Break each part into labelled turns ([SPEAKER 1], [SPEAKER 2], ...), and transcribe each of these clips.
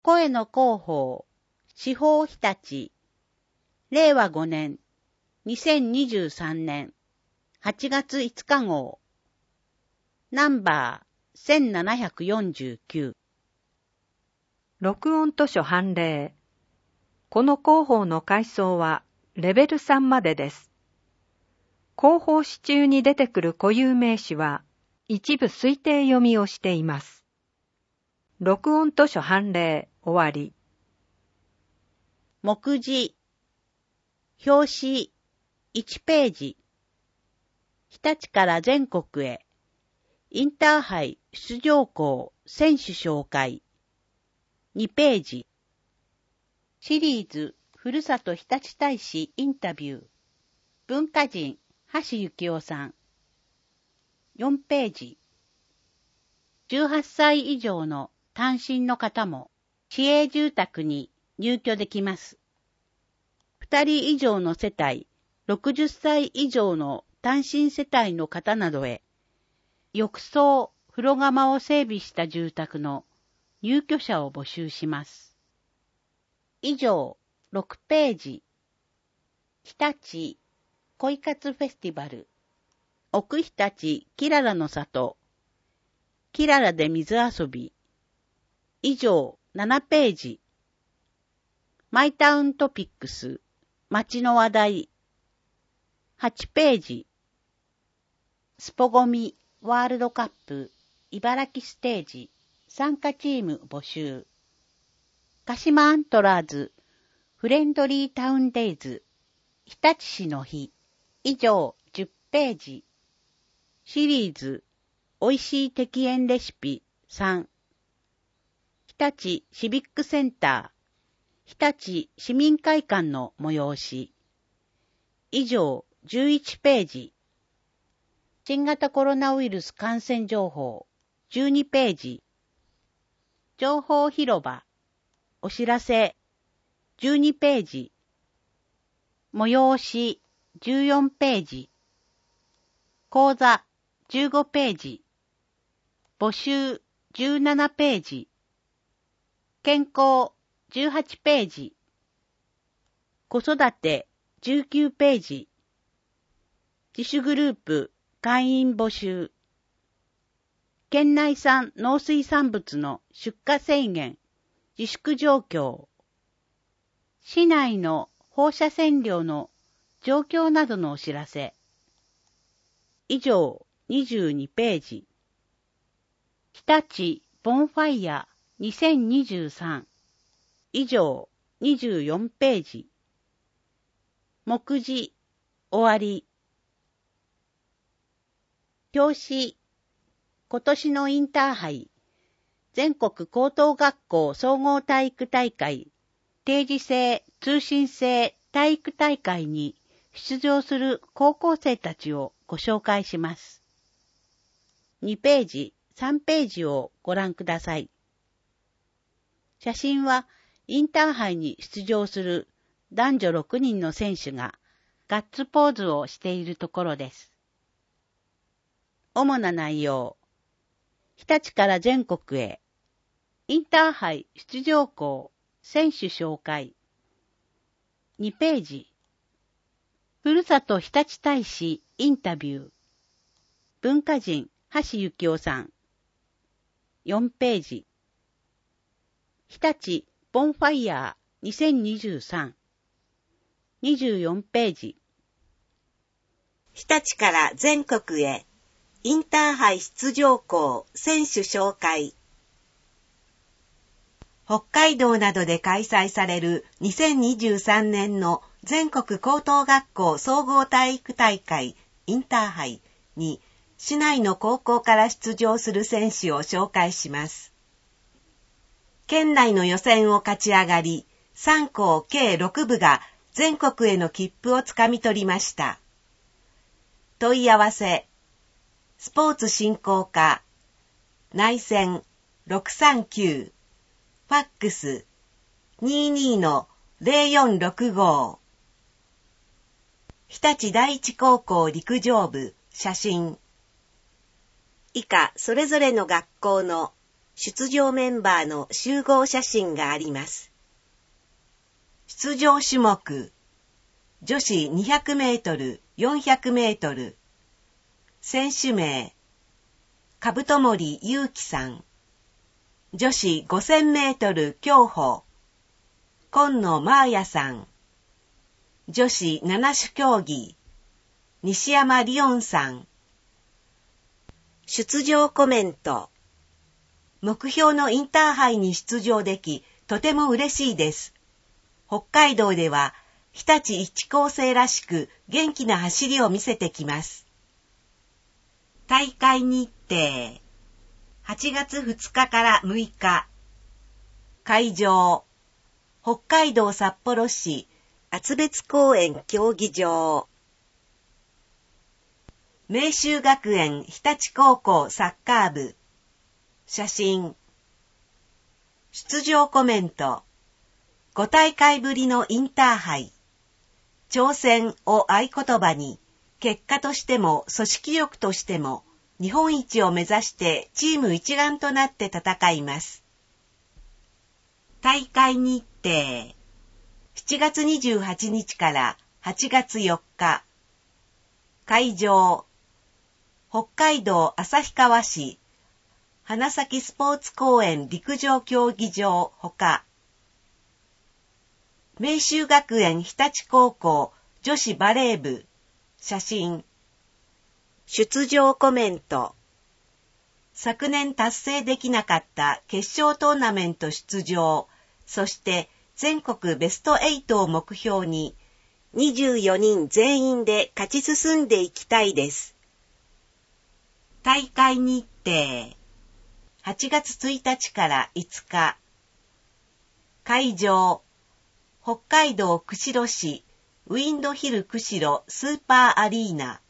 [SPEAKER 1] 声の広報、司法日立、令和5年、2023年、8月5日号、ナンバー1749。
[SPEAKER 2] 録音図書判例。この広報の階層はレベル3までです。広報誌中に出てくる固有名詞は一部推定読みをしています。録音図書判例終わり。
[SPEAKER 1] 目次、表紙、1ページ。日立から全国へ、インターハイ出場校選手紹介。2ページ。シリーズ、ふるさと日立大使インタビュー。文化人、橋幸夫さん。4ページ。18歳以上の単身の方も、市営住宅に入居できます。2人以上の世帯、60歳以上の単身世帯の方などへ、浴槽、風呂釜を整備した住宅の入居者を募集します。以上、6ページ。日立、恋活フェスティバル。奥日立キララの里。キララで水遊び。以上、7ページ。マイタウントピックス。街の話題。8ページ。スポゴミワールドカップ茨城ステージ参加チーム募集。鹿島アントラーズフレンドリータウンデイズ日立市の日。以上10ページ。シリーズおいしい適塩レシピ3。日立シビックセンター日立市民会館の催し。以上11ページ。新型コロナウイルス感染情報12ページ。情報広場お知らせ12ページ。催し14ページ。講座15ページ。募集17ページ。健康18ページ。子育て19ページ。自主グループ会員募集。県内産農水産物の出荷制限、自粛状況。市内の放射線量の状況などのお知らせ。以上22ページ。日立ボンファイヤ2023。以上24ページ。目次終わり。表紙、今年のインターハイ、全国高等学校総合体育大会、定時制、通信制体育大会に出場する高校生たちをご紹介します。2ページ、3ページをご覧ください。写真はインターハイに出場する男女6人の選手がガッツポーズをしているところです。主な内容。日立から全国へ。インターハイ出場校選手紹介。2ページ。ふるさと日立大使インタビュー。文化人橋幸夫さん。4ページ。日立ボンファイヤー2023。24ページ。
[SPEAKER 3] 日立から全国へ。インターハイ出場校選手紹介。北海道などで開催される2023年の全国高等学校総合体育大会インターハイに市内の高校から出場する選手を紹介します。県内の予選を勝ち上がり、3校計6部が全国への切符をつかみ取りました。問い合わせスポーツ振興課内線639ファックス 22-0465 日立第一高校陸上部写真以下それぞれの学校の出場メンバーの集合写真があります。出場種目、女子200メートル、400メートル。選手名、兜森祐樹さん。女子5000メートル競歩、今野真彩さん。女子7種競技、西山リオンさん。出場コメント。目標のインターハイに出場でき、とても嬉しいです。北海道では、日立一高生らしく元気な走りを見せてきます。大会日程。8月2日から6日。会場。北海道札幌市厚別公園競技場。明秀学園日立高校サッカー部。写真。出場コメント。5大会ぶりのインターハイ。挑戦を合言葉に、結果としても組織力としても、日本一を目指してチーム一丸となって戦います。大会日程。7月28日から8月4日。会場。北海道旭川市花咲スポーツ公園陸上競技場ほか。明秀学園日立高校女子バレー部。写真。出場コメント。昨年達成できなかった決勝トーナメント出場、そして全国ベスト8を目標に、24人全員で勝ち進んでいきたいです。大会日程。8月1日から5日。会場。北海道釧路市ウィンドヒル釧路スーパーアリーナ。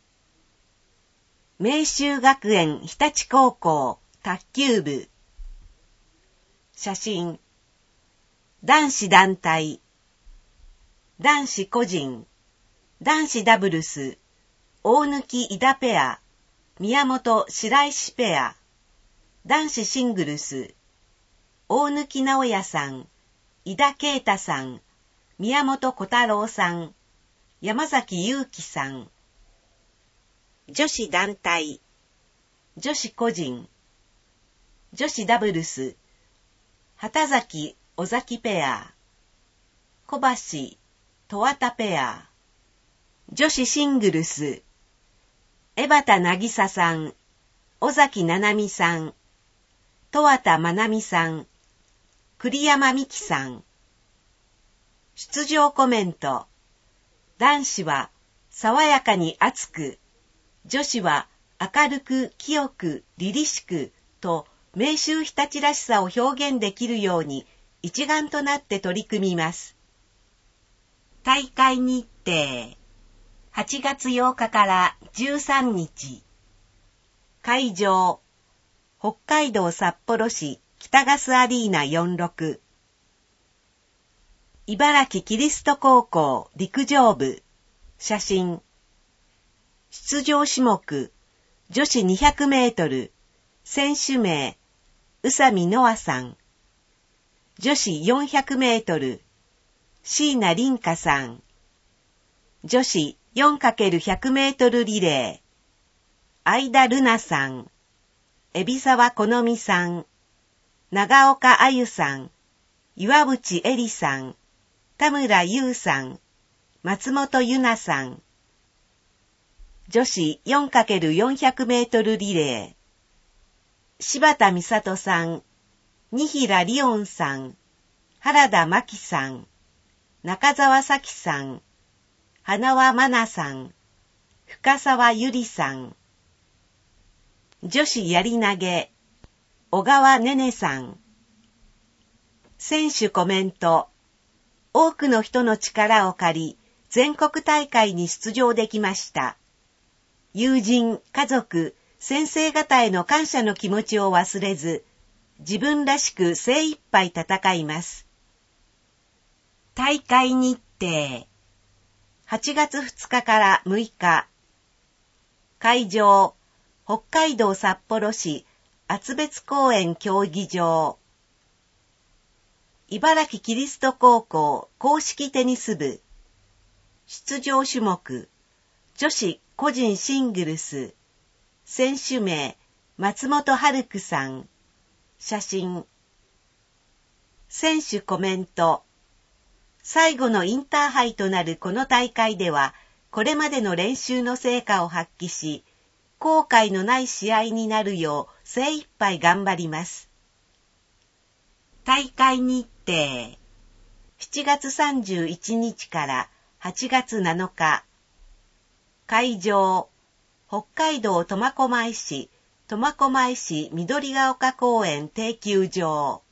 [SPEAKER 3] 明秀学園日立高校卓球部。写真。男子団体、男子個人、男子ダブルス、大貫井田ペア、宮本白石ペア、男子シングルス、大貫直也さん、井田啓太さん、宮本小太郎さん、山崎祐樹さん。女子団体、女子個人、女子ダブルス、畑崎尾崎ペア、小橋十和田ペア。女子シングルス、江端渚さん、尾崎七海さん、十和田真奈美さん、栗山美希さん。出場コメント。男子は爽やかに熱く、女子は明るく清く凛々しくと明秀日立らしさを表現できるように一丸となって取り組みます。大会日程。8月8日から13日。会場。北海道札幌市北ガスアリーナ46。茨城キリスト高校陸上部。写真。出場種目。女子200メートル。選手名。宇佐美ノアさん。女子400メートル。椎名凛香さん。女子 4×100 メートルリレー。相田瑠奈さん。海老沢好美さん。長岡あゆさん。岩渕恵里さん。田村優さん。松本ゆなさん。女子 4×400 メートルリレー。柴田美里さん。二平リオンさん。原田真希さん。中澤咲さん。花輪真奈さん。深沢ゆりさん。女子やり投げ。小川ねねさん。選手コメント。多くの人の力を借り、全国大会に出場できました。友人、家族、先生方への感謝の気持ちを忘れず、自分らしく精一杯戦います。大会日程。8月2日から6日。会場、北海道札幌市厚別公園競技場。茨城キリスト高校硬式テニス部。出場種目、女子個人シングルス。選手名、松本春久さん。写真。選手コメント。最後のインターハイとなるこの大会では、これまでの練習の成果を発揮し、後悔のない試合になるよう精一杯頑張ります。大会日程。7月31日から8月7日。会場。北海道苫小牧市、苫小牧市緑が丘公園定休場。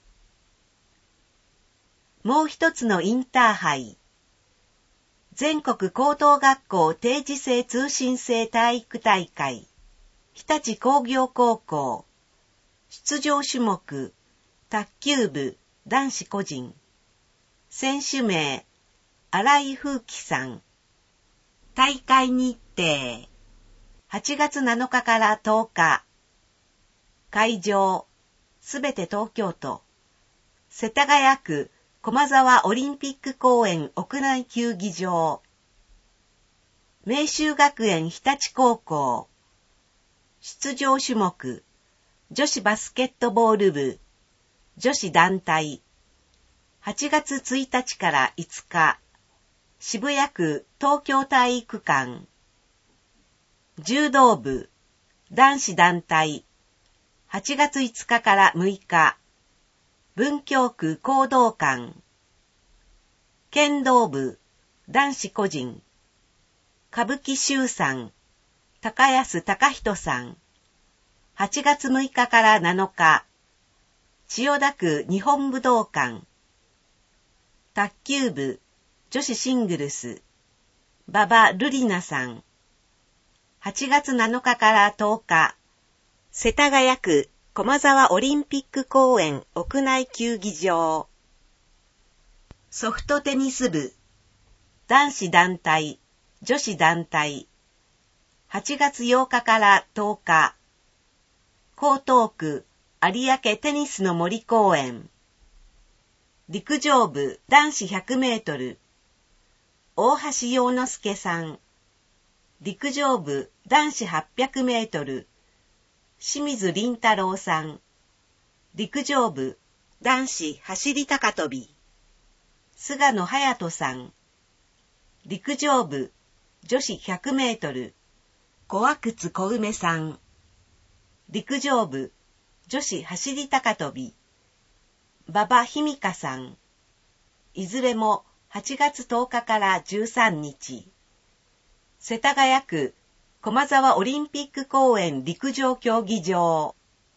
[SPEAKER 3] もう一つのインターハイ。全国高等学校定時制通信制体育大会。日立工業高校。出場種目。卓球部男子個人。選手名。新井風紀さん。大会日程。8月7日から10日。会場。すべて東京都。世田谷区駒沢オリンピック公園屋内球技場。明秀学園日立高校。出場種目。女子バスケットボール部。女子団体。8月1日から5日。渋谷区東京体育館。柔道部。男子団体。8月5日から6日。文京区講道館。剣道部、男子個人。歌舞伎修さん、高安隆人さん。8月6日から7日。千代田区日本武道館。卓球部、女子シングルス。馬場瑠璃奈さん。8月7日から10日。世田谷区駒沢オリンピック公園屋内球技場。ソフトテニス部。男子団体、女子団体。8月8日から10日。江東区有明テニスの森公園。陸上部男子100メートル。大橋洋之助さん。陸上部男子800メートル。清水林太郎さん。陸上部男子走り高跳び。菅野隼人さん。陸上部女子100メートル。小阿久津小梅さん。陸上部女子走り高跳び。馬場ひみかさん。いずれも8月10日から13日。世田谷区駒沢オリンピック公園陸上競技場。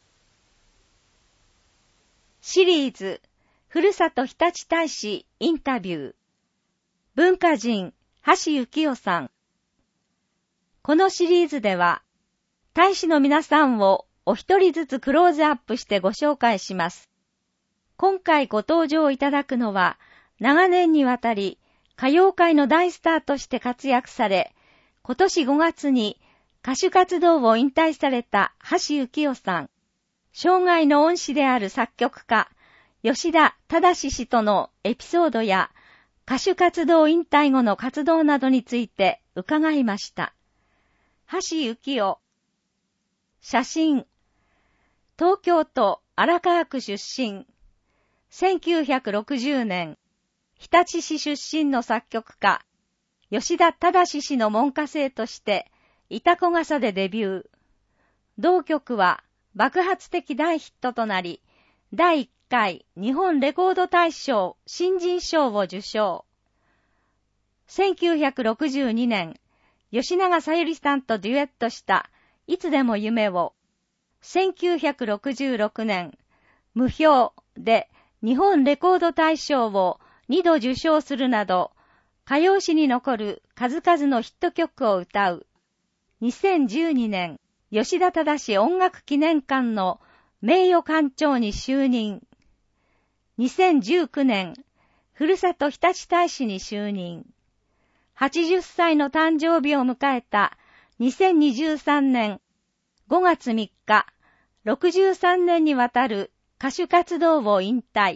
[SPEAKER 2] シリーズ、ふるさと日立大使インタビュー。文化人、橋幸夫さん。このシリーズでは、大使の皆さんをお一人ずつクローズアップしてご紹介します。今回ご登場いただくのは、長年にわたり歌謡界の大スターとして活躍され、今年5月に歌手活動を引退された橋幸夫さん。生涯の恩師である作曲家、吉田忠氏とのエピソードや歌手活動引退後の活動などについて伺いました。橋幸夫。写真。東京都荒川区出身。1960年、日立市出身の作曲家、吉田忠氏の門下生として、潮来笠でデビュー。同曲は爆発的大ヒットとなり、第1回日本レコード大賞新人賞を受賞。1962年、吉永小百合さんとデュエットしたいつでも夢を。1966年、無表で日本レコード大賞を2度受賞するなど、歌謡史に残る数々のヒット曲を歌う。2012年、吉田忠音楽記念館の名誉館長に就任。2019年、ふるさと日立大使に就任。80歳の誕生日を迎えた2023年5月3日、
[SPEAKER 4] 63年にわたる歌手活動を引退。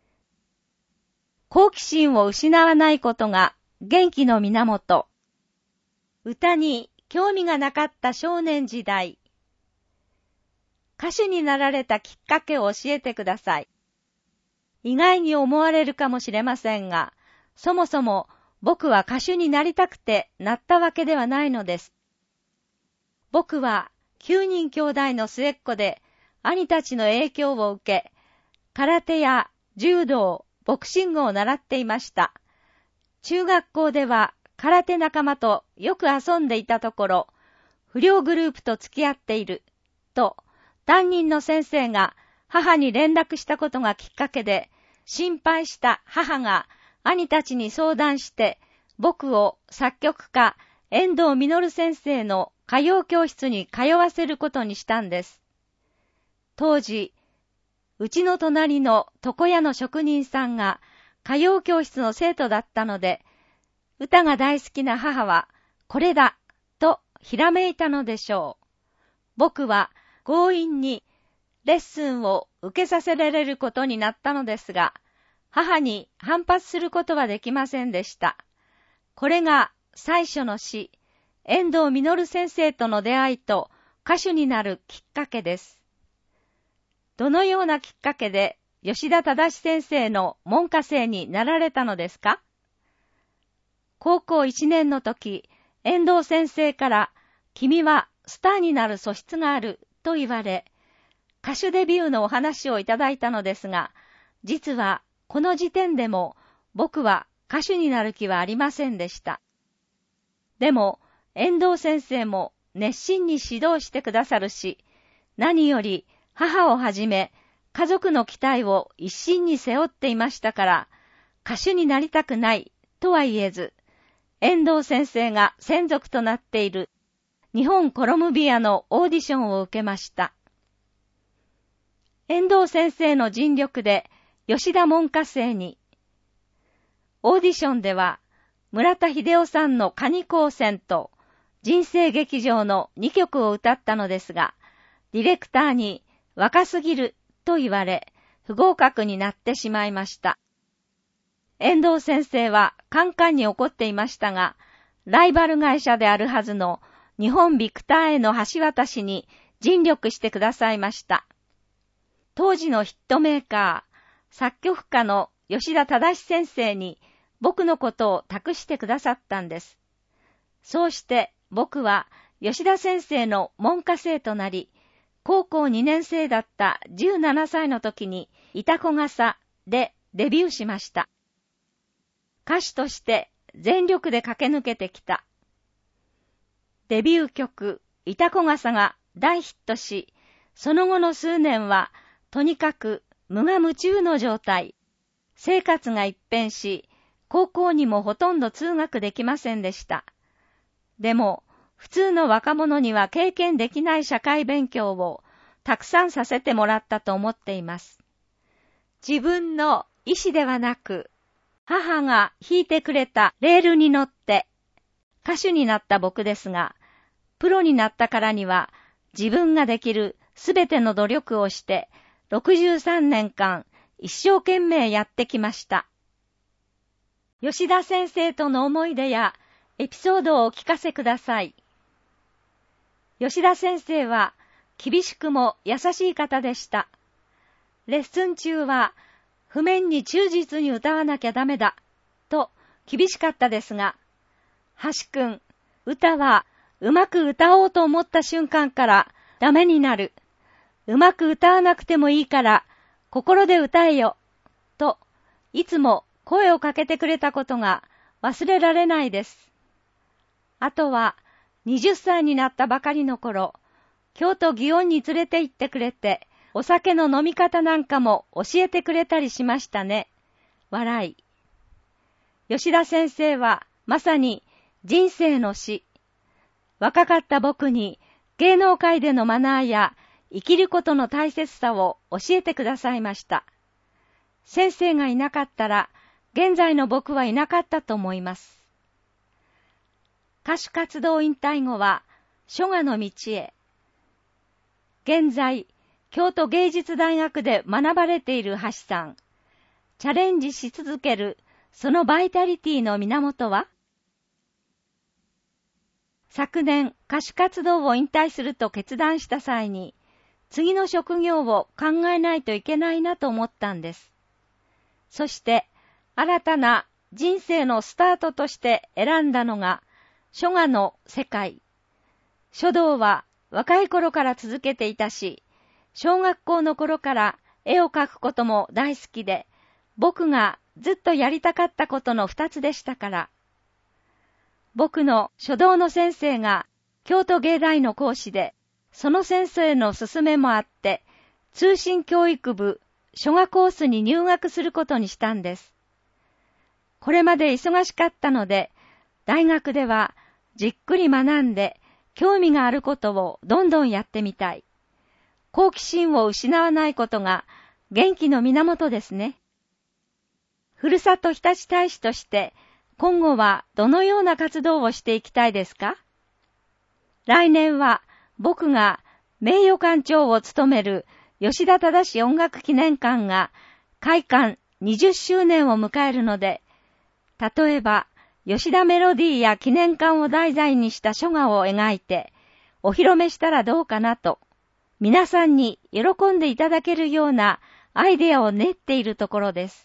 [SPEAKER 4] 好奇心を失わないことが元気の源。歌に興味がなかった少年時代。歌手になられたきっかけを教えてください。意外に思われるかもしれませんが、そもそも僕は歌手になりたくてなったわけではないのです。僕は9人兄弟の末っ子で、兄たちの影響を受け、空手や柔道、ボクシングを習っていました。中学校では空手仲間とよく遊んでいたところ、不良グループと付き合っている、と担任の先生が母に連絡したことがきっかけで、心配した母が兄たちに相談して、僕を作曲家遠藤実先生の歌謡教室に通わせることにしたんです。当時、うちの隣の床屋の職人さんが歌謡教室の生徒だったので、歌が大好きな母はこれだとひらめいたのでしょう。僕は強引にレッスンを受けさせられることになったのですが、母に反発することはできませんでした。これが最初の詩、遠藤実先生との出会いと歌手になるきっかけです。どのようなきっかけで吉田忠先生の門下生になられたのですか？高校1年の時、遠藤先生から君はスターになる素質があると言われ、歌手デビューのお話をいただいたのですが、実はこの時点でも僕は歌手になる気はありませんでした。でも遠藤先生も熱心に指導してくださるし、何より母をはじめ家族の期待を一身に背負っていましたから、歌手になりたくないとは言えず、遠藤先生が専属となっている日本コロムビアのオーディションを受けました。遠藤先生の尽力で吉田門下生に、オーディションでは村田秀夫さんの蟹光線と人生劇場の2曲を歌ったのですが、ディレクターに若すぎると言われ、不合格になってしまいました。遠藤先生はカンカンに怒っていましたが、ライバル会社であるはずの日本ビクターへの橋渡しに尽力してくださいました。当時のヒットメーカー、作曲家の吉田忠先生に僕のことを託してくださったんです。そうして僕は吉田先生の門下生となり、高校2年生だった17歳の時にイタコ傘でデビューしました。歌手として全力で駆け抜けてきた。デビュー曲イタコ傘が大ヒットし、その後の数年はとにかく無我夢中の状態。生活が一変し、高校にもほとんど通学できませんでした。でも、普通の若者には経験できない社会勉強をたくさんさせてもらったと思っています。自分の意思ではなく、母が引いてくれたレールに乗って歌手になった僕ですが、プロになったからには自分ができるすべての努力をして63年間一生懸命やってきました。吉田先生との思い出やエピソードをお聞かせください。吉田先生は厳しくも優しい方でした。レッスン中は譜面に忠実に歌わなきゃダメだと厳しかったですが、橋くん、歌はうまく歌おうと思った瞬間からダメになる。うまく歌わなくてもいいから心で歌えよといつも声をかけてくれたことが忘れられないです。あとは20歳になったばかりの頃、京都祇園に連れて行ってくれて、お酒の飲み方なんかも教えてくれたりしましたね。笑い。吉田先生はまさに人生の師。若かった僕に芸能界でのマナーや生きることの大切さを教えてくださいました。先生がいなかったら、現在の僕はいなかったと思います。歌手活動引退後は、書画の道へ。現在、 京都芸術大学で学ばれている橋さん。チャレンジし続ける、そのバイタリティの源は？昨年、歌手活動を引退すると決断した際に、次の職業を考えないといけないなと思ったんです。そして、新たな人生のスタートとして選んだのが、書画の世界。書道は若い頃から続けていたし、小学校の頃から絵を描くことも大好きで、僕がずっとやりたかったことの2つでしたから。僕の書道の先生が京都芸大の講師で、その先生の勧めもあって、通信教育部書画コースに入学することにしたんです。これまで忙しかったので、大学ではじっくり学んで、興味があることをどんどんやってみたい。好奇心を失わないことが元気の源ですね。ふるさと日立大使として今後はどのような活動をしていきたいですか？来年は僕が名誉館長を務める吉田忠音楽記念館が開館20周年を迎えるので、例えば吉田メロディーや記念館を題材にした書画を描いてお披露目したらどうかなと、皆さんに喜んでいただけるようなアイデアを練っているところです。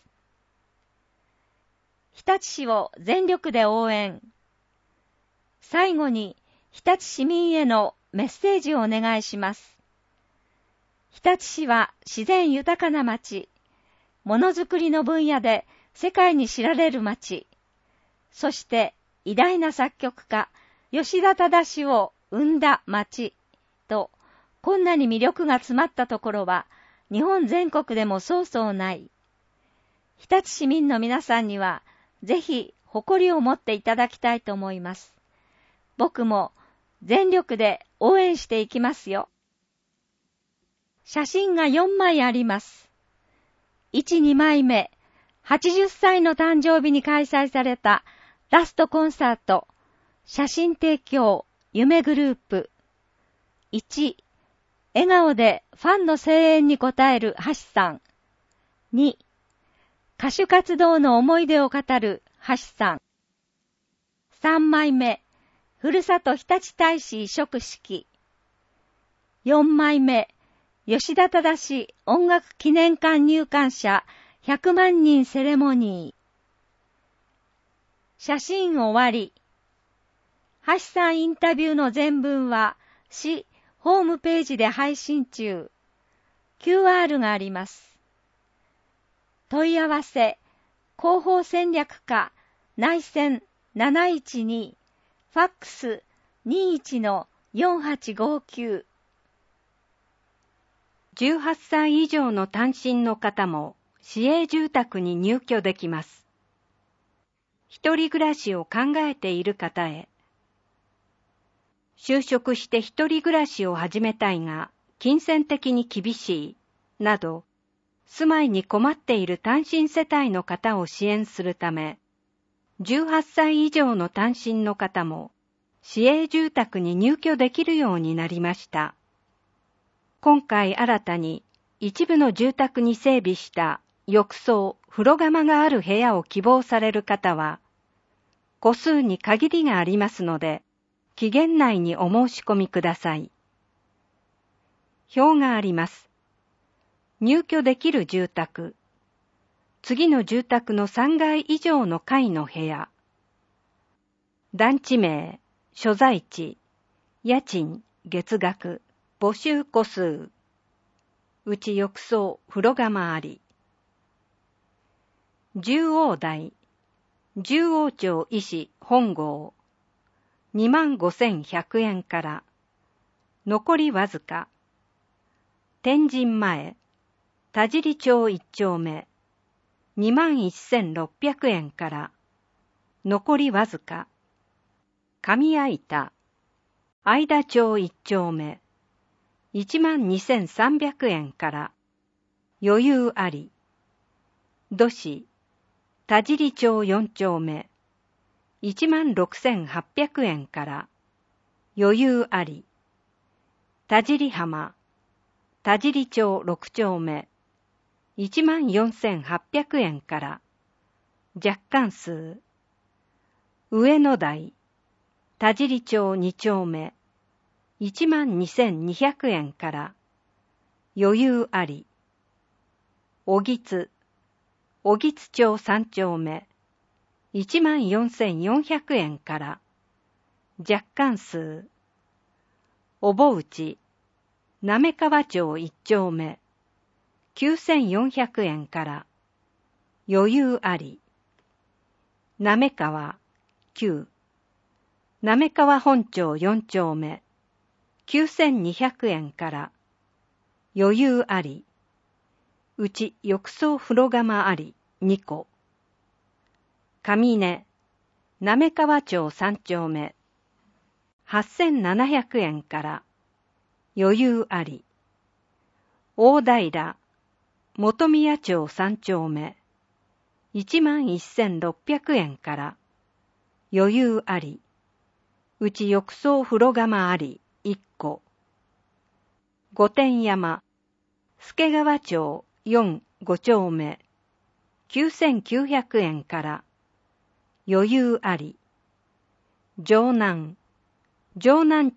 [SPEAKER 4] 日立市を全力で応援。最後に日立市民へのメッセージをお願いします。日立市は自然豊かな町、ものづくりの分野で世界に知られる町、そして偉大な作曲家吉田忠を生んだ町と、こんなに魅力が詰まったところは日本全国でもそうそうない。日立市民の皆さんにはぜひ誇りを持っていただきたいと思います。僕も全力で応援していきますよ。写真が4枚あります。1、2枚目、80歳の誕生日に開催されたラストコンサート、写真提供夢グループ。1、笑顔でファンの声援に応える橋さん。2、歌手活動の思い出を語る橋さん。3枚目、ふるさと日立大使移植式。4枚目、吉田忠音楽記念館入館者100万人セレモニー。写真終わり。橋さんインタビューの全文は市ホームページで配信中。QR があります。問い合わせ、広報戦略課内線712、ファックス 21-4859。
[SPEAKER 2] 18歳以上の単身の方も市営住宅に入居できます。一人暮らしを考えている方へ。就職して一人暮らしを始めたいが金銭的に厳しいなど、住まいに困っている単身世帯の方を支援するため、18歳以上の単身の方も市営住宅に入居できるようになりました。今回新たに一部の住宅に整備した浴槽、風呂釜がある部屋を希望される方は、戸数に限りがありますので、期限内にお申し込みください。表があります。入居できる住宅。次の住宅の3階以上の階の部屋。団地名、所在地、家賃、月額、募集戸数。うち浴槽、風呂釜あり。十王台、十王町医師本郷。25,100円から。残りわずか。天神前、田尻町1丁目。21,600円から。残りわずか。上相田、相田町1丁目。12,300円から。余裕あり。土市、田尻町4丁目。16,800円から。余裕あり。田尻浜、 田尻町6丁目、14,800円から、若干数。上野台、田尻町2丁目、12,200円から、余裕あり。小木津町3丁目、14,400円から、若干数。おぼうち、滑川町1丁目、9,400円から、余裕あり。滑川、旧、滑川本町4丁目、9,200円から、余裕あり。うち浴槽風呂釜あり、2個。上根、滑川町3丁目、8,700円から、余裕あり。大平、本宮町3丁目、11,600円から、余裕あり。うち浴槽風呂釜あり、1個。御殿山、助川町4、5丁目、9,900円から、余裕あり。城南町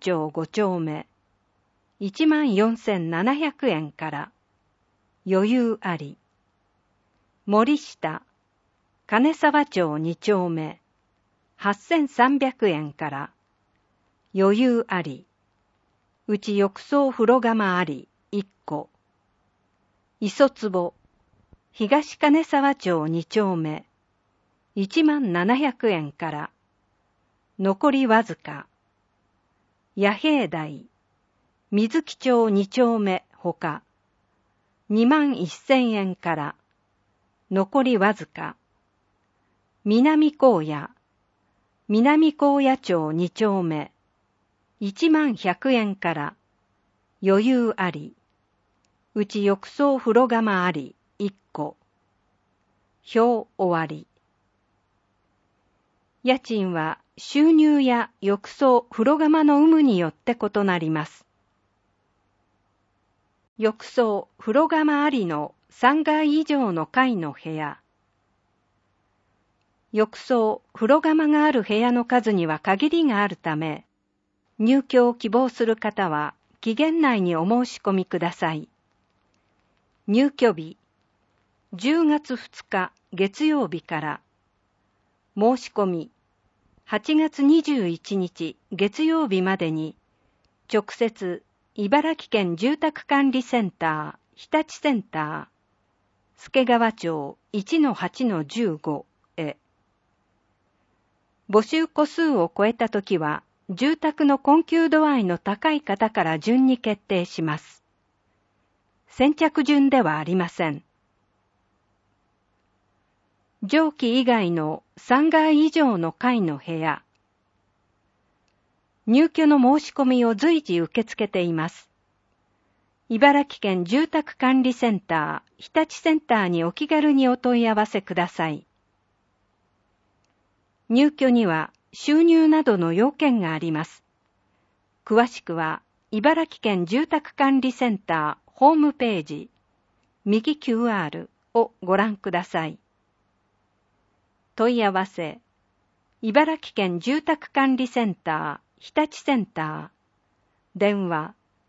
[SPEAKER 2] 5丁目、14,700円から、余裕あり。森下、金沢町2丁目、8,300円から、余裕あり。うち浴槽風呂釜あり、1個。磯壺、東金沢町2丁目、17,700円から、残りわずか。野平台、水木町2丁目ほか、21,000円から、残りわずか。南高野町2丁目、11,100円から、余裕あり。うち浴槽風呂釜あり、1個。表終わり。家賃は収入や浴槽風呂釜の有無によって異なります。浴槽風呂釜ありの3階以上の階の部屋。浴槽風呂釜がある部屋の数には限りがあるため、入居を希望する方は期限内にお申し込みください。入居日、10月2日月曜日から、申し込み、8月21日月曜日までに、直接、茨城県住宅管理センター、日立センター、助川町 1-8-15 へ。募集戸数を超えたときは、住宅の困窮度合いの高い方から順に決定します。先着順ではありません。上記以外の3階以上の階の部屋。入居の申し込みを随時受け付けています。茨城県住宅管理センター、日立センターにお気軽にお問い合わせください。入居には収入などの要件があります。詳しくは、茨城県住宅管理センターホームページ、右 QR をご覧ください。問い合わせ、茨城県住宅管理センター、日立センター、電話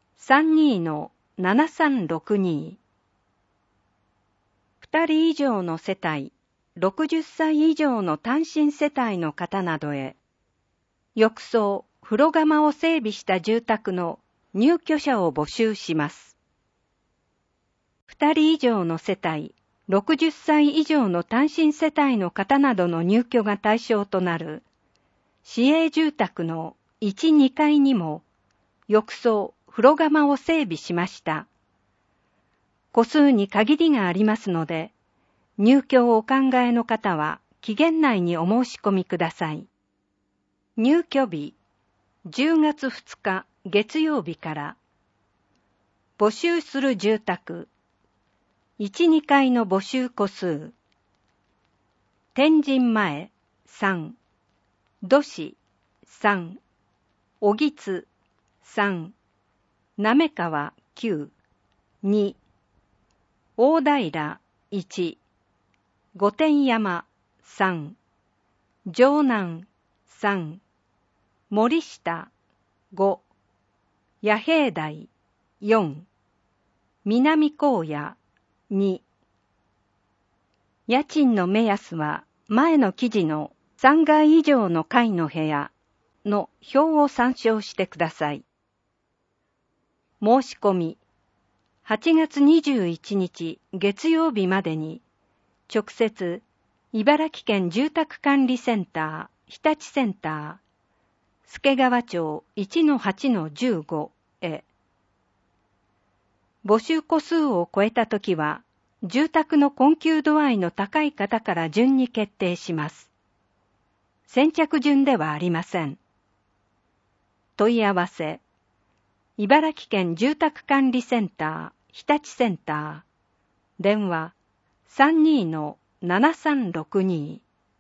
[SPEAKER 2] 32-7362。2人以上の世帯、60歳以上の単身世帯の方などへ、浴槽、風呂釜を整備した住宅の入居者を募集します。2人以上の世帯、60歳以上の単身世帯の方などの入居が対象となる市営住宅の1、2階にも浴槽、風呂釜を整備しました。戸数に限りがありますので、入居をお考えの方は期限内にお申し込みください。入居日、10月2日月曜日から、募集する住宅、1、2階の募集戸数、天神前3、土市3、小木津3、滑川9、 2、大平1、御殿山3、城南3、森下5、野平台4、南高野2。家賃の目安は前の記事の3階以上の階の部屋の表を参照してください。申し込み、8月21日月曜日までに、直接、茨城県住宅管理センター、日立センター、助川町 1-8-15 へ。募集個数を超えたときは、住宅の困窮度合いの高い方から順に決定します。先着順ではありません。問い合わせ、茨城県住宅管理センター、日立センター、電話 32-7362。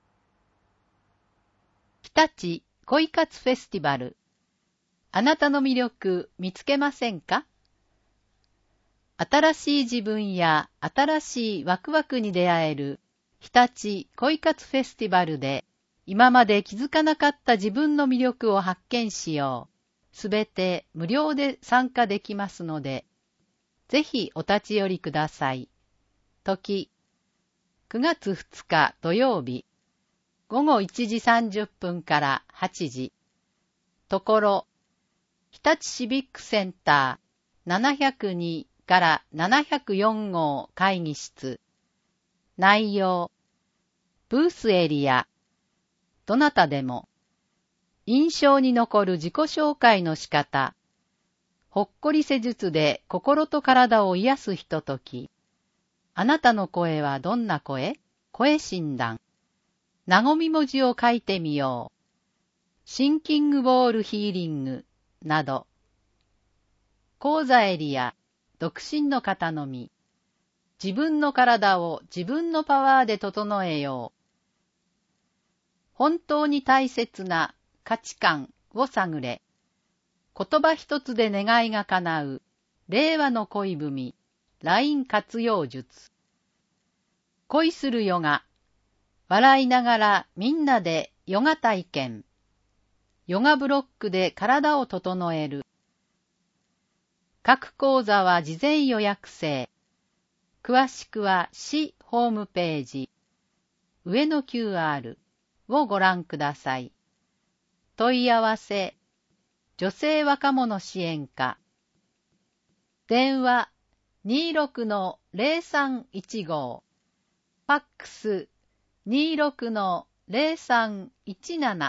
[SPEAKER 1] 日立恋活フェスティバル。あなたの魅力見つけませんか？新しい自分や新しいワクワクに出会える日立恋活フェスティバルで、今まで気づかなかった自分の魅力を発見しよう。すべて無料で参加できますので、ぜひお立ち寄りください。時、9月2日土曜日、午後1時30分から8時。ところ、日立シビックセンター702から704号会議室。内容、ブースエリア。どなたでも。印象に残る自己紹介の仕方。ほっこり施術で心と体を癒すひととき。あなたの声はどんな声？声診断。和み文字を書いてみよう。シンキングボールヒーリングなど。講座エリア、独身の方のみ。自分の体を自分のパワーで整えよう。本当に大切な価値観を探れ。言葉一つで願いが叶う。令和の恋文、LINE 活用術。恋するヨガ。笑いながらみんなでヨガ体験。ヨガブロックで体を整える。各講座は事前予約制。詳しくは市ホームページ。上の QR をご覧ください。問い合わせ。女性若者支援課。電話 26-0315。ファックス 26-0317。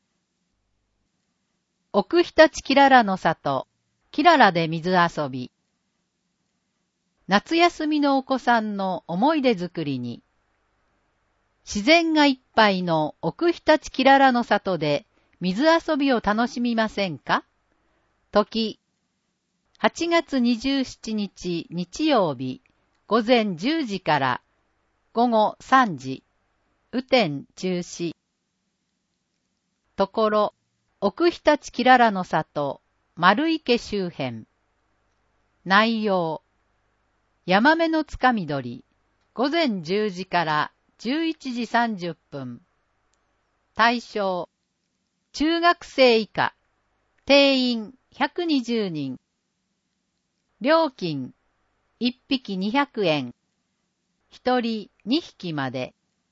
[SPEAKER 1] 奥日立キララの里、キララで水遊び。夏休みのお子さんの思い出作りに。自然がいっぱいの奥日立キララの里で水遊びを楽しみませんか？時、8月27日日曜日、午前10時から午後3時、雨天中止。ところ、奥日立キララの里、丸池周辺。内容、ヤマメのつかみ取り、午前10時から11時30分。対象、中学生以下、定員120人。料金、1匹200円。1人2匹まで。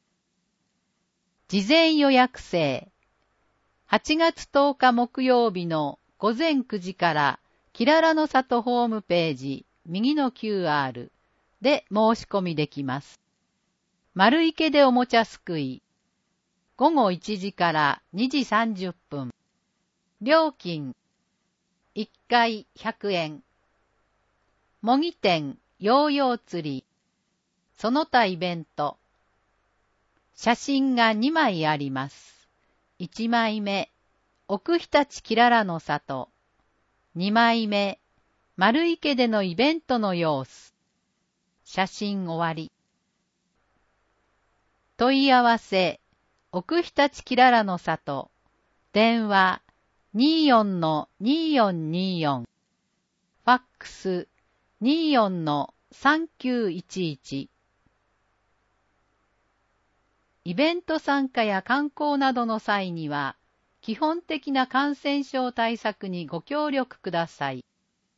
[SPEAKER 1] 事前予約制。8月10日木曜日の午前9時からキララの里ホームページ右の QR で申し込みできます。丸池でおもちゃすくい。午後1時から2時30分。料金1回100円。模擬店ヨーヨー釣り。その他イベント。写真が2枚あります。1枚目、奥日立キララの里。2枚目、丸池でのイベントの様子。写真終わり。問い合わせ、奥日立キララの里。電話 24-2424。ファックス
[SPEAKER 5] 24-3911。イベント参加や観光などの際には、基本的な感染症対策にご協力ください。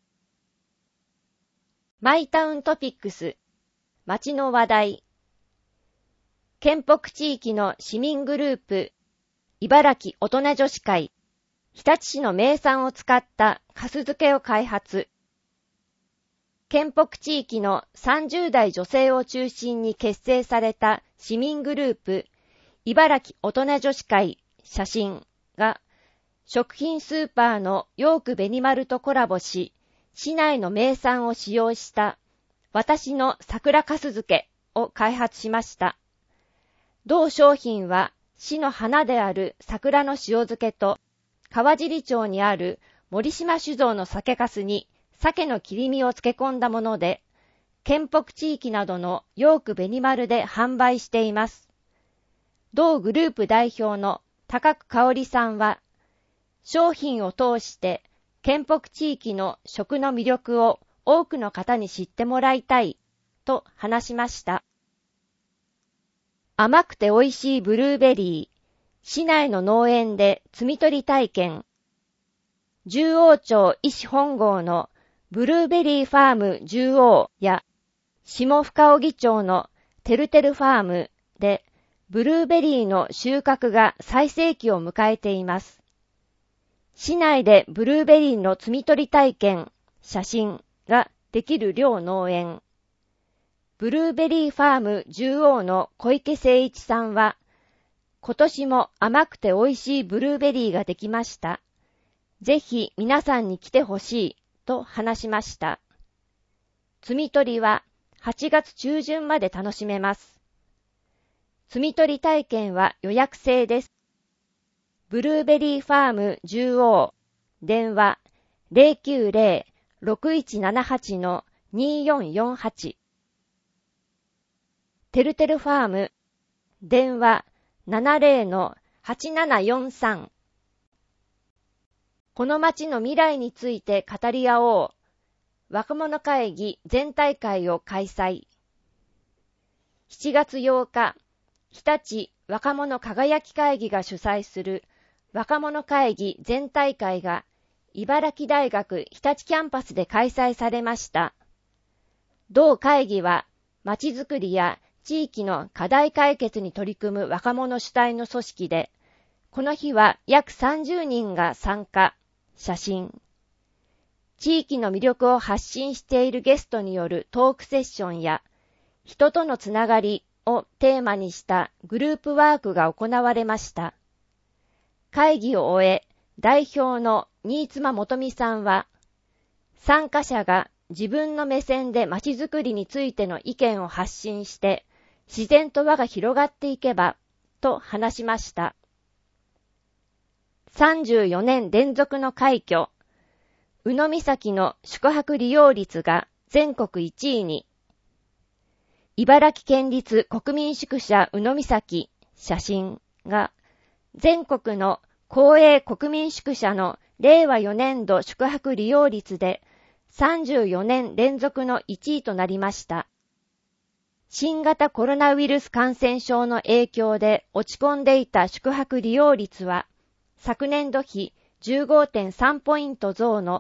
[SPEAKER 4] マイタウントピックス、街の話題。県北地域の市民グループ、茨城大人女子会、日立市の名産を使った粕漬けを開発。県北地域の30代女性を中心に結成された市民グループ、茨城大人女子会写真が、食品スーパーのヨークベニマルとコラボし、市内の名産を使用した私の桜粕漬けを開発しました。同商品は市の花である桜の塩漬けと川尻町にある森島酒造の酒粕に鮭の切り身を漬け込んだもので、県北地域などのヨークベニマルで販売しています。同グループ代表の高久香織さんは、商品を通して県北地域の食の魅力を多くの方に知ってもらいたいと話しました。甘くて美味しいブルーベリー、市内の農園で摘み取り体験。十王町医師本郷のブルーベリーファーム十王や下深荻町のてるてるファームでブルーベリーの収穫が最盛期を迎えています。市内でブルーベリーの摘み取り体験、写真ができる両農園。ブルーベリーファーム十王の小池誠一さんは、今年も甘くて美味しいブルーベリーができました。ぜひ皆さんに来てほしいと話しました。摘み取りは8月中旬まで楽しめます。摘み取り体験は予約制です。ブルーベリーファーム十王、電話 090-6178-2448。てるてるファーム、電話 70-8743。この町の未来について語り合おう。若者会議全体会を開催。7月8日、日立若者輝き会議が主催する若者会議全体会が茨城大学日立キャンパスで開催されました。同会議は町づくりや地域の課題解決に取り組む若者主体の組織で、この日は約30人が参加、写真。地域の魅力を発信しているゲストによるトークセッションや、人とのつながりをテーマにしたグループワークが行われました。会議を終え、代表の新妻元美さんは、参加者が自分の目線でまちづくりについての意見を発信して、自然と輪が広がっていけば、と話しました。34年連続の快挙、宇野岬の宿泊利用率が全国1位に、茨城県立国民宿舎宇野岬写真が全国の公営国民宿舎の令和4年度宿泊利用率で34年連続の1位となりました。新型コロナウイルス感染症の影響で落ち込んでいた宿泊利用率は昨年度比 15.3 ポイント増の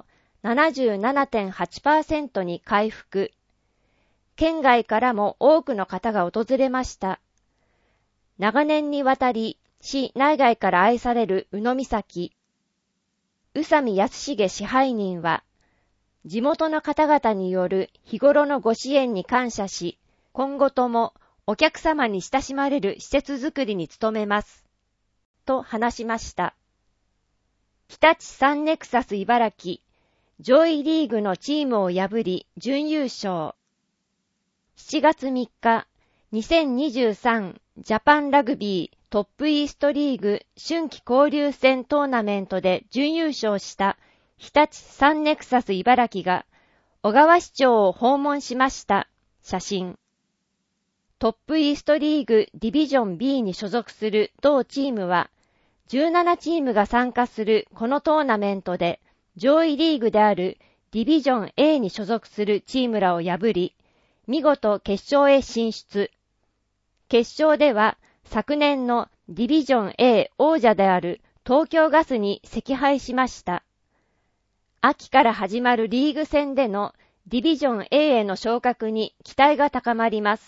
[SPEAKER 4] 77.8% に回復。県外からも多くの方が訪れました。長年にわたり市内外から愛される宇野岬。宇佐美康重支配人は、地元の方々による日頃のご支援に感謝し、今後ともお客様に親しまれる施設づくりに努めます。と話しました。日立サンネクサス茨城、上位リーグのチームを破り準優勝。7月3日、2023ジャパンラグビートップイーストリーグ春季交流戦トーナメントで準優勝した日立サンネクサス茨城が小川市長を訪問しました。写真。トップイーストリーグディビジョン B に所属する同チームは17チームが参加するこのトーナメントで上位リーグである
[SPEAKER 6] ディビジョン A に所属するチームらを破り、見事決勝へ進出。決勝では昨年のディビジョン A 王者である東京ガスに惜敗しました。秋から始まるリーグ戦でのディビジョン A への昇格に期待が高まります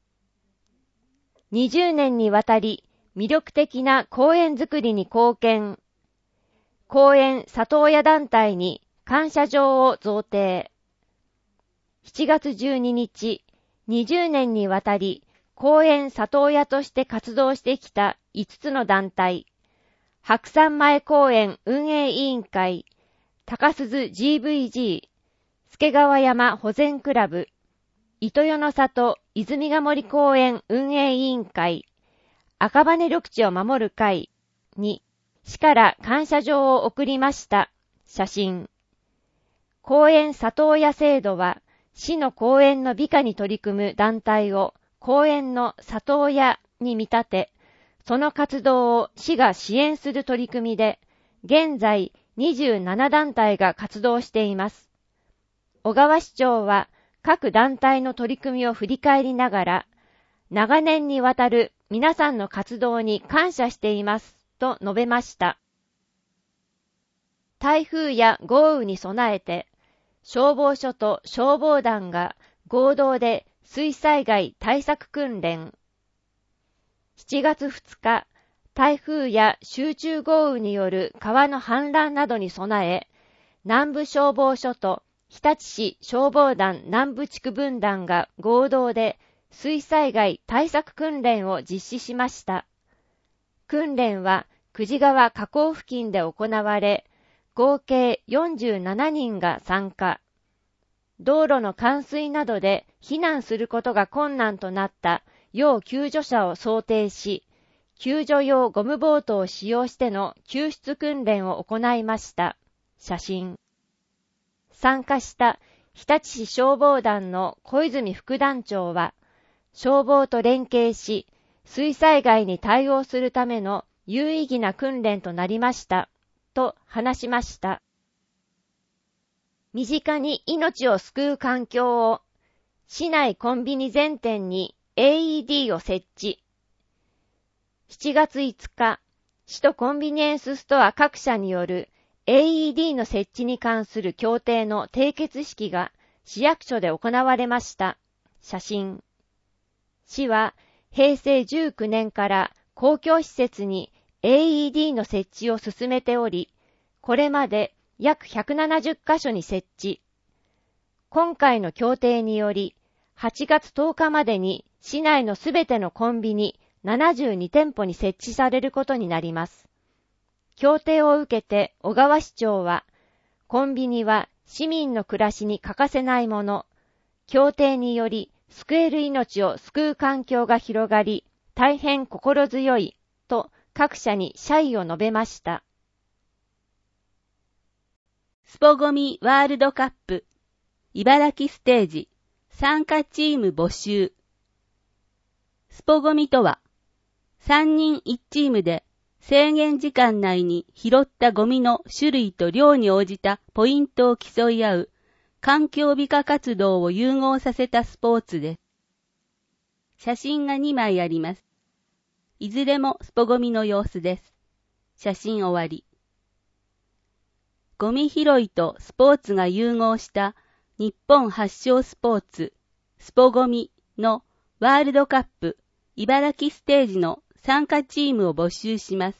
[SPEAKER 6] 。20年にわたり魅力的な公園づくりに貢献。公園里親団体に感謝状を贈呈。7月12日、20年にわたり公園里親として活動してきた5つの団体、白山前公園運営委員会、高鈴 GVG、助川山保全クラブ、糸魚の里泉ヶ森公園運営委員会、赤羽緑地を守る会に、市から感謝状を送りました。写真。公園里親制度は、市の公園の美化に取り組む団体を公園の里親に見立て、その活動を市が支援する取り組みで、現在27団体が活動しています。小川市長は各団体の取り組みを振り返りながら、長年にわたる皆さんの活動に感謝していますと述べました。台風や豪雨に備えて、消防署と消防団が合同で水災害対策訓練。7月2日、台風や集中豪雨による川の氾濫などに備え、南部消防署と日立市消防団南部地区分団が合同で水災害対策訓練を実施しました。訓練は久慈川河口付近で行われ、合計47人が参加。道路の冠水などで避難することが困難となった要救助者を想定し、救助用ゴムボートを使用しての救出訓練を行いました。写真。参加した日立市消防団の小泉副団長は、消防と連携し、水災害に対応するための有意義な訓練となりました、と話しました。身近に命を救う環境を、市内コンビニ全店に AED を設置。7月5日、市とコンビニエンスストア各社による AED の設置に関する協定の締結式が市役所で行われました。写真。市は平成19年から公共施設に AED の設置を進めており、これまで約170カ所に設置。今回の協定により、8月10日までに市内のすべてのコンビニ72店舗に設置されることになります。協定を受けて小川市長は、コンビニは市民の暮らしに欠かせないもの、協定により救える命を救う環境が広がり、大変心強い、と各社に謝意を述べました。
[SPEAKER 7] スポゴミワールドカップ茨城ステージ参加チーム募集。スポゴミとは、3人1チームで制限時間内に拾ったゴミの種類と量に応じたポイントを競い合う環境美化活動を融合させたスポーツです。写真が2枚あります。いずれもスポゴミの様子です。写真終わり。ゴミ拾いとスポーツが融合した日本発祥スポーツ、スポゴミのワールドカップ茨城ステージの参加チームを募集します。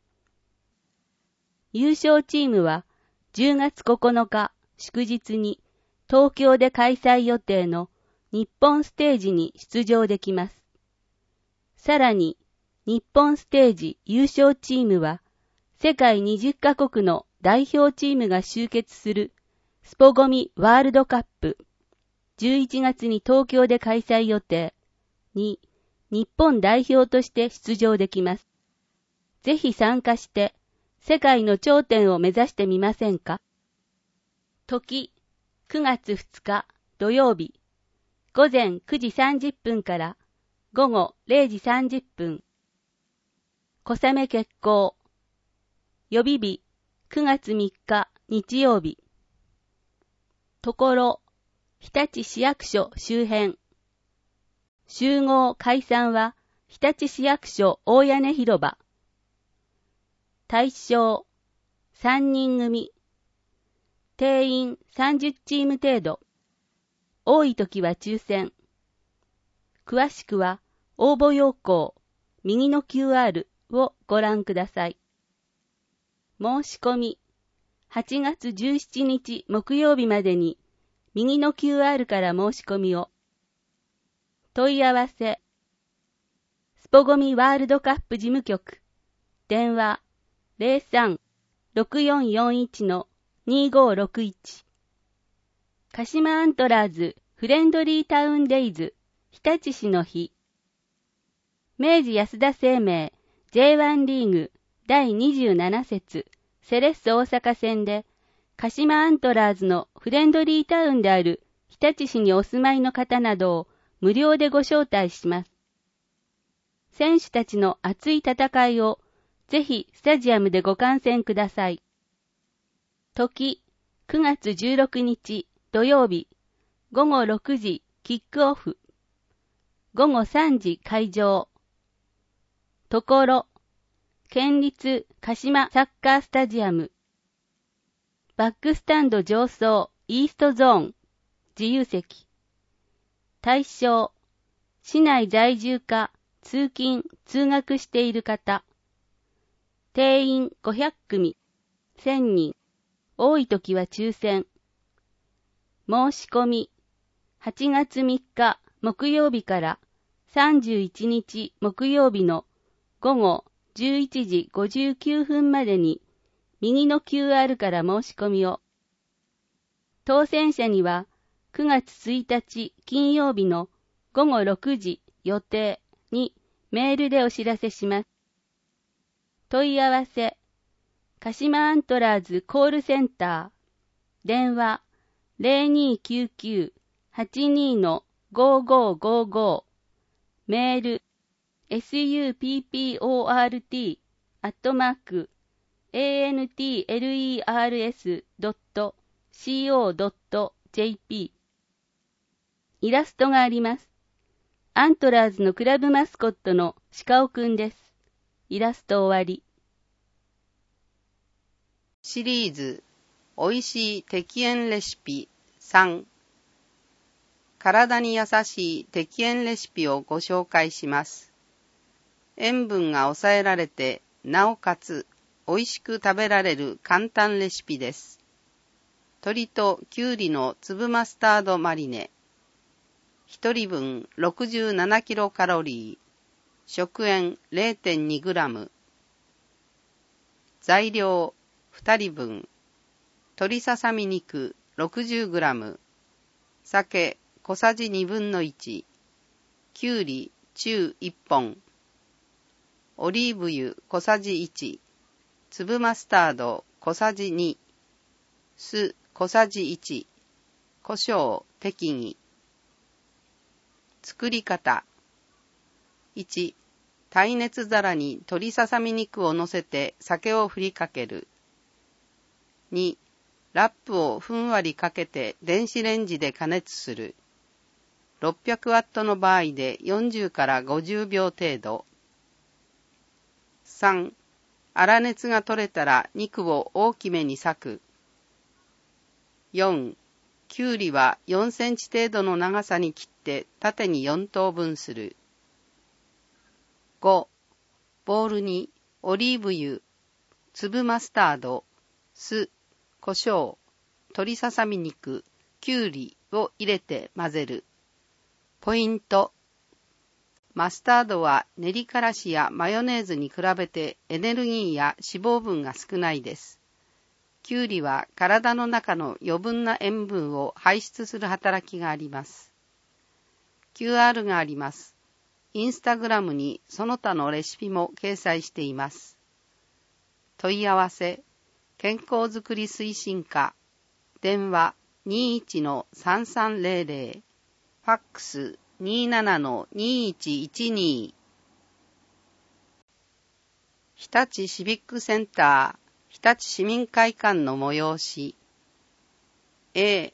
[SPEAKER 7] 優勝チームは10月9日祝日に東京で開催予定の日本ステージに出場できます。さらに日本ステージ優勝チームは世界20カ国の代表チームが集結するスポゴミワールドカップ11月に東京で開催予定に日本代表として出場できます。ぜひ参加して世界の頂点を目指してみませんか？時9月2日土曜日午前9時30分から午後0時30分小雨決行。予備日9月3日日曜日。 ところ、日立市役所周辺。集合解散は、日立市役所大屋根広場。対象、3人組。定員30チーム程度。多い時は抽選。詳しくは、応募要項、右の QR をご覧ください。申し込み、8月17日木曜日までに、右の QR から申し込みを。問い合わせ、スポゴミワールドカップ事務局、電話03-6441-2561。鹿島アントラーズフレンドリータウンデイズ日立市の日。明治安田生命 J1 リーグ第27節セレッソ大阪戦で、鹿島アントラーズのフレンドリータウンである日立市にお住まいの方などを無料でご招待します。選手たちの熱い戦いをぜひスタジアムでご観戦ください。時、9月16日土曜日、午後6時キックオフ。午後3時開場。ところ、県立鹿島サッカースタジアム。バックスタンド上層イーストゾーン。自由席。対象、市内在住か通勤・通学している方。定員500組、1000人。多い時は抽選。申し込み、8月3日木曜日から31日木曜日の午後11時59分までに、右の QR から申し込みを。当選者には9月1日金曜日の午後6時予定にメールでお知らせします。問い合わせ、鹿島アントラーズコールセンター、電話0299-82-5555、メール、support@antlers.co.jp。 イラストがあります。アントラーズのクラブマスコットの鹿尾くんです。イラスト終わり。
[SPEAKER 8] シリーズおいしい適塩レシピ3、体に優しい適塩レシピをご紹介します。塩分が抑えられて、なおかつおいしく食べられる簡単レシピです。鶏ときゅうりの粒マスタードマリネ。1人分67キロカロリー。食塩 0.2 グラム。材料2人分。鶏ささみ肉60グラム。酒小さじ2分の1。きゅうり中1本。オリーブ油小さじ1。粒マスタード小さじ2。酢小さじ1。胡椒適宜。作り方。1、耐熱皿に鶏ささみ肉を乗せて酒を振りかける。2、ラップをふんわりかけて電子レンジで加熱する。600ワットの場合で40から50秒程度。3、粗熱が取れたら肉を大きめに裂く。4、きゅうりは4センチ程度の長さに切って縦に4等分する。5、ボウルにオリーブ油、粒マスタード、酢、胡椒、鶏ささみ肉、きゅうりを入れて混ぜる。ポイント。マスタードは練りからしやマヨネーズに比べてエネルギーや脂肪分が少ないです。きゅうりは体の中の余分な塩分を排出する働きがあります。QR があります。インスタグラムにその他のレシピも掲載しています。問い合わせ、健康づくり推進課、電話 21-3300、ファックス 27-2112。日立シビックセンター、日立市民会館の催し。A、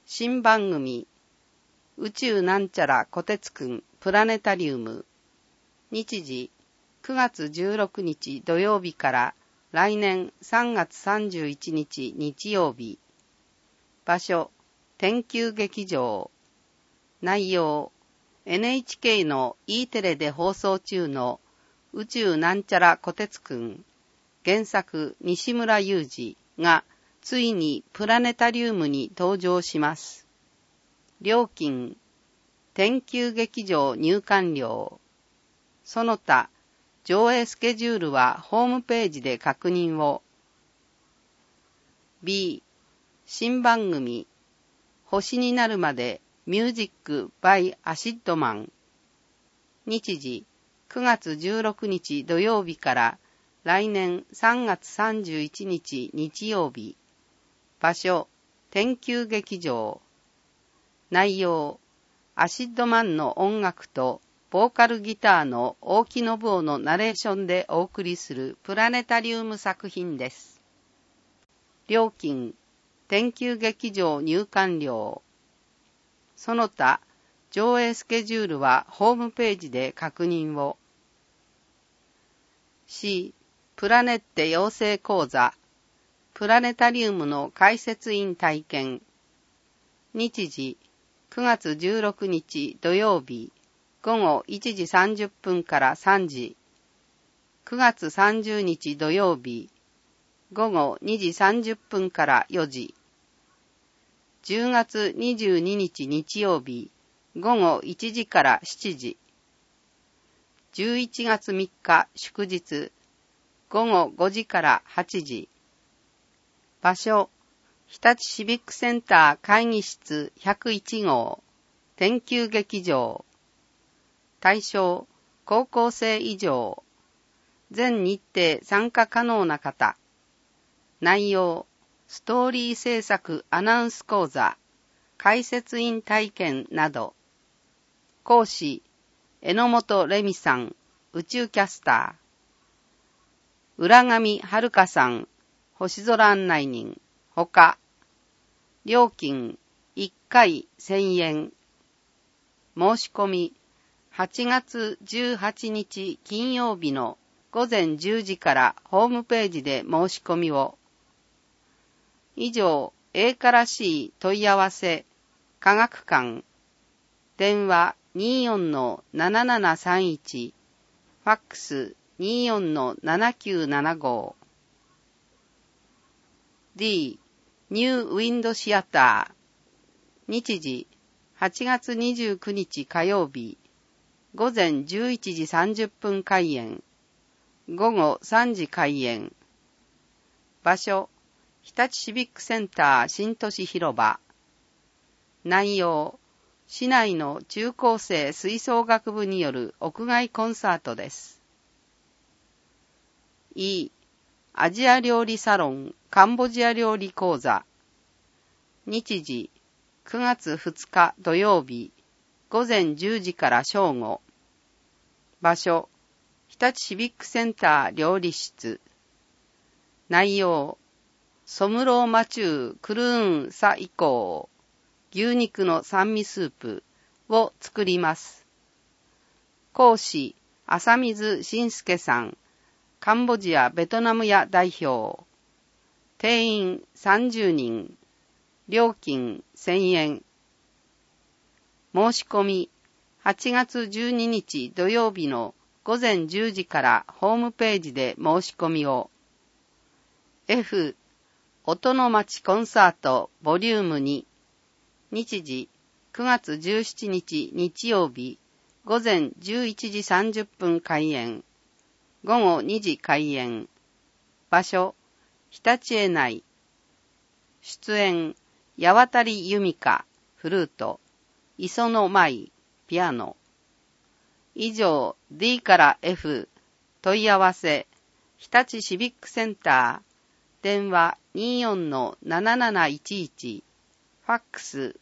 [SPEAKER 8] 新番組、宇宙なんちゃらこてつくんプラネタリウム。日時、9月16日土曜日から来年3月31日日曜日。場所、天球劇場。内容、NHK の E テレで放送中の宇宙なんちゃらこてつくん、原作西村雄二がついにプラネタリウムに登場します。料金、天球劇場入館料。その他、上映スケジュールはホームページで確認を。B、新番組、星になるまでミュージック by アシッドマン。日時、9月16日土曜日から来年3月31日日曜日。場所、天球劇場。内容、アシッドマンの音楽とボーカルギターの大木信夫のナレーションでお送りするプラネタリウム作品です。料金、天球劇場入館料。その他、上映スケジュールはホームページで確認を。C、プラネッテ養成講座。プラネタリウムの解説員体験。日時、9月16日土曜日、午後1時30分から3時。9月30日土曜日、午後2時30分から4時。10月22日日曜日、午後1時から7時。11月3日祝日、午後5時から8時。場所、日立シビックセンター会議室101号、天球劇場。対象、高校生以上。全日程参加可能な方。内容、ストーリー制作アナウンス講座、解説員体験など。講師、榎本レミさん、宇宙キャスター。浦上遥さん、星空案内人、ほか。料金、1回1000円。申し込み、8月18日金曜日の午前10時からホームページで申し込みを。以上、A から C 問い合わせ、科学館。電話24-7731、ファックス24-7975。D、ニューウィンドシアター。日時、8月29日火曜日、午前11時30分開演。午後3時開演。場所、日立シビックセンター新都市広場。内容、市内の中高生吹奏楽部による屋外コンサートです。E、アジア料理サロンカンボジア料理講座。日時、9月2日土曜日、午前10時から正午。場所、日立シビックセンター料理室。内容、ソムローマチュークルーンサ以降、牛肉の酸味スープを作ります。講師、浅水晋介さん、カンボジアベトナム屋代表。定員30人。料金1000円。申し込み、8月12日土曜日の午前10時からホームページで申し込みを。F、音の街コンサートボリューム2。日時、9月17日日曜日、午前11時30分開演。午後2時開演。場所、常陸江内。出演、八幡由美香、フルート、磯野舞、ピアノ。以上、D から F、問い合わせ、日立シビックセンター、電話 24-7711、ファックス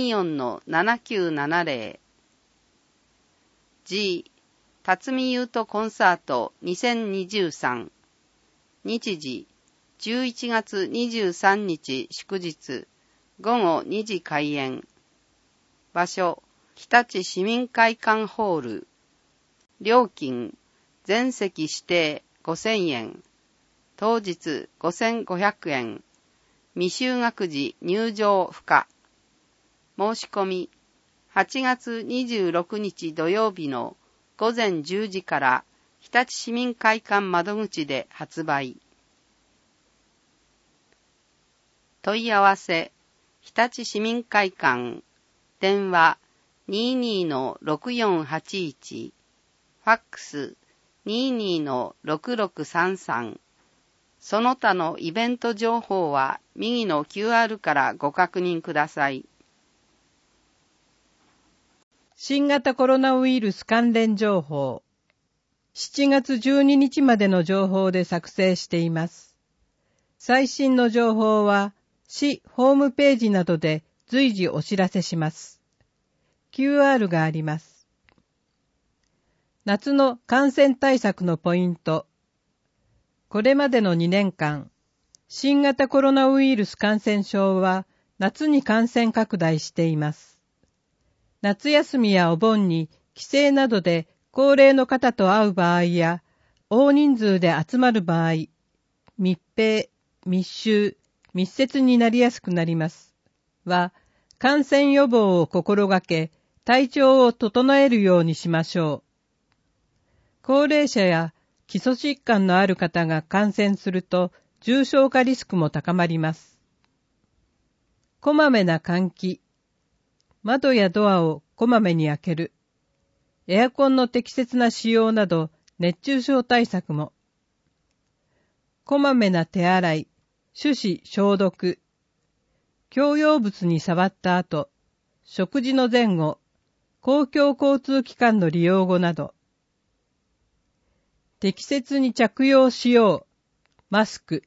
[SPEAKER 8] 24-7970。G、辰巳優斗コンサート2023。日時、11月23日祝日、 午後2時開演。場所、日立市民会館ホール。料金、全席指定5000円。当日5500円。未就学時入場不可。申し込み、8月26日土曜日の午前10時から日立市民会館窓口で発売。問い合わせ、日立市民会館、電話 22-6481、ファックス 22-6633。その他のイベント情報は右の QR からご確認ください。
[SPEAKER 9] 新型コロナウイルス関連情報。7月12日までの情報で作成しています。最新の情報は市ホームページなどで随時お知らせします。QR があります。夏の感染対策のポイント。これまでの2年間、新型コロナウイルス感染症は夏に感染拡大しています。夏休みやお盆に帰省などで高齢の方と会う場合や、大人数で集まる場合、密閉、密集、密接になりやすくなります。感染予防を心がけ、体調を整えるようにしましょう。高齢者や基礎疾患のある方が感染すると重症化リスクも高まります。こまめな換気、窓やドアをこまめに開ける、エアコンの適切な使用など熱中症対策も。こまめな手洗い、手指消毒、共用物に触った後、食事の前後、公共交通機関の利用後など、適切に着用しよう、マスク。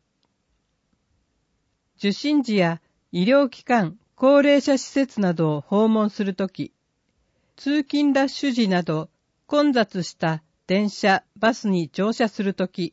[SPEAKER 9] 受診時や医療機関、高齢者施設などを訪問するとき、通勤ラッシュ時など混雑した電車、バスに乗車するとき、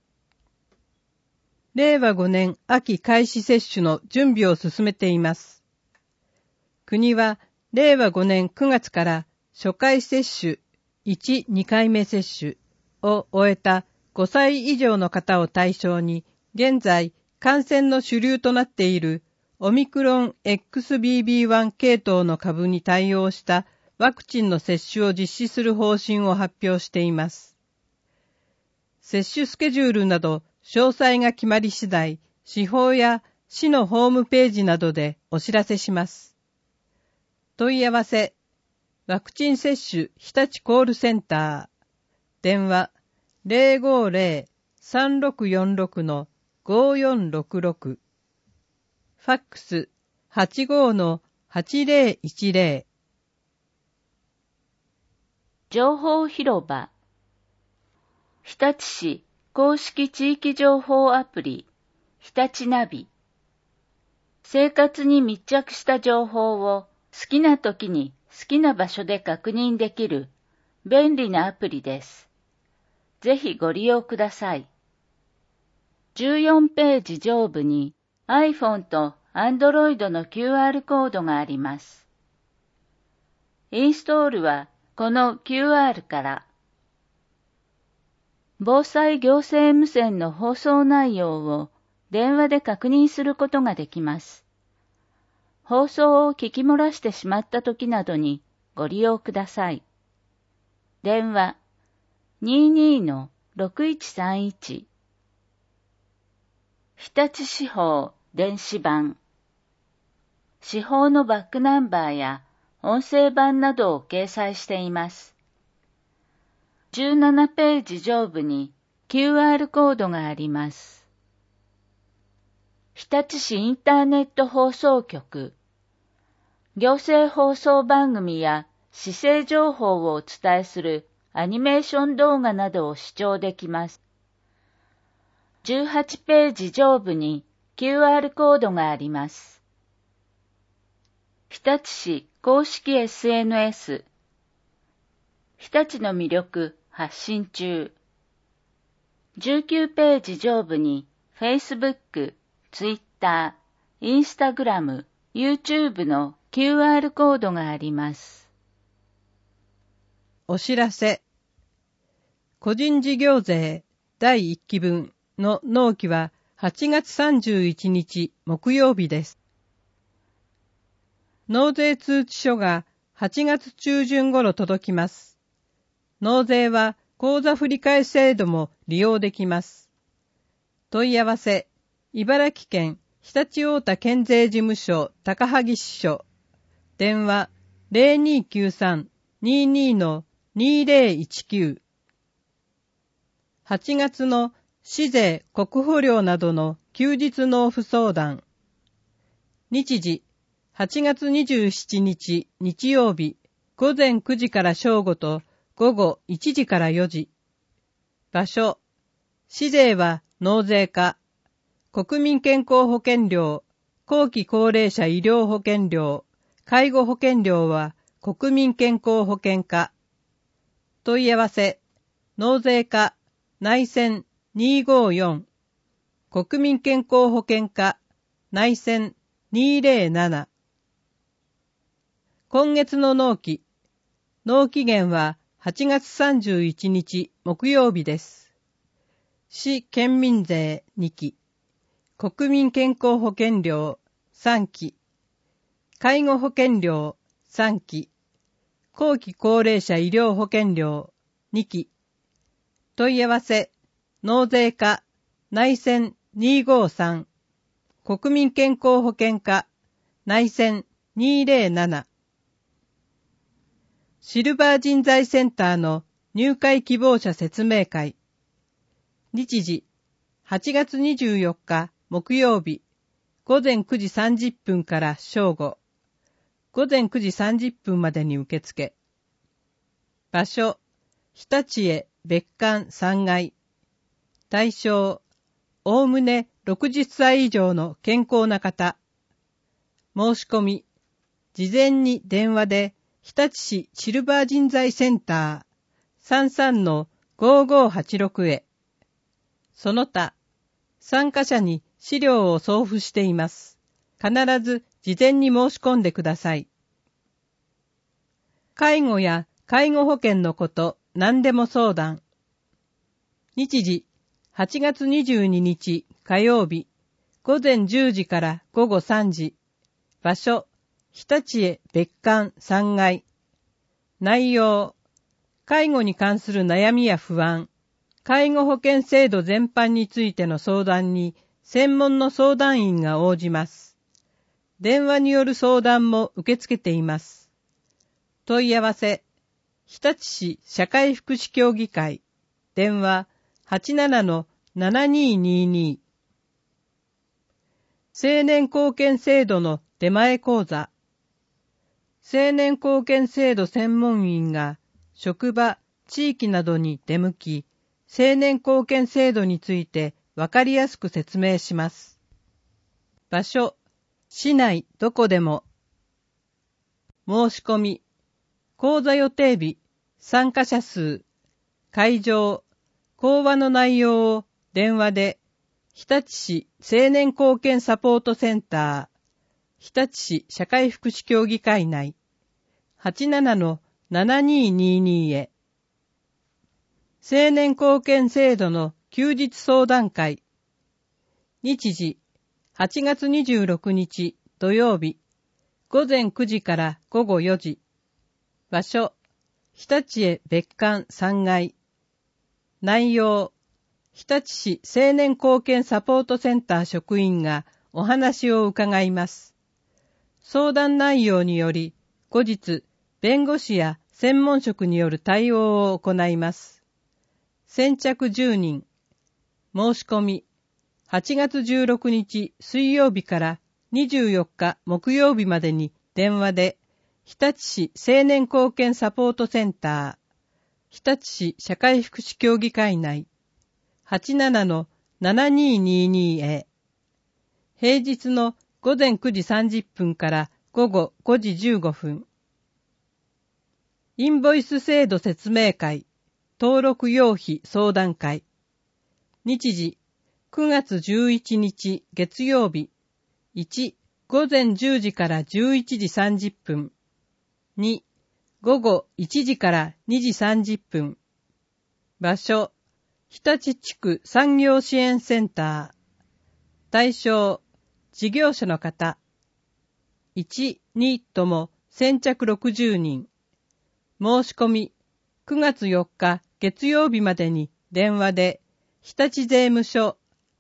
[SPEAKER 9] 令和5年秋開始接種の準備を進めています。国は令和5年9月から初回接種1、2回目接種を終えた5歳以上の方を対象に、現在感染の主流となっているオミクロン XBB.1 系統の株に対応したワクチンの接種を実施する方針を発表しています。接種スケジュールなど詳細が決まり次第、市法や市のホームページなどでお知らせします。問い合わせ、ワクチン接種日立コールセンター、電話 050-3646-5466、ファックス 85-8010。
[SPEAKER 7] 情報広場。日立市公式地域情報アプリ、日立ナビ。生活に密着した情報を好きな時に好きな場所で確認できる便利なアプリです。ぜひご利用ください。14ページ上部に iPhone と Android の QR コードがあります。インストールはこの QR から。防災行政無線の放送内容を電話で確認することができます。放送を聞き漏らしてしまった時などにご利用ください。電話 22-6131。日立市法電子版。市法のバックナンバーや音声版などを掲載しています。17ページ上部に QR コードがあります。日立市インターネット放送局。行政放送番組や市政情報をお伝えするアニメーション動画などを視聴できます。18ページ上部に QR コードがあります。日立市公式 SNS。日立の魅力発信中。19ページ上部に Facebook、Twitter、Instagram、 YouTube の QR コードがあります。
[SPEAKER 9] お知らせ。個人事業税第1期分の納期は8月31日木曜日です。納税通知書が8月中旬頃届きます。納税は口座振替制度も利用できます。問い合わせ、茨城県常陸太田県税事務所高萩支所、電話 0293-22-2019。8月の市税国保料などの休日納付相談。日時、8月27日日曜日午前9時から正午と午後1時から4時。場所、市税は納税課、国民健康保険料、後期高齢者医療保険料、介護保険料は国民健康保険課。問い合わせ、納税課、内線254、国民健康保険課、内線207。今月の納期限は8月31日木曜日です。市県民税2期、国民健康保険料3期、介護保険料3期、後期高齢者医療保険料2期。問い合わせ、納税課、内線253、国民健康保険課、内線207。シルバー人材センターの入会希望者説明会。日時、8月24日木曜日、午前9時30分から正午、午前9時30分までに受付。場所、日立へ別館3階。対象、おおむね60歳以上の健康な方。申し込み、事前に電話で日立市シルバー人材センター 33-5586 へ。その他、参加者に資料を送付しています。必ず事前に申し込んでください。介護や介護保険のこと何でも相談。日時、8月22日火曜日、午前10時から午後3時。場所、日立へ別館3階。内容、介護に関する悩みや不安、介護保険制度全般についての相談に専門の相談員が応じます。電話による相談も受け付けています。問い合わせ、日立市社会福祉協議会、電話 87-7222。青年貢献制度の出前講座。青年貢献制度専門員が職場、地域などに出向き、青年貢献制度についてわかりやすく説明します。場所、市内どこでも。申し込み、講座予定日、参加者数、会場、講話の内容を電話で、日立市青年貢献サポートセンター、日立市社会福祉協議会内、87-7222へ。青年貢献制度の休日相談会。日時、8月26日土曜日、午前9時から午後4時。場所、日立へ別館3階。内容、日立市青年貢献サポートセンター職員がお話を伺います。相談内容により、後日、弁護士や専門職による対応を行います。先着10人。申し込み、8月16日水曜日から24日木曜日までに電話で、日立市青年貢献サポートセンター、日立市社会福祉協議会内、87-7222へ。平日の午前9時30分から午後5時15分。インボイス制度説明会、登録要費相談会。日時、9月11日月曜日、1、 午前10時から11時30分。2、午後1時から2時30分。場所、日立地区産業支援センター。対象、事業者の方。1、2とも先着60人。申し込み、9月4日月曜日までに電話で、日立税務署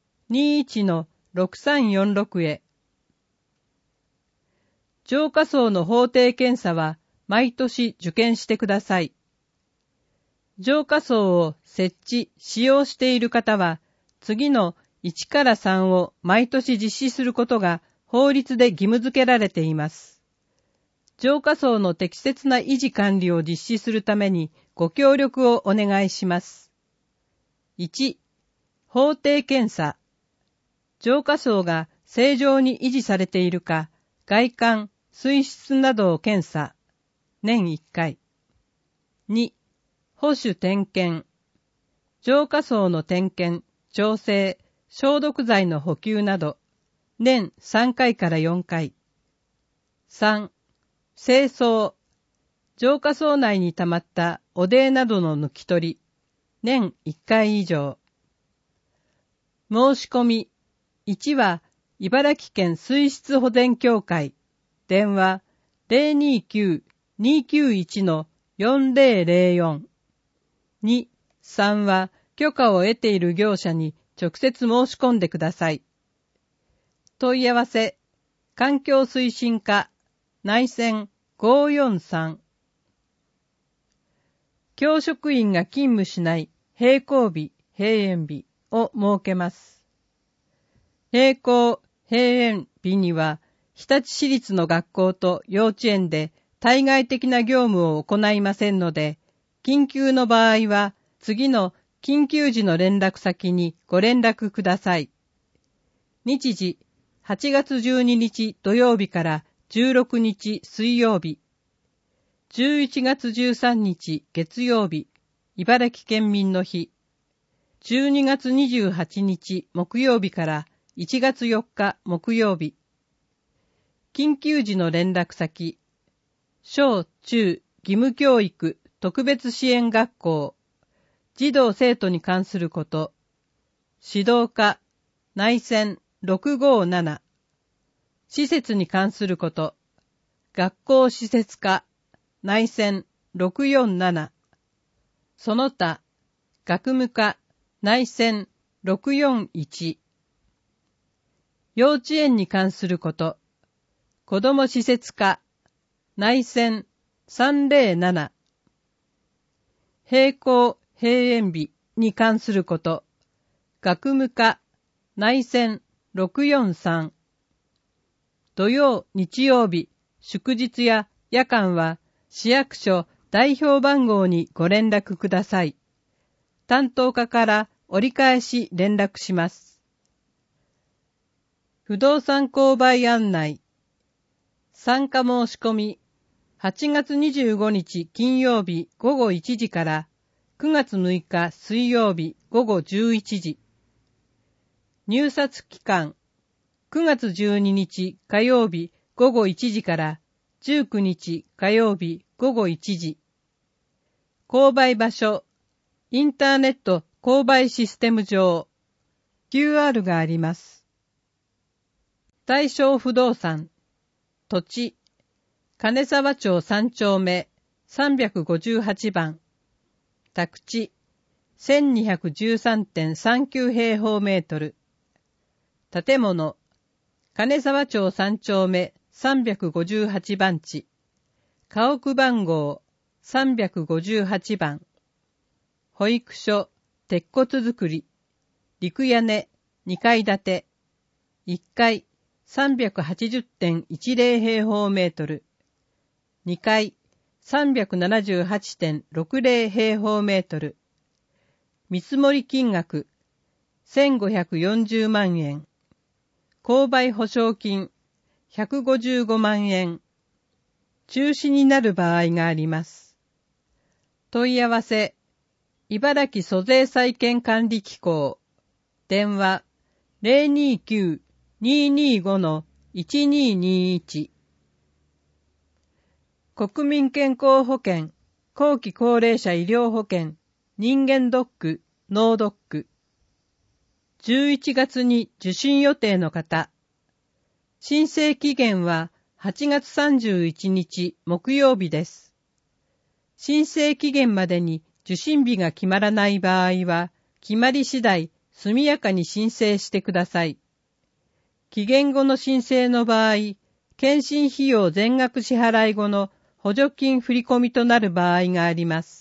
[SPEAKER 9] 21-6346 へ。浄化槽の法定検査は毎年受検してください。浄化槽を設置、使用している方は、次の1から3を毎年実施することが法律で義務付けられています。浄化槽の適切な維持管理を実施するためにご協力をお願いします。1、法定検査。浄化槽が正常に維持されているか、外観、水質などを検査。年1回。2、保守点検。浄化槽の点検、調整、消毒剤の補給など、年3回から4回。3、清掃。浄化槽内に溜まった汚泥などの抜き取り、年1回以上。申し込み。1は、茨城県水質保全協会。電話 029-291-4004。2、3は、許可を得ている業者に直接申し込んでください。問い合わせ、環境推進課、内線543。教職員が勤務しない閉校日、閉園日を設けます。閉校、閉園日には、日立市立の学校と幼稚園で対外的な業務を行いませんので、緊急の場合は、次の緊急時の連絡先にご連絡ください。日時、8月12日土曜日から16日水曜日。11月13日月曜日、茨城県民の日。12月28日木曜日から1月4日木曜日。緊急時の連絡先、小中義務教育特別支援学校、児童生徒に関すること、指導課、内線657、施設に関すること、学校施設課、内線647、その他、学務課、内線641、幼稚園に関すること、子ども施設課、内線307、閉校閉園日に関すること、学務課、内線643、土曜、日曜日、祝日や夜間は市役所代表番号にご連絡ください。担当課から折り返し連絡します。不動産購買案内。参加申し込み。8月25日金曜日午後1時から9月6日水曜日午後11時。入札期間。9月12日火曜日午後1時から19日火曜日午後1時。購買場所。インターネット購買システム上。QR があります。大正不動産。土地。金沢町3丁目358番。宅地。1213.39 平方メートル。建物。金沢町3丁目358番地。家屋番号358番。保育所、鉄骨造り。陸屋根、2階建て。1階、380.10 平方メートル。2階、378.60 平方メートル。見積もり金額、1540万円。購買保証金、155万円。中止になる場合があります。問い合わせ、茨城租税債権管理機構。電話、029-225-0000 1221。国民健康保険、後期高齢者医療保険、人間ドック、脳ドック。11月に受診予定の方。申請期限は8月31日木曜日です。申請期限までに受診日が決まらない場合は、決まり次第速やかに申請してください。期限後の申請の場合、検診費用全額支払い後の補助金振込となる場合があります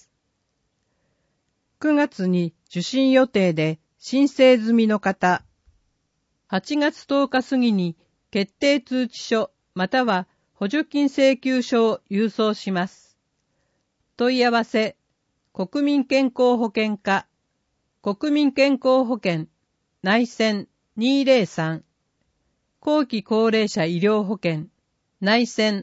[SPEAKER 9] 。9月に受診予定で申請済みの方、8月10日過ぎに決定通知書または補助金請求書を郵送します。問い合わせ、国民健康保険課、国民健康保険、内線203、後期高齢者医療保険、内線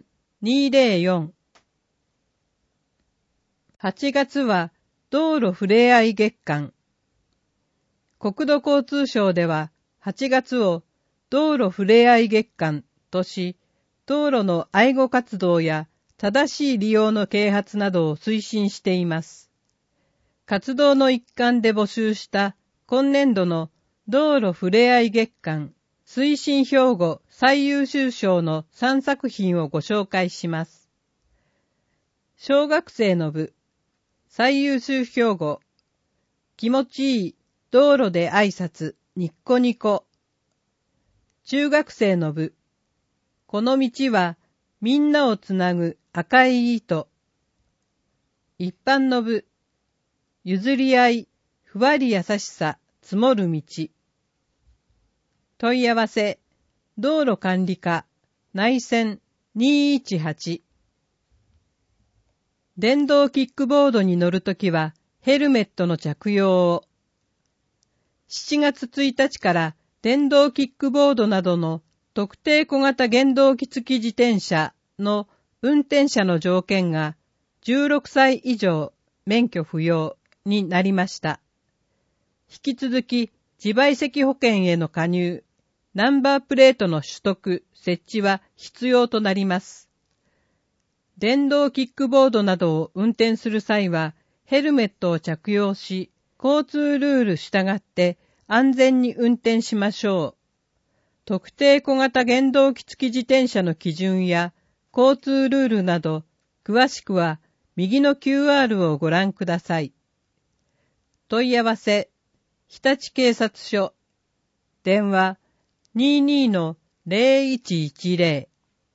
[SPEAKER 9] 204。8月は道路ふれあい月間。国土交通省では8月を道路ふれあい月間とし、道路の愛護活動や正しい利用の啓発などを推進しています。活動の一環で募集した今年度の道路ふれあい月間推進標語最優秀賞の3作品をご紹介します。小学生の部、最優秀標語、気持ちいい道路で挨拶ニッコニコ。中学生の部、この道はみんなをつなぐ赤い糸。一般の部、譲り合い、ふわり優しさ、積もる道。問い合わせ、道路管理課、内線218。電動キックボードに乗るときはヘルメットの着用を。7月1日から電動キックボードなどの特定小型原動機付き自転車の運転者の条件が16歳以上免許不要になりました。引き続き自賠責保険への加入、ナンバープレートの取得、設置は必要となります。電動キックボードなどを運転する際はヘルメットを着用し、交通ルール従って安全に運転しましょう。特定小型原動機付き自転車の基準や交通ルールなど、詳しくは右の QR をご覧ください。問い合わせ、日立警察署、電話 22-0110。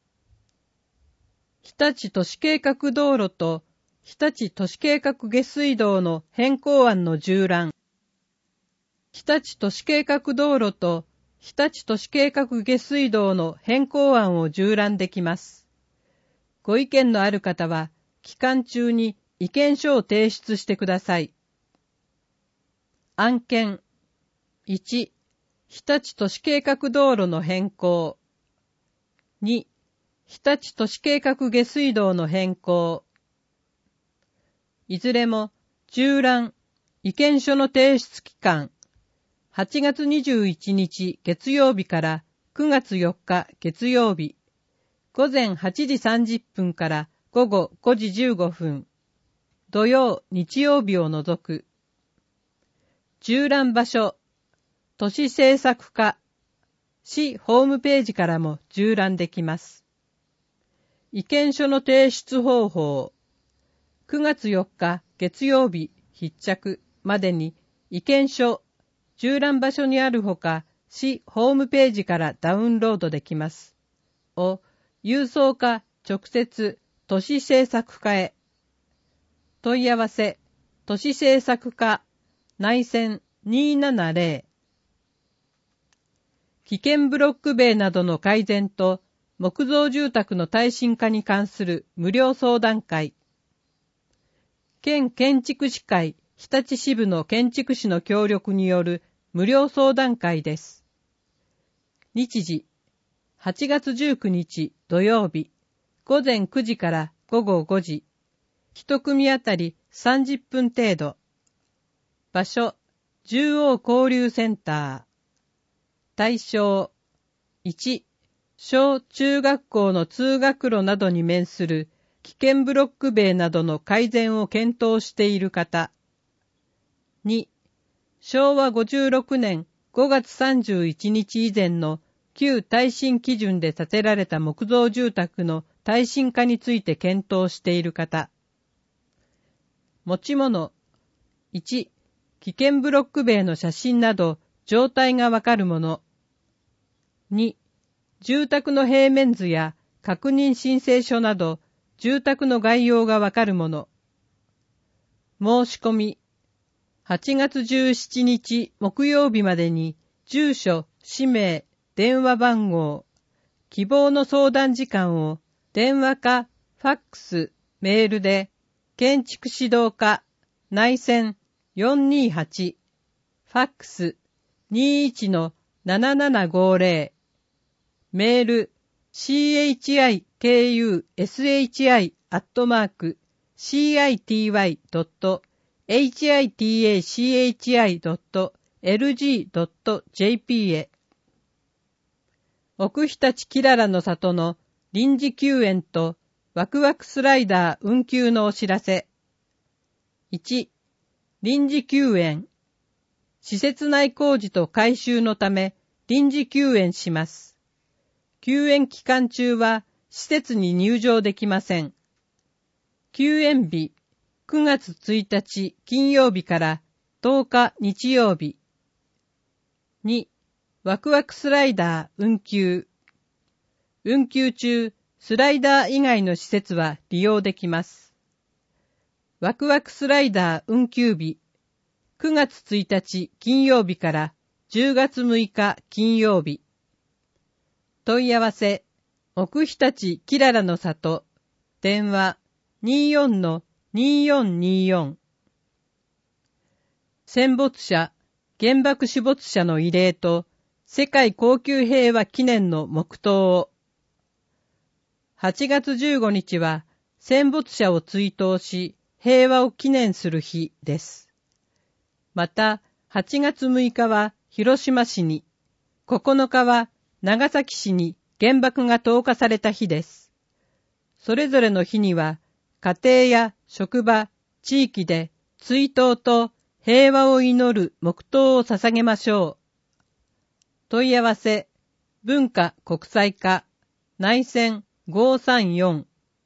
[SPEAKER 9] 日立都市計画道路と日立都市計画下水道の変更案の縦覧。日立都市計画道路と日立都市計画下水道の変更案を縦覧できます。ご意見のある方は、期間中に意見書を提出してください。案件1、日立都市計画道路の変更。2、日立都市計画下水道の変更。いずれも縦覧、意見書の提出期間、8月21日月曜日から9月4日月曜日、午前8時30分から午後5時15分、土曜、日曜日を除く。縦覧場所、都市政策課、市ホームページからも縦覧できます。意見書の提出方法、9月4日月曜日必着までに意見書、縦覧場所にあるほか、市ホームページからダウンロードできます。を、郵送か直接都市政策課へ。問い合わせ、都市政策課、内線270。危険ブロック塀などの改善と木造住宅の耐震化に関する無料相談会。県建築士会日立支部の建築士の協力による無料相談会です。日時、8月19日土曜日、午前9時から午後5時、一組あたり30分程度。場所、中央交流センター。対象、1、 小中学校の通学路などに面する危険ブロック塀などの改善を検討している方。2、昭和56年5月31日以前の旧耐震基準で建てられた木造住宅の耐震化について検討している方。持ち物。1、危険ブロック塀の写真など状態がわかるもの。2、住宅の平面図や確認申請書など住宅の概要がわかるもの。申し込み。8月17日木曜日までに住所、氏名、電話番号、希望の相談時間を電話かファックス、メールで建築指導課内線428ファックス 21-7750メール chikushi@hitach.lg.jp へ。奥日立きららの里の臨時休園とワクワクスライダー運休のお知らせ。1、臨時休園。施設内工事と改修のため臨時休園します。休園期間中は施設に入場できません。休園日、9月1日金曜日から10日日曜日。2、ワクワクスライダー運休。運休中、スライダー以外の施設は利用できます。ワクワクスライダー運休日、9月1日金曜日から10月6日金曜日。問い合わせ、奥日立きららの里、電話 24-2424。戦没者、原爆死没者の慰霊と世界恒久平和記念の黙祷を。8月15日は戦没者を追悼し平和を記念する日です。また、8月6日は広島市に、9日は長崎市に原爆が投下された日です。それぞれの日には、家庭や職場、地域で追悼と平和を祈る黙祷を捧げましょう。問い合わせ、文化国際課、内線534。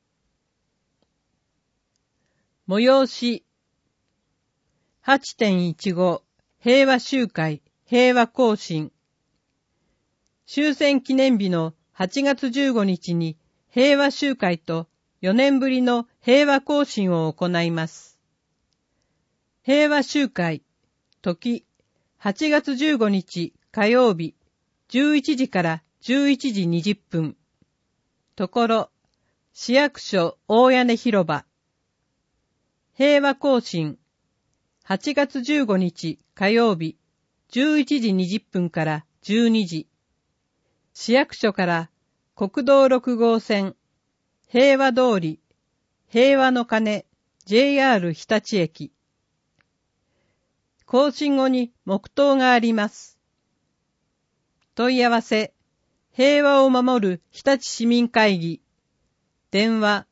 [SPEAKER 9] 催し、8.15 平和集会平和行進。終戦記念日の8月15日に平和集会と4年ぶりの平和行進を行います。平和集会、時、8月15日火曜日、11時から11時20分。ところ、市役所大屋根広場。平和行進、8月15日火曜日、11時20分から12時。市役所から国道6号線、平和通り、平和の鐘、JR 日立駅。行進後に黙祷があります。問い合わせ、平和を守る日立市民会議。電話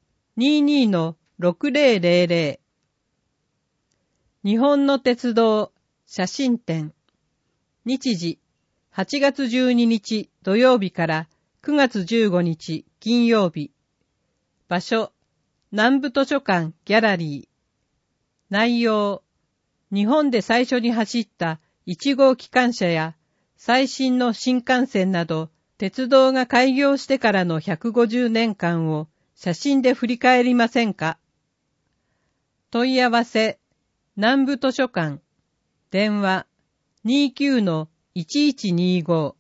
[SPEAKER 9] 22-6000。日本の鉄道写真展。日時、8月12日土曜日から9月15日金曜日。場所、南部図書館ギャラリー。内容、日本で最初に走った1号機関車や最新の新幹線など鉄道が開業してからの150年間を写真で振り返りませんか？問い合わせ、南部図書館。電話 29-1125。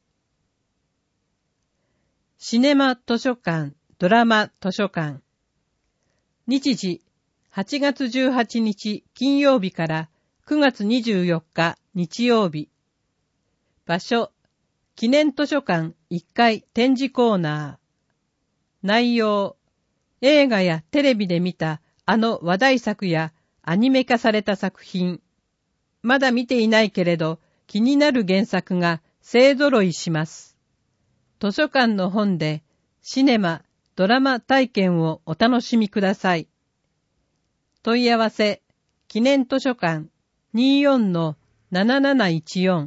[SPEAKER 9] シネマ図書館、ドラマ図書館。日時、8月18日金曜日から9月24日日曜日。場所、記念図書館1階展示コーナー。内容、映画やテレビで見たあの話題作やアニメ化された作品。まだ見ていないけれど気になる原作が勢ぞろいします。 図書館の本でシネマ、ドラマ体験をお楽しみください。問い合わせ、記念図書館 24-7714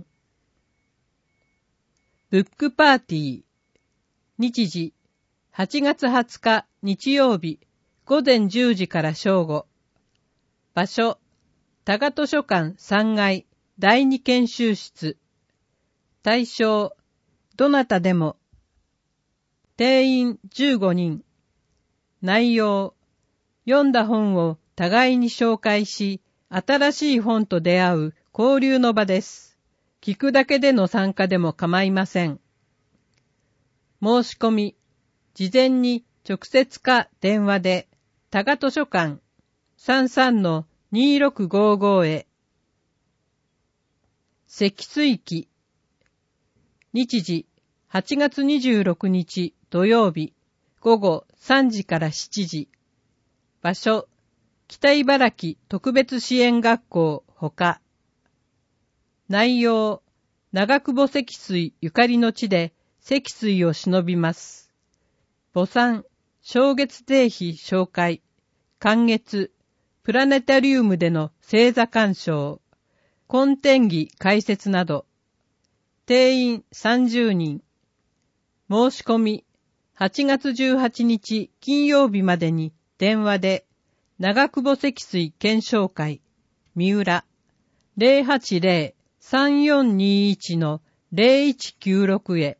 [SPEAKER 9] ブックパーティー日時8月20日日曜日午前10時から正午場所多賀図書館3階第2研修室対象どなたでも定員15人内容読んだ本を互いに紹介し新しい本と出会う交流の場です。聞くだけでの参加でも構いません。申し込み、事前に直接か電話で、多賀図書館 33-2655 へ。積水記。日時、8月26日土曜日、午後3時から7時。場所、北茨城特別支援学校ほか。内容、長久保積水ゆかりの地で積水を偲びます。墓参、正月税碑紹介、観月、プラネタリウムでの星座鑑賞、根天儀解説など、定員30人。申し込み、8月18日金曜日までに電話で、長久保積水検証会、三浦、080-3421-0196 へ。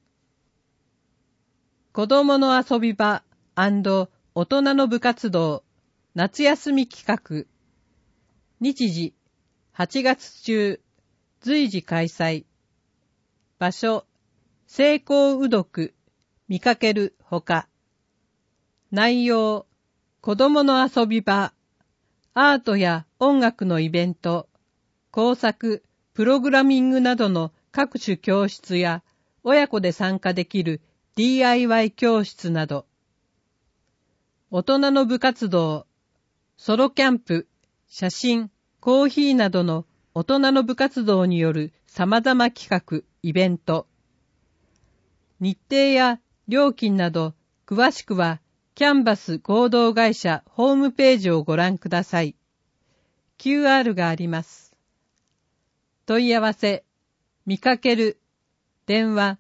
[SPEAKER 9] 子供の遊び場&大人の部活動、夏休み企画。日時、8月中、随時開催。場所、成功うどく、見かけるほか。内容、子供の遊び場、アートや音楽のイベント、工作、プログラミングなどの各種教室や親子で参加できる DIY 教室など、大人の部活動、ソロキャンプ、写真、コーヒーなどの大人の部活動による様々企画、イベント、日程や料金など詳しくはキャンバス合同会社ホームページをご覧ください。QR があります。問い合わせ、見かける、電話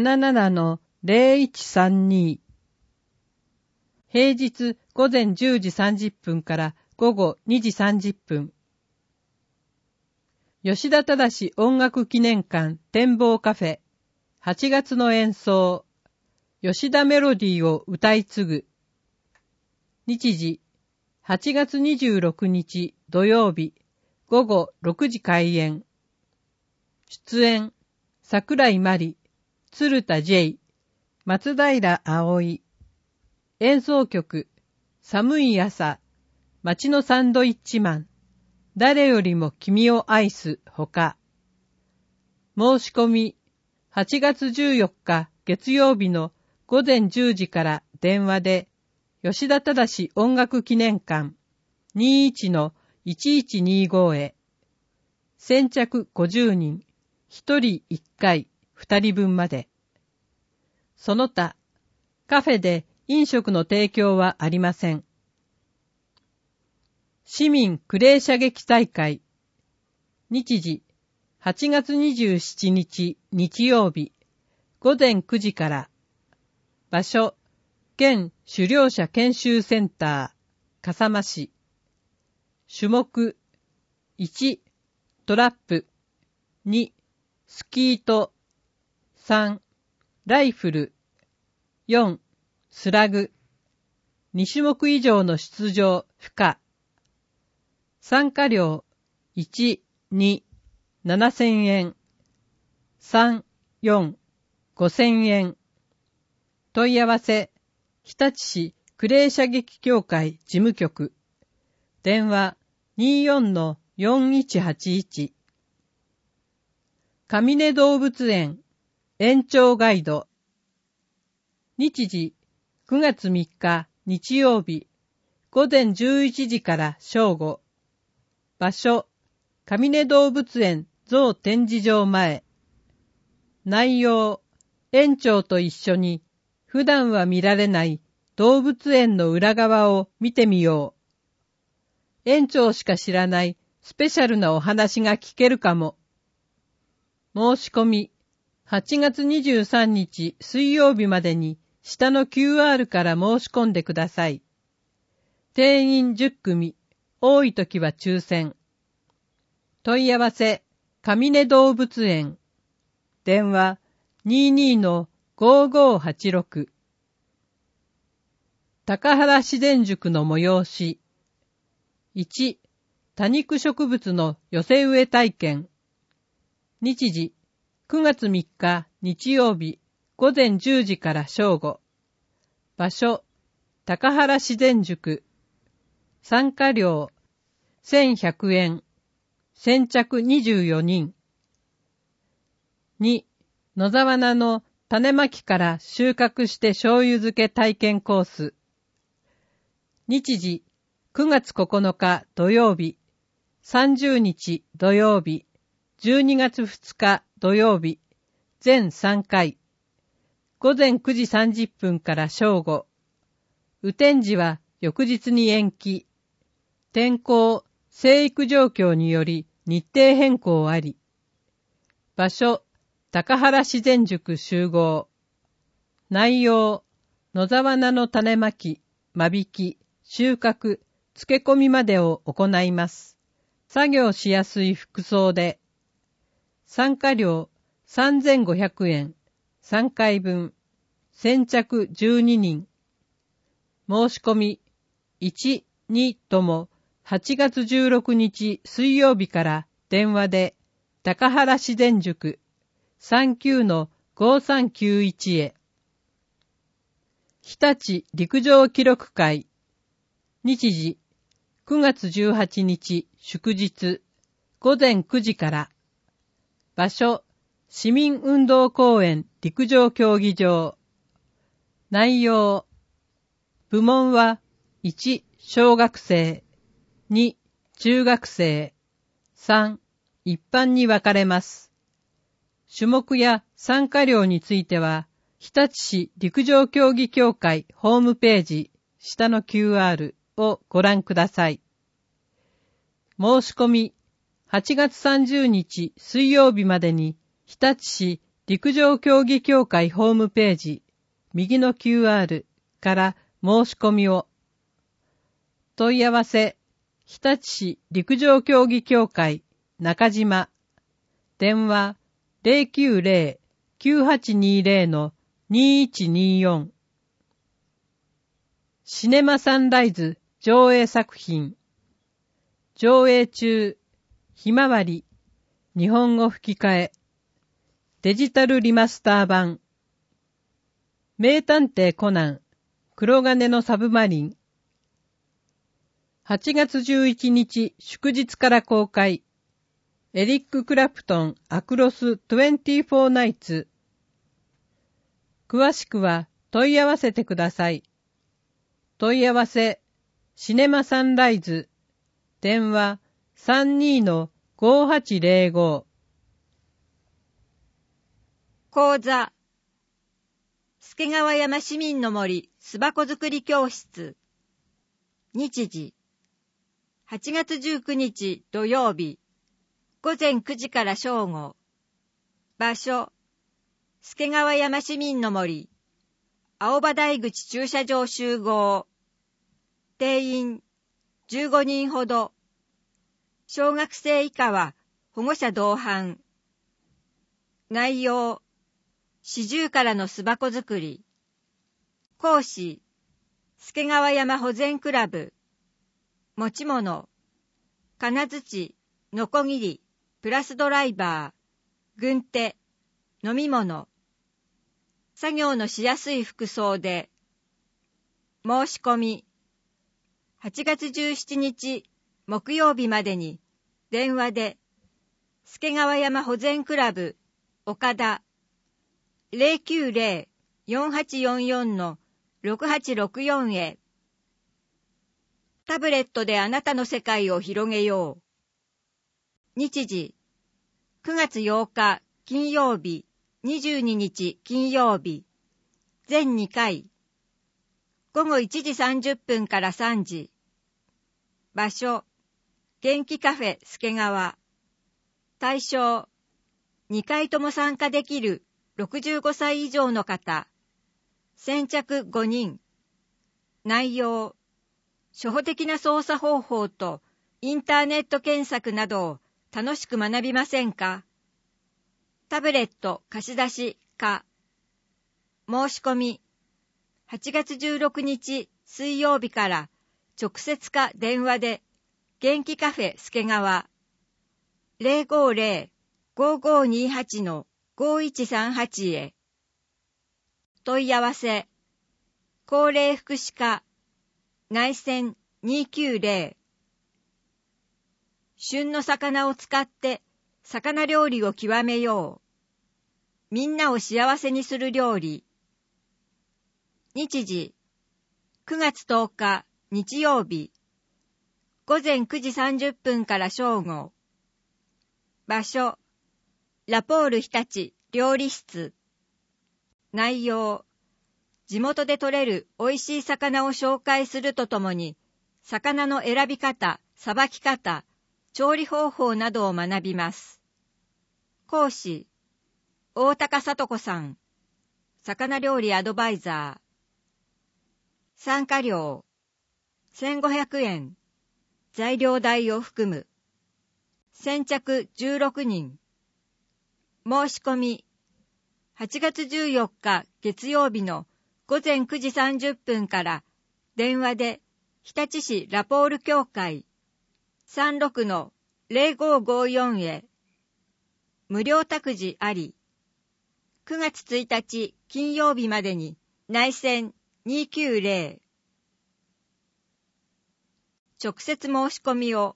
[SPEAKER 9] 77-0132。平日午前10時30分から午後2時30分。吉田忠音楽記念館展望カフェ、8月の演奏、吉田メロディーを歌い継ぐ。日時、8月26日土曜日、午後6時開演。出演、桜井真理、鶴田 J、松平葵。演奏曲、寒い朝、街のサンドイッチマン、誰よりも君を愛すほか。申し込み、8月14日月曜日の午前10時から電話で、吉田忠音楽記念館 21-1125 へ。先着50人、1人1回、2人分まで。その他、カフェで飲食の提供はありません。市民クレー射撃大会。日時、8月27日日曜日、午前9時から。場所、県狩猟者研修センター、笠間市。種目、1、トラップ、2、スキート、3、ライフル、4、スラグ。2種目以上の出場不可。参加料、1、2、7000円。3、4、5000円。問い合わせ、日立市クレー射撃協会事務局。電話 24-4181。上根動物園園長ガイド。日時9月3日日曜日午前11時から正午。場所上根動物園象展示場前。内容園長と一緒に普段は見られない動物園の裏側を見てみよう。園長しか知らないスペシャルなお話が聞けるかも。申し込み、8月23日水曜日までに下の QR から申し込んでください。定員10組、多い時は抽選。問い合わせ、上根動物園。電話、22-5586。高原自然塾の催し。1、多肉植物の寄せ植え体験。日時、9月3日日曜日午前10時から正午。場所、高原自然塾。参加料、1100円。先着24人。2、野沢菜の種まきから収穫して醤油漬け体験コース。日時、9月9日土曜日、30日土曜日、12月2日土曜日、全3回。午前9時30分から正午。雨天時は翌日に延期。天候、生育状況により日程変更あり。場所、高原自然塾集合。内容、野沢菜の種まき、間引き、収穫、漬け込みまでを行います。作業しやすい服装で。参加料3500円、3回分。先着12人。申し込み、1、2とも8月16日水曜日から電話で高原自然塾 39-5391 へ。日立陸上記録会。日時9月18日祝日午前9時から。場所、市民運動公園陸上競技場。内容、部門は1、小学生、2、中学生、3、一般に分かれます。種目や参加料については、日立市陸上競技協会ホームページ下の QR をご覧ください。申し込み、8月30日水曜日までに日立市陸上競技協会ホームページ右の QR から申し込みを。問い合わせ、日立市陸上競技協会中島。電話 090-9820-2124。シネマサンライズ上映作品。上映中、ひまわり、日本語吹き替え。デジタルリマスター版。名探偵コナン、黒金のサブマリン。8月11日祝日から公開。エリック・クラプトンアクロス24ナイツ。詳しくは問い合わせてください。問い合わせ、シネマサンライズ。電話 32-5805。
[SPEAKER 10] 講座、助川山市民の森巣箱作り教室。日時、8月19日土曜日、午前9時から正午。場所、助川山市民の森、青葉台口駐車場集合。定員、15人ほど。小学生以下は保護者同伴。内容、四十からの巣箱作り。講師、助川山保全クラブ。持ち物、金槌、のこぎり、プラスドライバー、軍手、飲み物。作業のしやすい服装で。申し込み、8月17日木曜日までに電話で助川山保全クラブ岡田 090-4844-6864 へ。タブレットであなたの世界を広げよう。日時9月8日金曜日 22日金曜日、全2回、午後1時30分から3時。場所、元気カフェ助川。対象、2回とも参加できる65歳以上の方。先着5人。内容、初歩的な操作方法とインターネット検索などを楽しく学びませんか？タブレット貸し出しか。申し込み、8月16日水曜日から直接か電話で元気カフェ助川 050-5528-5138 へ。問い合わせ、高齢福祉課内線290。旬の魚を使って魚料理を極めよう。みんなを幸せにする料理。日時、9月10日日曜日、午前9時30分から正午。場所、ラポール日立料理室。内容、地元で採れる美味しい魚を紹介するとともに、魚の選び方、さばき方、調理方法などを学びます。講師、大高聡子さん、魚料理アドバイザー。参加料、1500円、材料代を含む。先着16人。申し込み、8月14日月曜日の午前9時30分から電話で日立市ラポール協会 36-0554 へ。無料託児あり。9月1日金曜日までに内線290。直接申し込みを。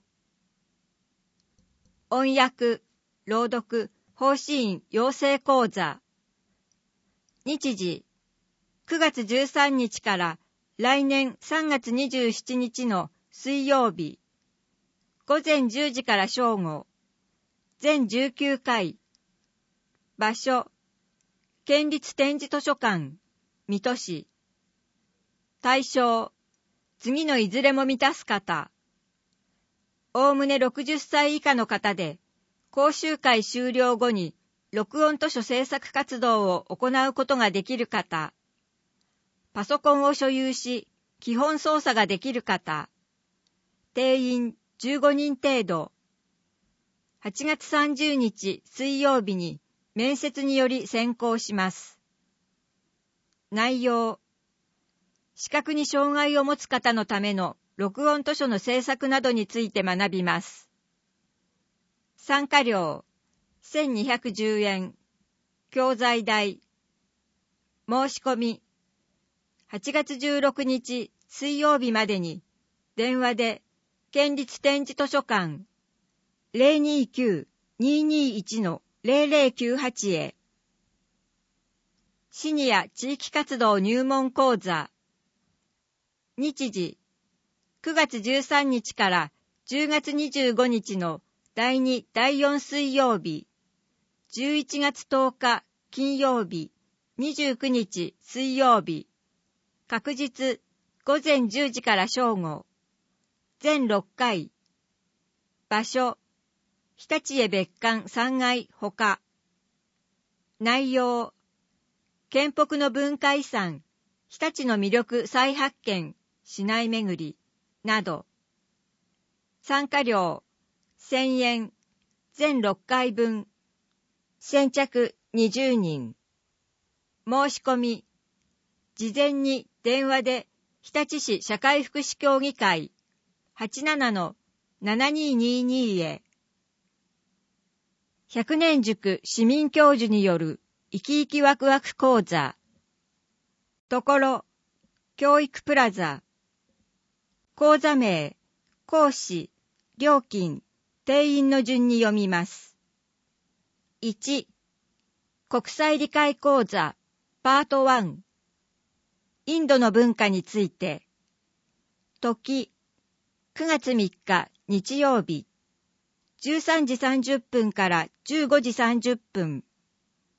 [SPEAKER 10] 音訳、朗読、奉仕員養成講座。日時、9月13日から来年3月27日の水曜日、午前10時から正午、全19回。場所、県立展示図書館、水戸市。対象、次のいずれも満たす方。おおむね60歳以下の方で、講習会終了後に録音図書制作活動を行うことができる方。パソコンを所有し、基本操作ができる方。定員15人程度。8月30日水曜日に面接により選考します。内容、視覚に障害を持つ方のための録音図書の制作などについて学びます。参加料、1210円。教材代。申し込み、8月16日水曜日までに電話で県立展示図書館 029-221-0098 へ。シニア地域活動入門講座。日時、9月13日から10月25日の第2、第4水曜日、11月10日金曜日、29日水曜日、確日午前10時から正午、全6回。場所、日立へ別館3階ほか。内容、県北の文化遺産、日立の魅力再発見、市内巡り、など。参加料、1000円、全6回分。先着20人。申し込み、事前に電話で日立市社会福祉協議会 87-7222 へ。100年塾市民教授による生き生きワクワク講座。ところ、教育プラザ。講座名、講師、料金、定員の順に読みます。1、国際理解講座、パート1。インドの文化について。時、9月3日日曜日、13時30分から15時30分。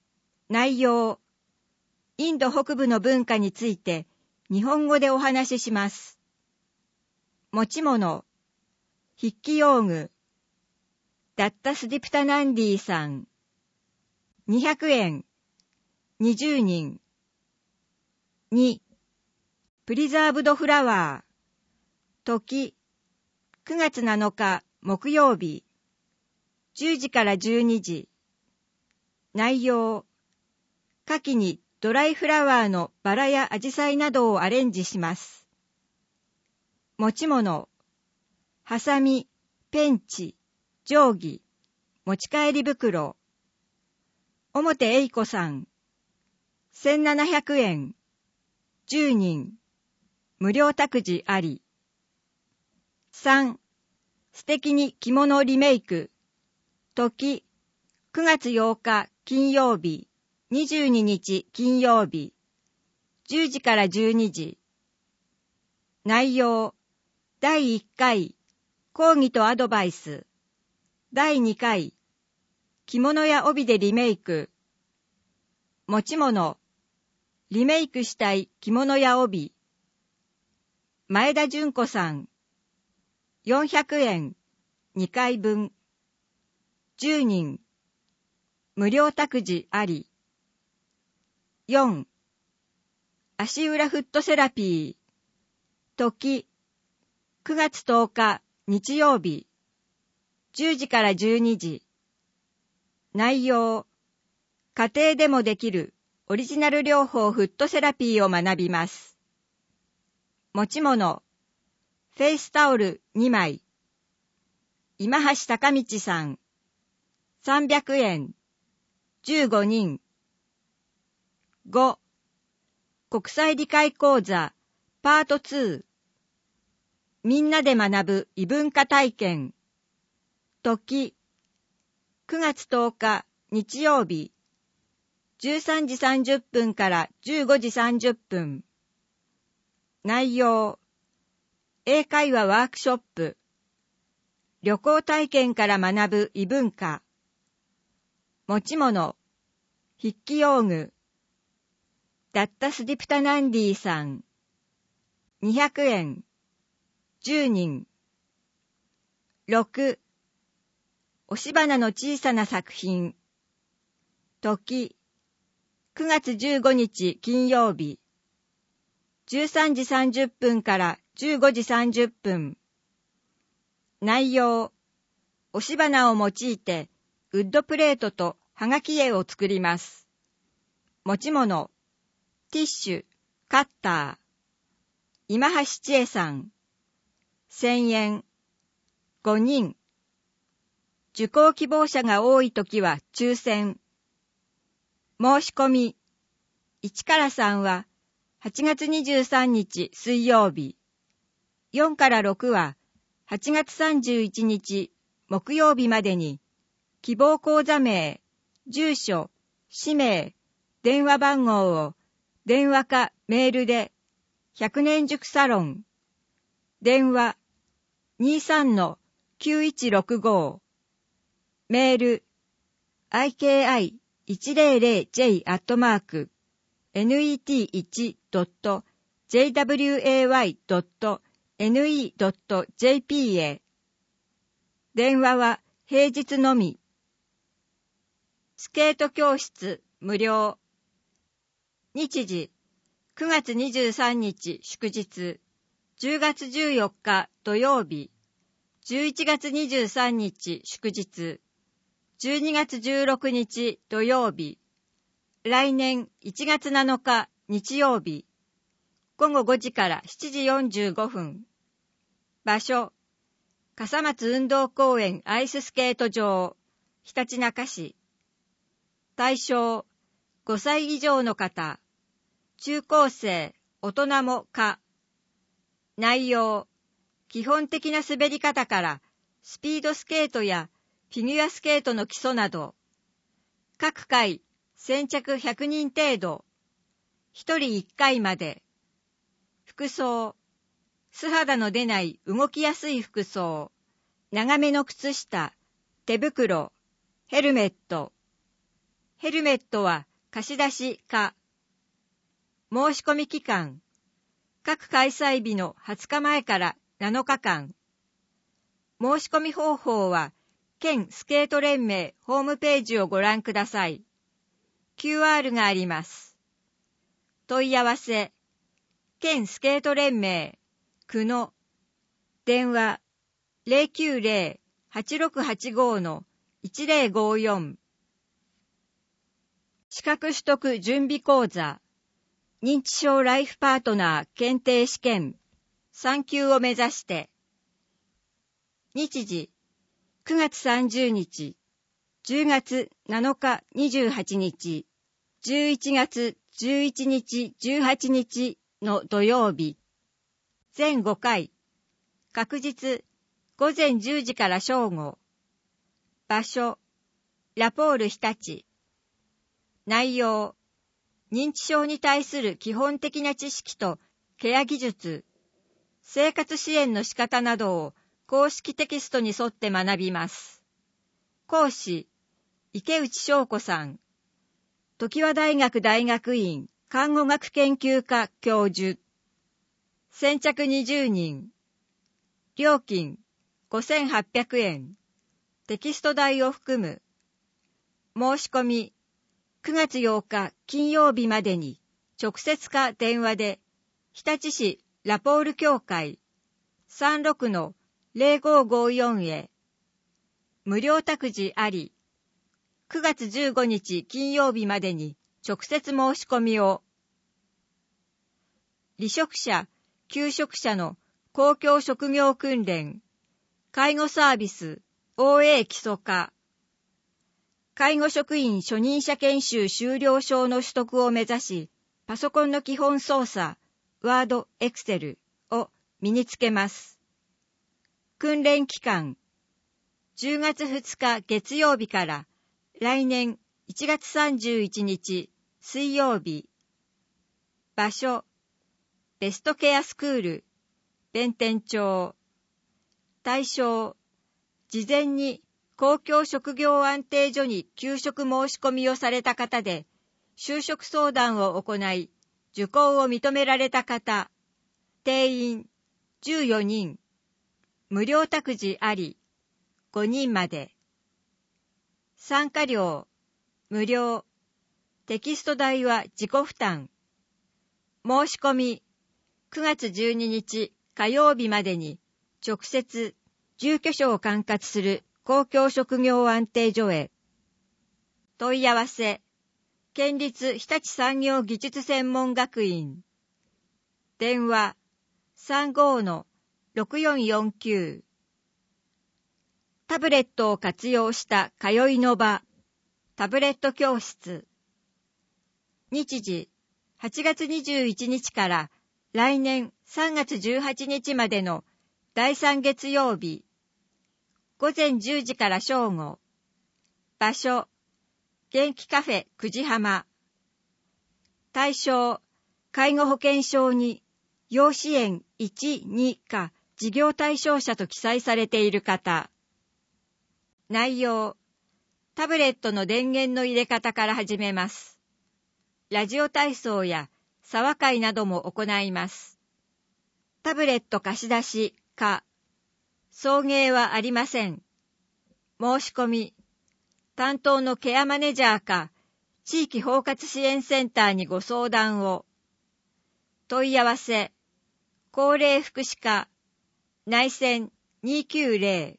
[SPEAKER 10] 内容、インド北部の文化について日本語でお話しします。持ち物、筆記用具、ダッタスディプタナンディさん、200円、20人。2、プリザーブドフラワー、時、9月7日木曜日、10時から12時。内容、下記にドライフラワーのバラやアジサイなどをアレンジします。持ち物、ハサミ、ペンチ、定規、持ち帰り袋。表英子さん、1700円、10人、無料託児あり。3、素敵に着物リメイク。時、9月8日金曜日、22日金曜日、10時から12時。内容、第1回、講義とアドバイス。第2回、着物や帯でリメイク。持ち物、リメイクしたい着物や帯。前田純子さん、400円、2回分。10人、無料託児あり。4、足裏フットセラピー。時、9月10日日曜日、10時から12時。内容、家庭でもできるオリジナル療法フットセラピーを学びます。持ち物、フェイスタオル2枚。今橋貴道さん、300円、15人。5、国際理解講座パート2。みんなで学ぶ異文化体験。時、9月10日日曜日、13時30分から15時30分。内容、英会話ワークショップ。旅行体験から学ぶ異文化。持ち物、筆記用具。ダッタスディプタナンディさん、200円、10人。6、押し花の小さな作品。時、9月15日金曜日、13時30分から15時30分。内容、押し花を用いてウッドプレートとはがき絵を作ります。持ち物、ティッシュ、カッター。今橋千恵さん、1000円、5人。受講希望者が多いときは抽選。申し込み、1から3は8月23日水曜日、4から6は8月31日木曜日までに、希望講座名、住所、氏名、電話番号を電話かメールで、100年塾サロン、電話 23-9165、メール iki100net.jway.ne.jp へ。電話は平日のみ。スケート教室無料。日時、9月23日祝日、10月14日土曜日、11月23日祝日、12月16日土曜日、来年1月7日日曜日、午後5時から7時45分。場所、笠松運動公園アイススケート場、ひたちなか市。対象、5歳以上の方、中高生、大人も可。内容、基本的な滑り方からスピードスケートやフィギュアスケートの基礎など。各回先着100人程度。1人1回まで。服装、素肌の出ない動きやすい服装。長めの靴下、手袋、ヘルメット。ヘルメットは貸出か。申し込み期間、各開催日の20日前から7日間。申し込み方法は、県スケート連盟ホームページをご覧ください。QR があります。問い合わせ、県スケート連盟、久野、電話、090-8685-1054。資格取得準備講座、認知症ライフパートナー検定試験3級を目指して。日時、9月30日、10月7日28日、11月11日18日の土曜日。全5回。確実、午前10時から正午。場所、ラポール日立。内容、認知症に対する基本的な知識とケア技術、生活支援の仕方などを公式テキストに沿って学びます。講師、池内翔子さん。常盤大学大学院看護学研究科教授。先着20人。料金、5,800円。テキスト代を含む。申し込み、9月8日金曜日までに直接か電話で日立市ラポール協会 36-0554 へ。無料託児あり。9月15日金曜日までに直接申し込みを。離職者、休職者の公共職業訓練、介護サービス OA 基礎化。介護職員初任者研修修了証の取得を目指し、パソコンの基本操作、ワード、エクセルを身につけます。訓練期間、10月2日月曜日から来年1月31日水曜日。場所、ベストケアスクール、弁天町。対象、事前に公共職業安定所に休職申し込みをされた方で、就職相談を行い、受講を認められた方、定員14人、無料託児あり、5人まで。参加料、無料。テキスト代は自己負担。申し込み、9月12日火曜日までに、直接、住居所を管轄する公共職業安定所へ。問い合わせ、県立日立産業技術専門学院。電話、35-6449。タブレットを活用した通いの場、タブレット教室。日時、8月21日から来年3月18日までの第3月曜日。午前10時から正午。場所、元気カフェ久慈浜。対象、介護保険証に要支援1、2か事業対象者と記載されている方。内容、タブレットの電源の入れ方から始めます。ラジオ体操や沢会なども行います。タブレット貸し出しか、送迎はありません。申し込み、担当のケアマネージャーか、地域包括支援センターにご相談を。問い合わせ、高齢福祉課、内線290。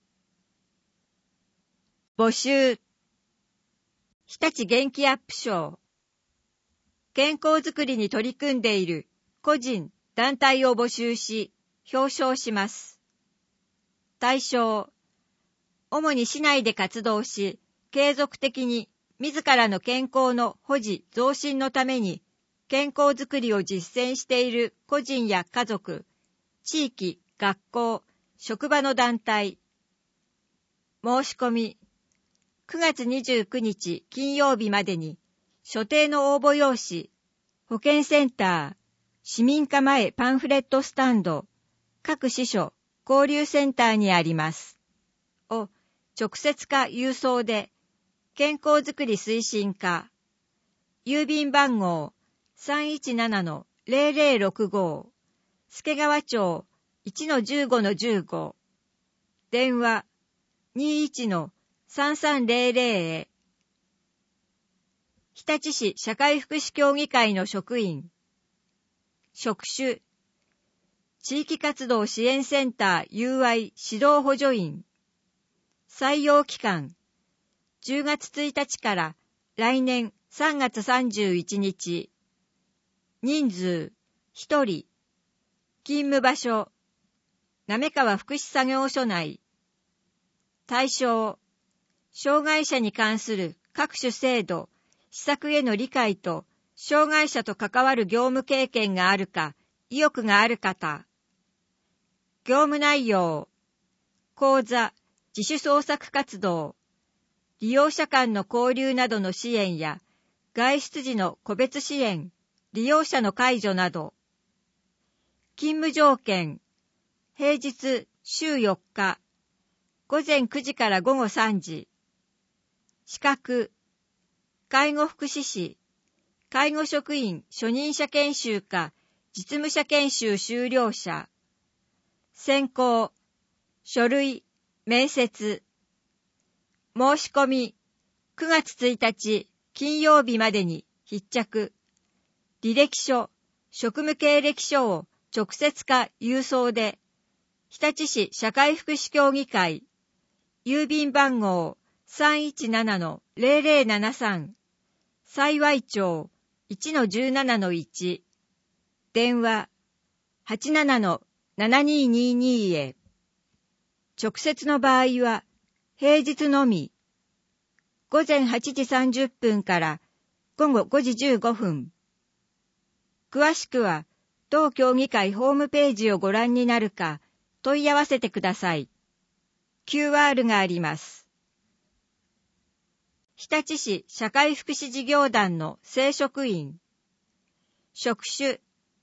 [SPEAKER 10] 募集、日立元気アップ賞。健康づくりに取り組んでいる個人、団体を募集し、表彰します。対象、主に市内で活動し、継続的に自らの健康の保持増進のために健康づくりを実践している個人や家族、地域、学校、職場の団体。申し込み、9月29日金曜日までに所定の応募用紙、保健センター、市民課前パンフレットスタンド、各支所、交流センターにあります。を直接か郵送で、健康づくり推進課、 郵便番号 317-0065 助川町 1-15-15 電話 21-3300 へ。日立市社会福祉協議会の職員。職種地域活動支援センター UI 指導補助員。採用期間10月1日から来年3月31日。人数1人。勤務場所滑川福祉作業所内。対象障害者に関する各種制度、施策への理解と障害者と関わる業務経験があるか、意欲がある方。業務内容講座、自主創作活動、利用者間の交流などの支援や、外出時の個別支援、利用者の介助など。勤務条件、平日週4日、午前9時から午後3時。資格、介護福祉士、介護職員初任者研修か実務者研修修了者。選考、書類、面接。申し込み、9月1日金曜日までに必着。履歴書、職務経歴書を直接か郵送で、日立市社会福祉協議会、郵便番号 317-0073、幸町 1-17-1、電話 87-7222 へ。直接の場合は、平日のみ、午前8時30分から午後5時15分。詳しくは、同協議会ホームページをご覧になるか、問い合わせてください。QR があります。日立市社会福祉事業団の正職員。職種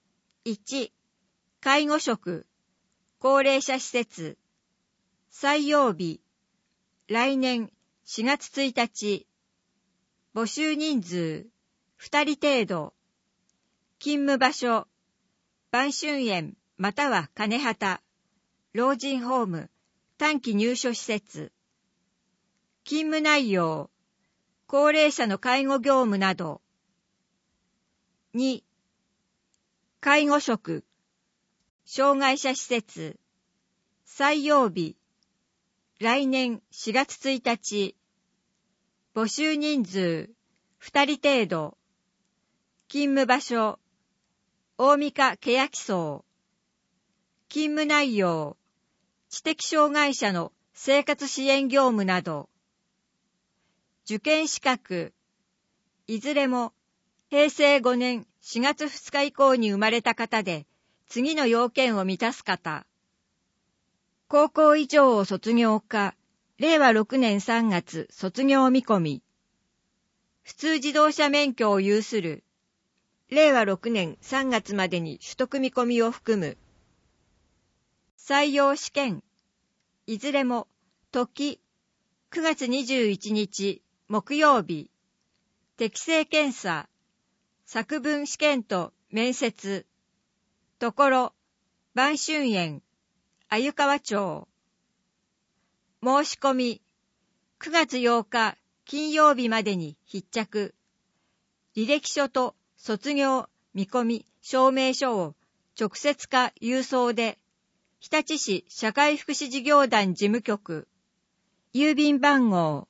[SPEAKER 10] 1、介護職、高齢者施設。採用日、来年4月1日。募集人数、2人程度。勤務場所、晩春園または金畑、老人ホーム、短期入所施設。勤務内容、高齢者の介護業務など。2、介護職、障害者施設。採用日、来年4月1日。募集人数、2人程度。勤務場所、大三日欅荘。勤務内容、知的障害者の生活支援業務など。受験資格、いずれも平成5年4月2日以降に生まれた方で、次の要件を満たす方。高校以上を卒業か、令和6年3月卒業見込み。普通自動車免許を有する。令和6年3月までに取得見込みを含む。採用試験。いずれも、時、9月21日、木曜日。適性検査。作文試験と面接。ところ、晩春園、鮎川町。申し込み、9月8日、金曜日までに必着。履歴書と卒業見込み証明書を直接か郵送で、日立市社会福祉事業団事務局、郵便番号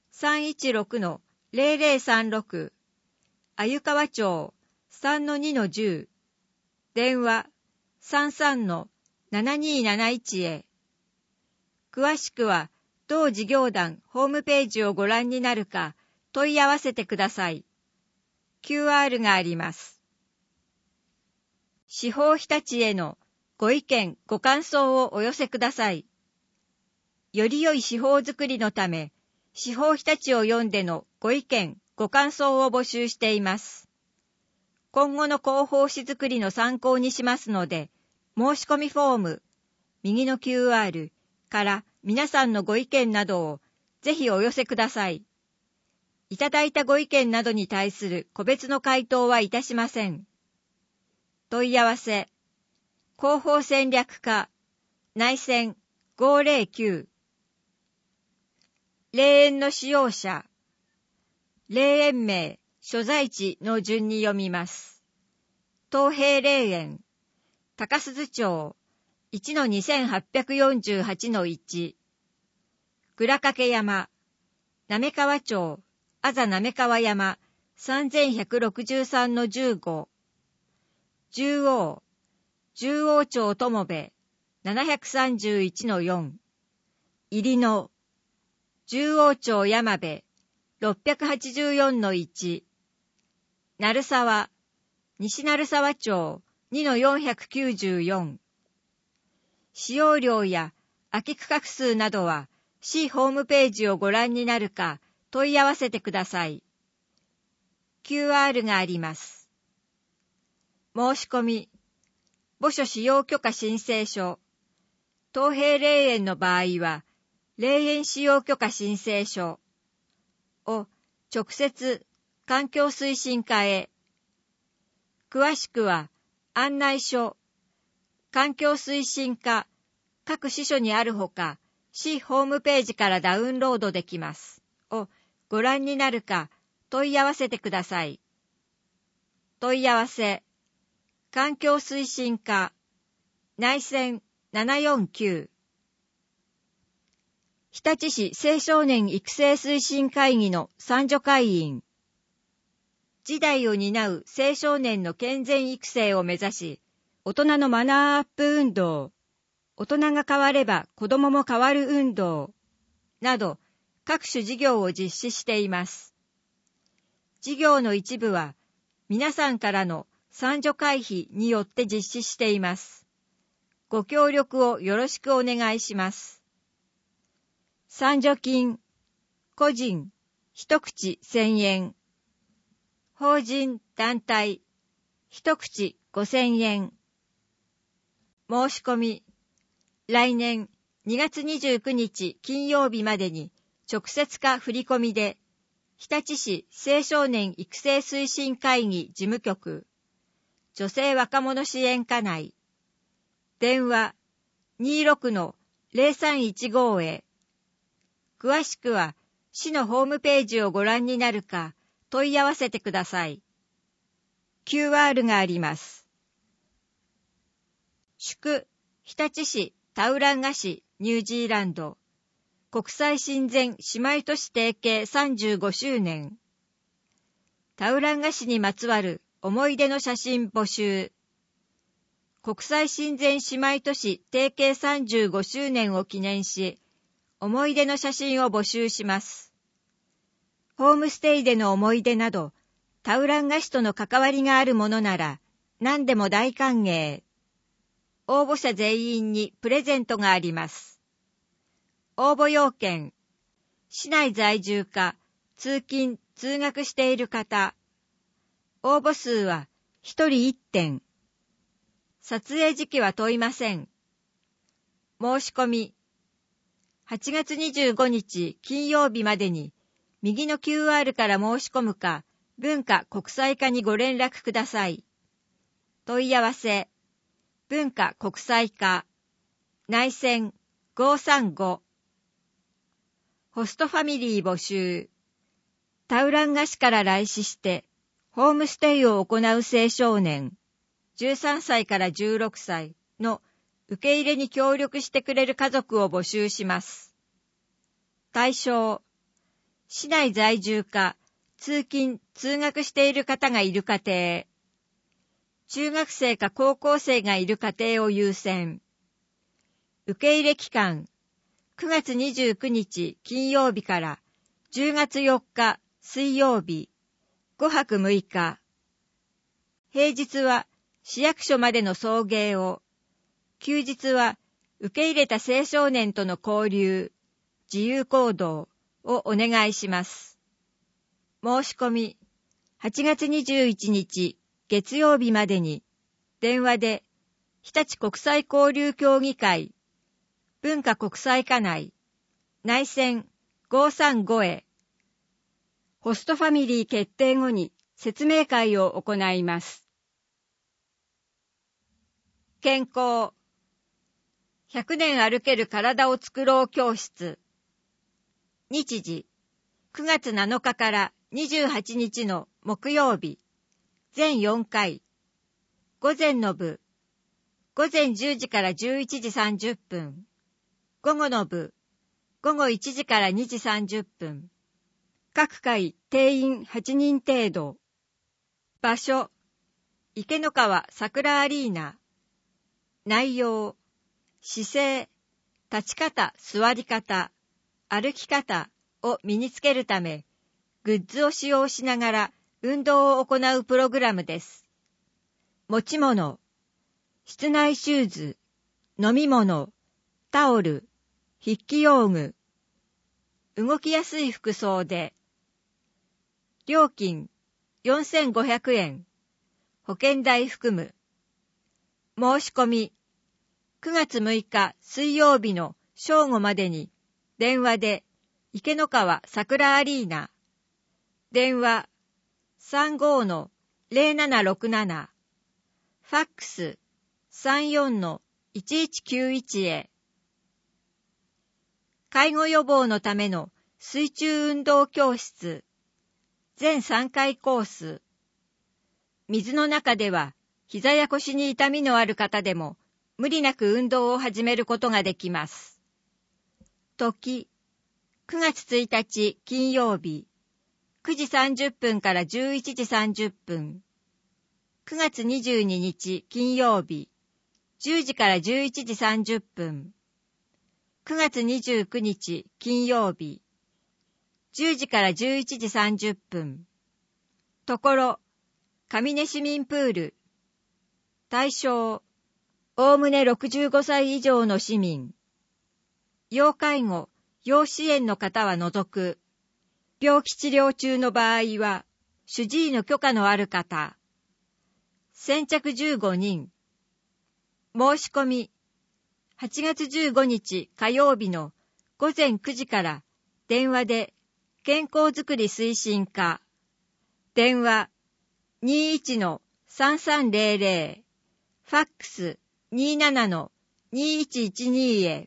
[SPEAKER 10] 316-0036、鮎川町 3-2-10、電話 33-7271 へ。詳しくは、同事業団ホームページをご覧になるか問い合わせてください。QR があります。司法日立へのご意見、ご感想をお寄せください。より良い司法づくりのため、司法日立を読んでのご意見、ご感想を募集しています。今後の広報誌づくりの参考にしますので、申し込みフォーム、右の QR から皆さんのご意見などをぜひお寄せください。 いただいたご意見などに対する個別の回答はいたしません。問い合わせ、広報戦略課、内線509。霊園の使用者、霊園名、所在地の順に読みます。東平霊園、高鈴町、1-2848-1、倉掛山、滑川町、あざ滑川山、3163-15、十王町友部、731-4、入りの、十王町山部、684-1、鳴沢、西鳴沢町、2-494。使用量や空き区画数などは、市ホームページをご覧になるか、問い合わせてください。QR があります。申し込み、墓所使用許可申請書、東平霊園の場合は、霊園使用許可申請書を直接環境推進課へ。詳しくは案内書、環境推進課各支所にあるほか、市ホームページからダウンロードできますをご覧になるか問い合わせてください。問い合わせ、環境推進課、内線749。日立市青少年育成推進会議の三女会員。時代を担う青少年の健全育成を目指し、大人のマナーアップ運動、大人が変われば子供も変わる運動、など各種事業を実施しています。事業の一部は皆さんからの三女会費によって実施しています。ご協力をよろしくお願いします。三女金、個人、一口1000円。法人、団体、一口5000円。申し込み、来年2月29日金曜日までに直接か振り込みで、日立市青少年育成推進会議事務局、女性若者支援課内、電話 26-0315 へ。詳しくは市のホームページをご覧になるか問い合わせてください。QR があります。祝、日立市タウランガ市ニュージーランド国際親善姉妹都市提携35周年。タウランガ市にまつわる思い出の写真募集。国際親善姉妹都市提携35周年を記念し、思い出の写真を募集します。ホームステイでの思い出など、タウランガ市との関わりがあるものなら、何でも大歓迎。応募者全員にプレゼントがあります。応募要件、市内在住か、通勤・通学している方。応募数は1人1点。撮影時期は問いません。申し込み、8月25日金曜日までに、右の QR から申し込むか、文化国際課にご連絡ください。問い合わせ、文化国際課、内線535。ホストファミリー募集。タウランガ市から来市して、ホームステイを行う青少年、13歳から16歳の受け入れに協力してくれる家族を募集します。対象、市内在住か、通勤・通学している方がいる家庭、中学生か高校生がいる家庭を優先。受け入れ期間、9月29日金曜日から10月4日水曜日、5泊6日。平日は市役所までの送迎を、休日は受け入れた青少年との交流、自由行動をお願いします。申し込み、8月21日月曜日までに、電話で、日立国際交流協議会、文化国際課内、内線535へ。 ホストファミリー決定後に説明会を行います。健康。100年歩ける体を作ろう教室。日時、9月7日から28日の木曜日、全4回。午前の部、午前10時から11時30分。午後の部、午後1時から2時30分。各回定員8人程度。場所、池の川桜アリーナ。内容、姿勢、立ち方、座り方、歩き方を身につけるため、グッズを使用しながら運動を行うプログラムです。持ち物、室内シューズ、飲み物、タオル、筆記用具、動きやすい服装で、料金4500円、保険代含む。申し込み、9月6日水曜日の正午までに電話で池の川桜アリーナ、電話 35-0767、ファックス 34-1191 へ。介護予防のための水中運動教室、全3回コース。水の中では膝や腰に痛みのある方でも無理なく運動を始めることができます。時、9月1日金曜日、9時30分から11時30分。9月22日金曜日、10時から11時30分。9月29日金曜日、10時から11時30分。ところ、上根市民プール。対象、おおむね65歳以上の市民。要介護、要支援の方は除く。病気治療中の場合は、主治医の許可のある方。先着15人。申し込み、8月15日火曜日の午前9時から電話で健康づくり推進課。電話 21-3300。ファックス 27-2112 へ。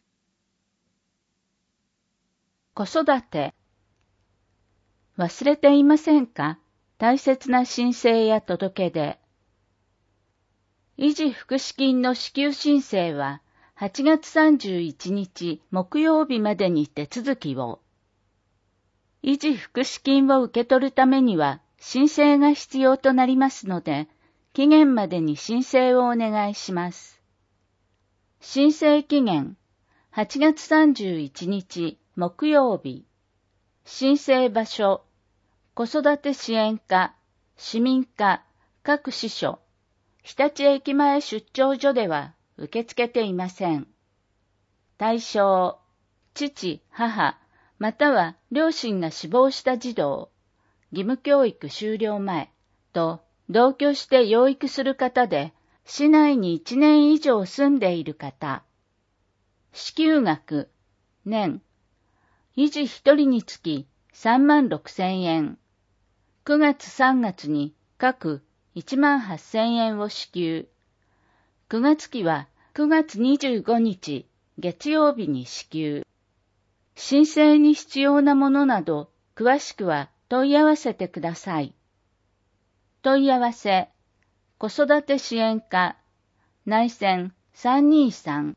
[SPEAKER 7] 子育て。忘れていませんか？大切な申請や届け出。維持福祉金の支給申請は8月31日木曜日までに手続きを。維持福祉金を受け取るためには申請が必要となりますので、期限までに申請をお願いします。申請期限、8月31日木曜日。申請場所、子育て支援課、市民課、各支所、日立駅前出張所では受け付けていません。対象、父、母、または両親が死亡した児童、義務教育終了前と同居して養育する方で、市内に1年以上住んでいる方。支給額、年、維持1人につき36,000円。9月3月に各18,000円を支給。9月期は9月25日月曜日に支給。申請に必要なものなど詳しくは問い合わせてください。問い合わせ、子育て支援課、内線323。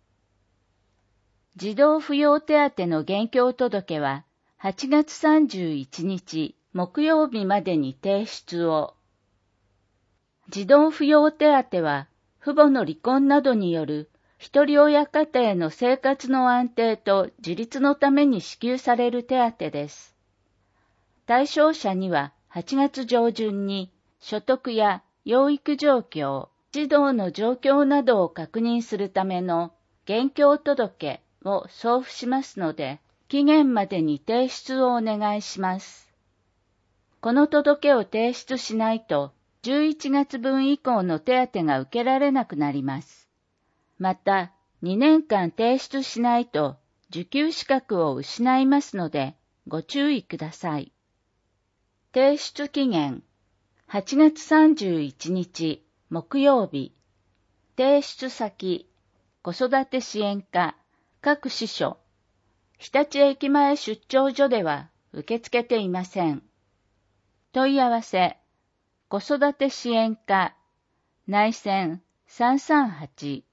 [SPEAKER 7] 児童扶養手当の現況届は8月31日木曜日までに提出を。児童扶養手当は父母の離婚などによる一人親家庭の生活の安定と自立のために支給される手当です。対象者には8月上旬に所得や養育状況、児童の状況などを確認するための現況届を送付しますので、期限までに提出をお願いします。この届を提出しないと、11月分以降の手当が受けられなくなります。また、2年間提出しないと、受給資格を失いますので、ご注意ください。
[SPEAKER 1] 提出期限8月31日木曜日。提出先子育て支援課各支所日立駅前出張所では受け付けていません。問い合わせ子育て支援課内線338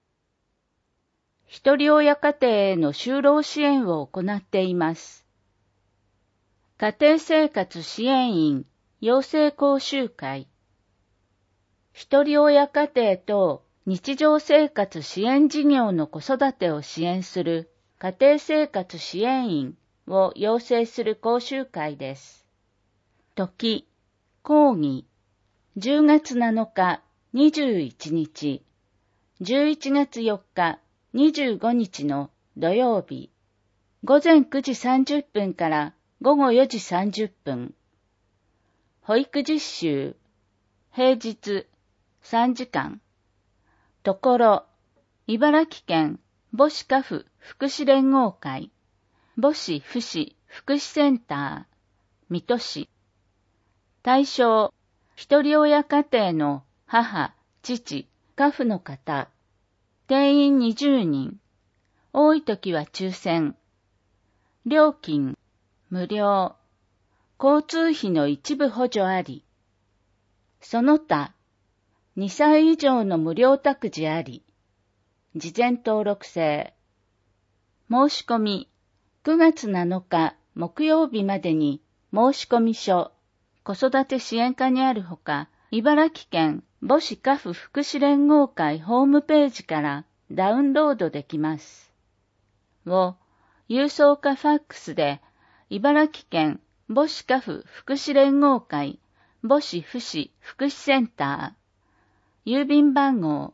[SPEAKER 1] ひとり親家庭への就労支援を行っています。家庭生活支援員養成講習会ひとり親家庭等日常生活支援事業の子育てを支援する家庭生活支援員を養成する講習会です。時、講義、10月7日、21日、11月4日、25日の土曜日、午前9時30分から午後4時30分。保育実習、平日3時間。ところ、茨城県母子家父福祉連合会、母子父子福祉センター、水戸市。対象、ひとり親家庭の母、父、家父の方。定員20人。多いときは抽選。料金、無料。交通費の一部補助あり。その他、2歳以上の無料託児あり。事前登録制。申し込み、9月7日木曜日までに申込書、子育て支援課にあるほか、茨城県母子家父福祉連合会ホームページからダウンロードできます。を、郵送かファックスで、茨城県母子家父福祉連合会母子父子福祉センター、郵便番号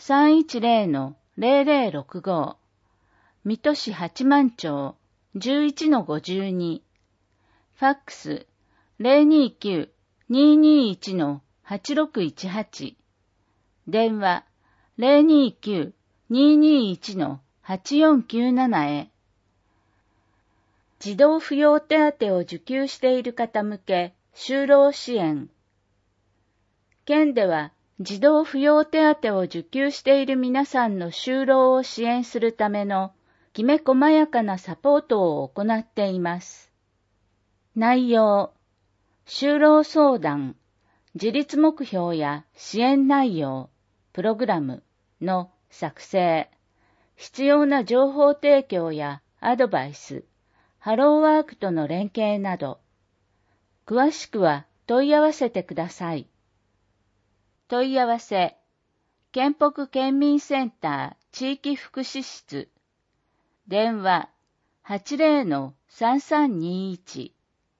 [SPEAKER 1] 310-0065、水戸市八幡町 11-52、ファックス 029-221-8618、電話 029-221-8497 へ。児童扶養手当を受給している方向け就労支援。県では児童扶養手当を受給している皆さんの就労を支援するためのきめ細やかなサポートを行っています。内容、就労相談、自立目標や支援内容、プログラムの作成、必要な情報提供やアドバイス、ハローワークとの連携など、詳しくは問い合わせてください。問い合わせ、県北県民センター地域福祉室、電話 80-3321、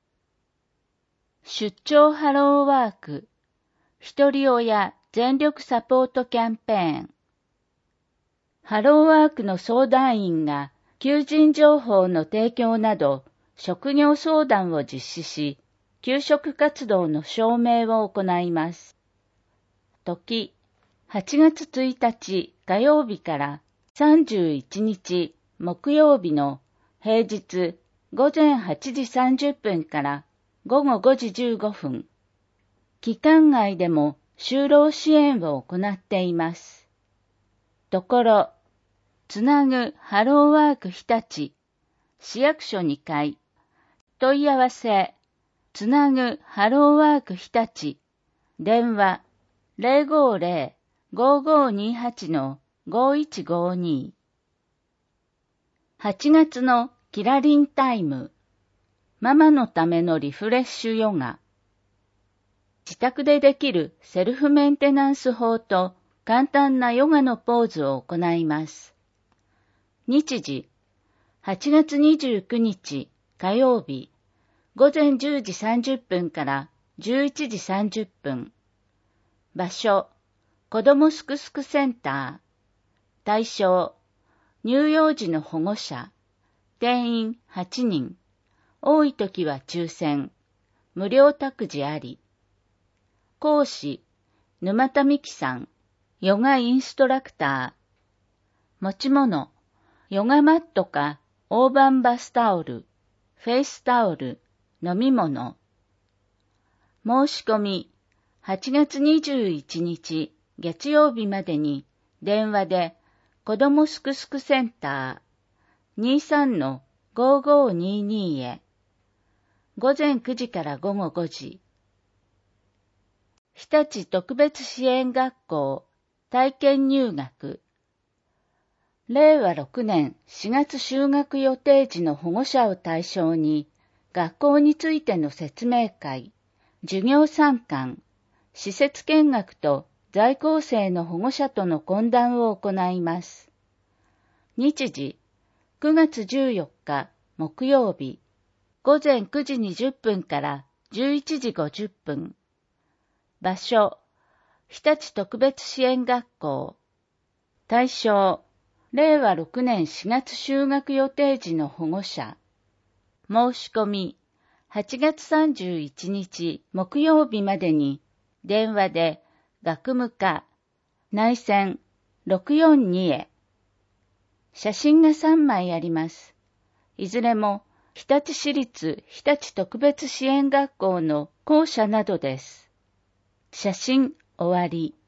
[SPEAKER 1] 出張ハローワーク、ひとり親全力サポートキャンペーン。ハローワークの相談員が求人情報の提供など職業相談を実施し、求職活動の証明を行います。時、8月1日火曜日から31日木曜日の平日午前8時30分から午後5時15分。期間外でも就労支援を行っています。ところ、つなぐハローワーク日立、市役所2階、問い合わせ、つなぐハローワーク日立、電話 050-5528-5152。8月のキラリンタイム、ママのためのリフレッシュヨガ。自宅でできるセルフメンテナンス法と簡単なヨガのポーズを行います。日時、8月29日火曜日、午前10時30分から11時30分。場所、子どもすくすくセンター。対象、乳幼児の保護者。定員8人。多いときは抽選。無料託児あり。講師、沼田美希さん。ヨガインストラクター。持ち物、ヨガマットか大判バスタオル、フェイスタオル、飲み物。 申し込み、8月21日月曜日までに電話で子どもすくすくセンター 23-5522 へ、午前9時から午後5時。日立特別支援学校体験入学。令和6年4月就学予定時の保護者を対象に、学校についての説明会、授業参観、施設見学と在校生の保護者との懇談を行います。日時、9月14日木曜日、午前9時20分から11時50分。場所、日立特別支援学校。対象、令和6年4月就学予定時の保護者。申し込み、8月31日木曜日までに電話で学務課内線642へ。写真が3枚あります。いずれも日立市立日立特別支援学校の校舎などです。写真終わり。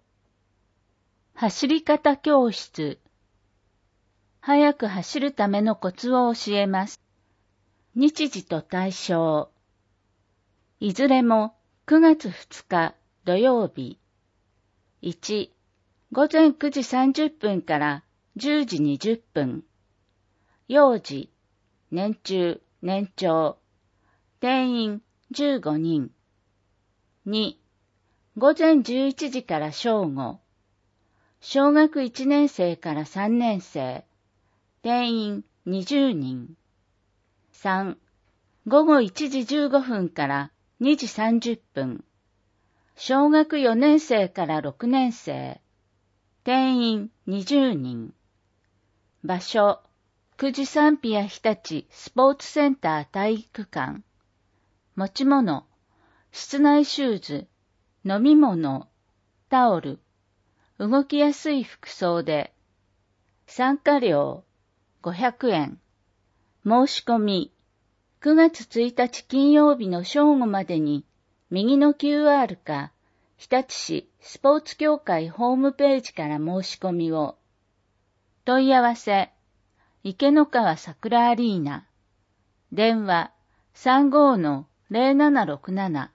[SPEAKER 1] 走り方教室。速く走るためのコツを教えます。日時と対象。いずれも9月2日土曜日。1、午前9時30分から10時20分。幼児、年中、年長。定員15人。2、午前11時から正午。小学1年生から3年生。定員20人。3、午後1時15分から2時30分。小学4年生から6年生。定員20人。場所、久慈サンピア日立スポーツセンター体育館。持ち物、室内シューズ、飲み物、タオル、動きやすい服装で。参加料、500円。申し込み、9月1日金曜日の正午までに、右の QR か、日立市スポーツ協会ホームページから申し込みを。問い合わせ、池の川桜アリーナ。電話、35-0767。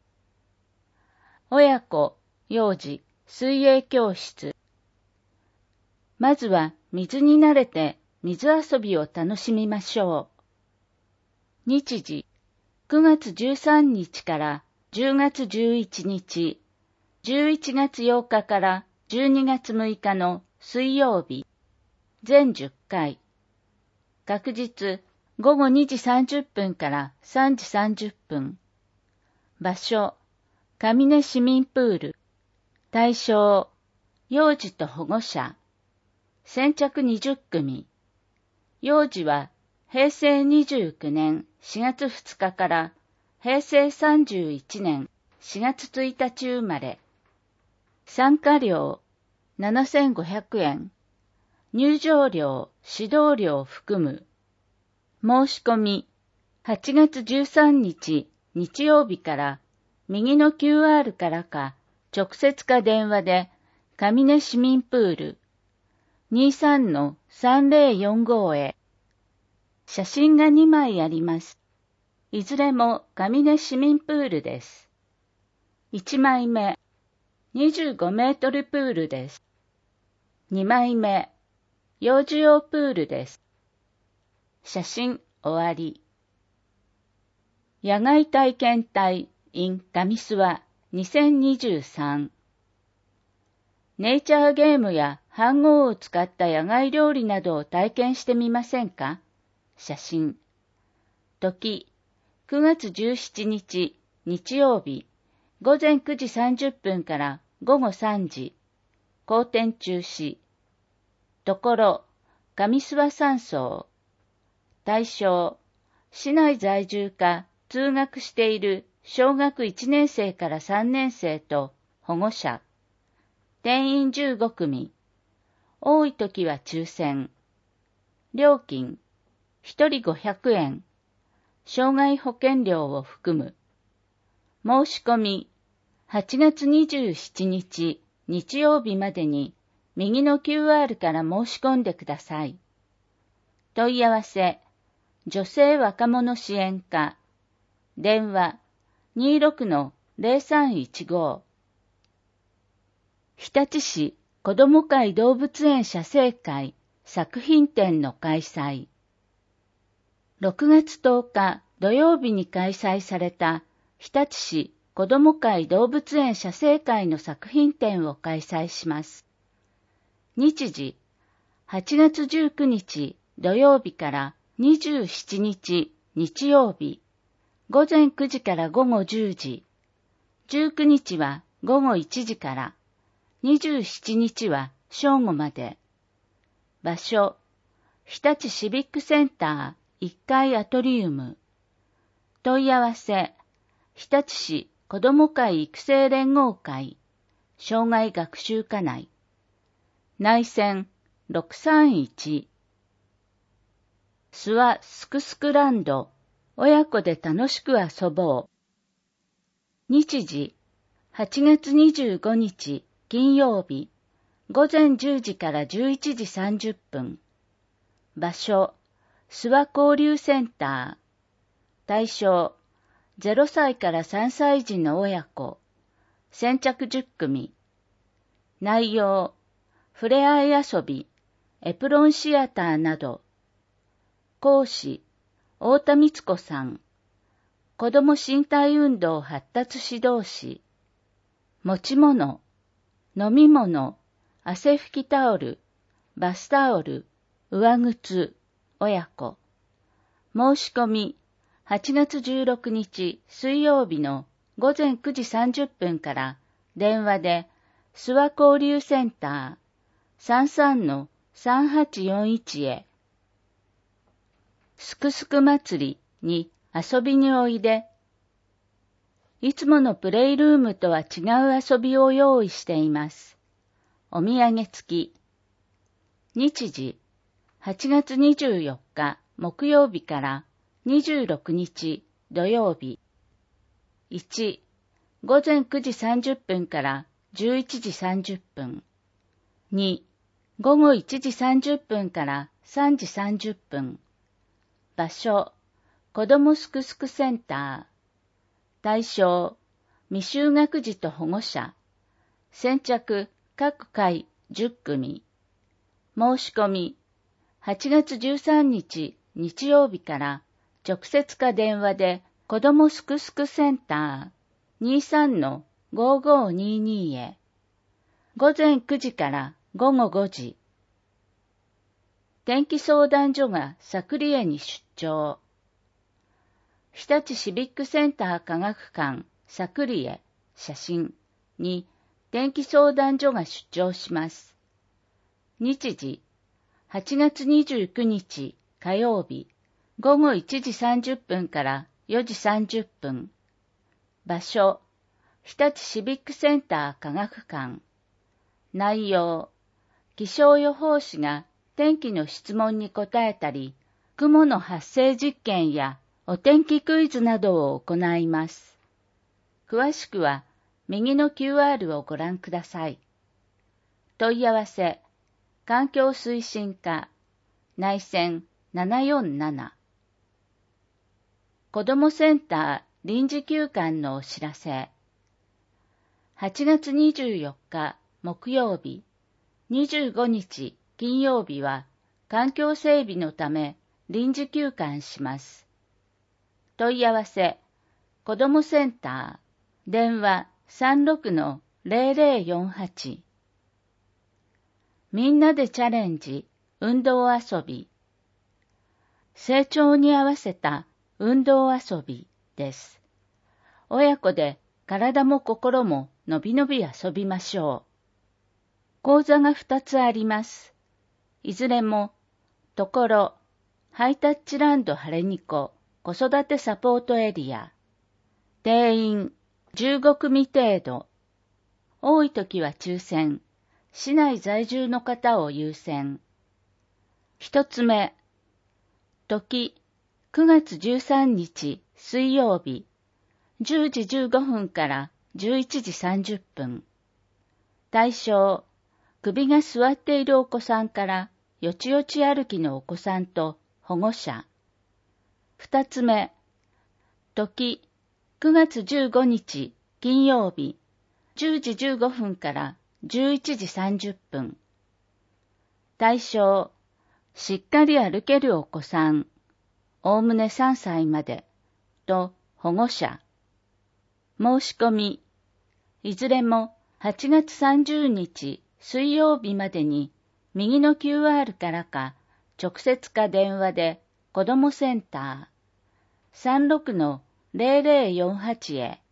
[SPEAKER 1] 親子、幼児、水泳教室。まずは水に慣れて水遊びを楽しみましょう。日時、9月13日から10月11日、11月8日から12月6日の水曜日、全10回。確日、午後2時30分から3時30分。場所、上根市民プール。対象、幼児と保護者。先着20組。幼児は平成29年4月2日から平成31年4月1日生まれ。参加料7500円。入場料、指導料を含む。申し込み、8月13日日曜日から右の QR からか直接か電話で上根市民プール 23-3045 へ。写真が2枚あります。いずれも上根市民プールです。1枚目、25メートルプールです。2枚目、幼児用プールです。写真終わり。野外体験隊 in 上諏訪2023。ネイチャーゲームや飯盒を使った野外料理などを体験してみませんか？写真。時、9月17日日曜日、午前9時30分から午後3時。後天中止。ところ、上諏訪山荘。対象、市内在住か通学している小学1年生から3年生と保護者。定員15組。多い時は抽選。料金、1人500円。障害保険料を含む。
[SPEAKER 7] 申し込み、8月27日日曜日までに右の QR から申し込んでください。問い合わせ、女性若者支援課、電話 26-0315。日立市子ども会動物園写生会作品展の開催。6月10日土曜日に開催された日立市子ども会動物園写生会の作品展を開催します。日時、8月19日土曜日から27日日曜日、午前9時から午後10時、19日は午後1時から、27日は正午まで。場所、日立シビックセンター1階アトリウム。問い合わせ、日立市子ども会育成連合会、障害学習課内。内線631。諏訪すくすくランド、親子で楽しく遊ぼう。日時、8月25日金曜日、午前10時から11時30分。場所、諏訪交流センター。対象、0歳から3歳児の親子。先着10組。内容、ふれあい遊び、エプロンシアターなど。講師、太田光子さん。子ども身体運動発達指導士。持ち物、飲み物、汗拭きタオル、バスタオル、上靴、親子。申し込み、8月16日水曜日の午前9時30分から電話で諏訪交流センター 33-3841 へ。すくすく祭りに遊びにおいで。いつものプレイルームとは違う遊びを用意しています。お土産付き。日時、8月24日木曜日から26日土曜日。1、午前9時30分から11時30分。2、午後1時30分から3時30分。場所、子どもすくすくセンター。対象、未就学児と保護者。先着各回10組。申し込み、8月13日日曜日から直接か電話で子どもすくすくセンター 23-5522 へ。午前9時から午後5時。天気相談所が佐久里へに出張。日立シビックセンター科学館佐久里へ写真に天気相談所が出張します。日時、8月29日火曜日、午後1時30分から4時30分。場所、日立シビックセンター科学館。内容、気象予報士が天気の質問に答えたり、雲の発生実験やお天気クイズなどを行います。詳しくは右の QR をご覧ください。問い合わせ、環境推進課、内線747。子どもセンター臨時休館のお知らせ。8月24日木曜日、25日金曜日は環境整備のため臨時休館します。問い合わせ、子どもセンター、電話 36-0048。みんなでチャレンジ、運動遊び。成長に合わせた運動遊びです。親子で体も心ものびのび遊びましょう。講座が2つあります。いずれも、ところ、ハイタッチランドハレニコ子育てサポートエリア。定員15組程度。多い時は抽選。市内在住の方を優先。一つ目。時、9月13日水曜日、
[SPEAKER 1] 10時15分から11時30分。対象、首が座っているお子さんからよちよち歩きのお子さんと保護者。2つ目、時、9月15日金曜日、10時15分から11時30分。対象、しっかり歩けるお子さん、おおむね3歳まで、と保護者。申し込み、いずれも8月30日水曜日までに右の QR からか直接か電話で子どもセンター 36-0048 へ。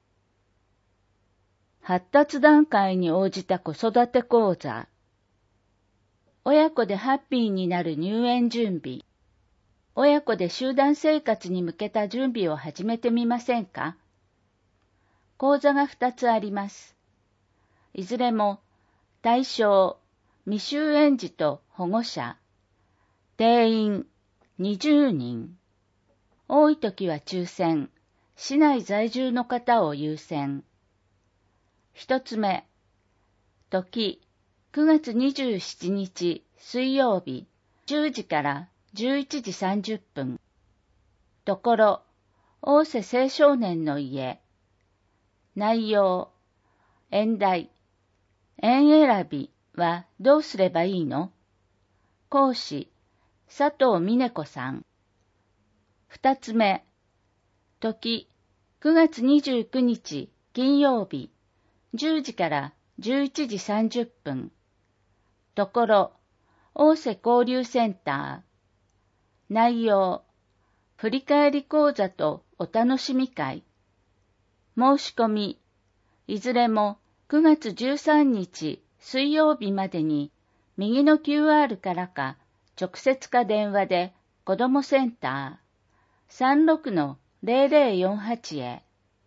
[SPEAKER 1] 発達段階に応じた子育て講座。親子でハッピーになる入園準備。親子で集団生活に向けた準備を始めてみませんか？講座が2つあります。いずれも対象、未就園児と保護者。定員20人。多いときは抽選、市内在住の方を優先。一つ目、時、9月27日水曜日、10時から11時30分。ところ、大瀬青少年の家。内容、園題、園選びはどうすればいいの？講師、佐藤美音子さん。二つ目、時、9月29日金曜日、10時から11時30分。ところ、大瀬交流センター。内容、振り返り講座とお楽しみ会。申し込み、いずれも9月13日水曜日までに右の QR からか直接か電話で子どもセンター 36-0048 へ。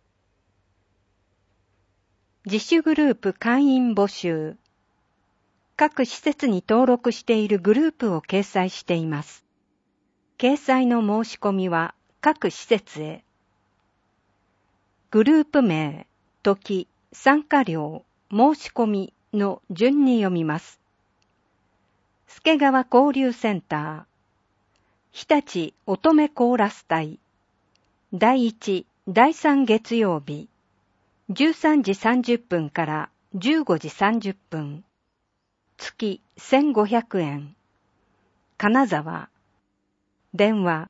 [SPEAKER 2] 自主グループ会員募集。各施設に登録しているグループを掲載しています。掲載の申し込みは各施設へ。グループ名、時、参加料、申し込みの順に読みます。助川交流センター、日立乙女コーラス隊、第1、第3月曜日、13時30分から15時30分、月1500円、金沢、電話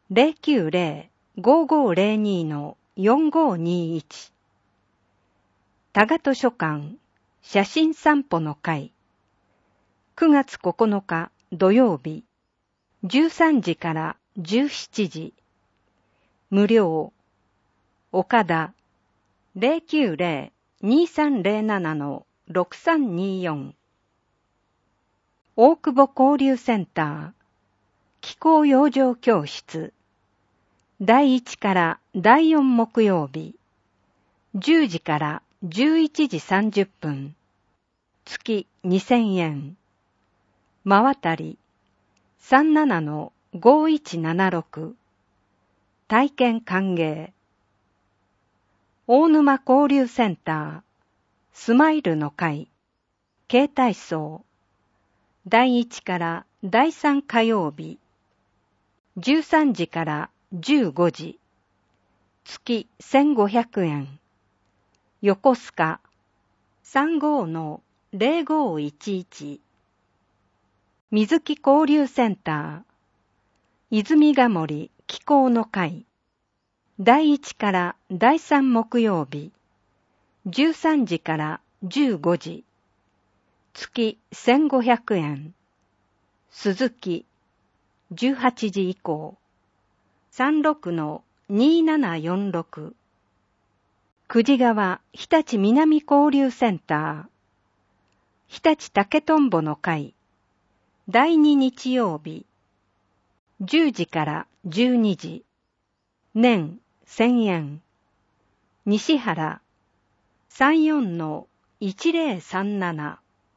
[SPEAKER 2] 090-5502-4521、多賀図書館写真散歩の会、9月9日土曜日、13時から17時、無料、岡田090-2307-6324、大久保交流センター、気候養生教室、第1から第4木曜日、10時から11時30分、月2000円、真渡り 37-5176、体験歓迎、大沼交流センター、スマイルの会、軽体操、第1から第3火曜日、13時から15時、月1500円、横須賀 35-0511、水木交流センター、泉ヶ森気候の会、第1から第3木曜日、13時から15時、月1500円、鈴木18時以降、36-2746、久慈川日立南交流センター、日立竹とんぼの会、第2日曜日、10時から12時、年1000円、西原 34-1037、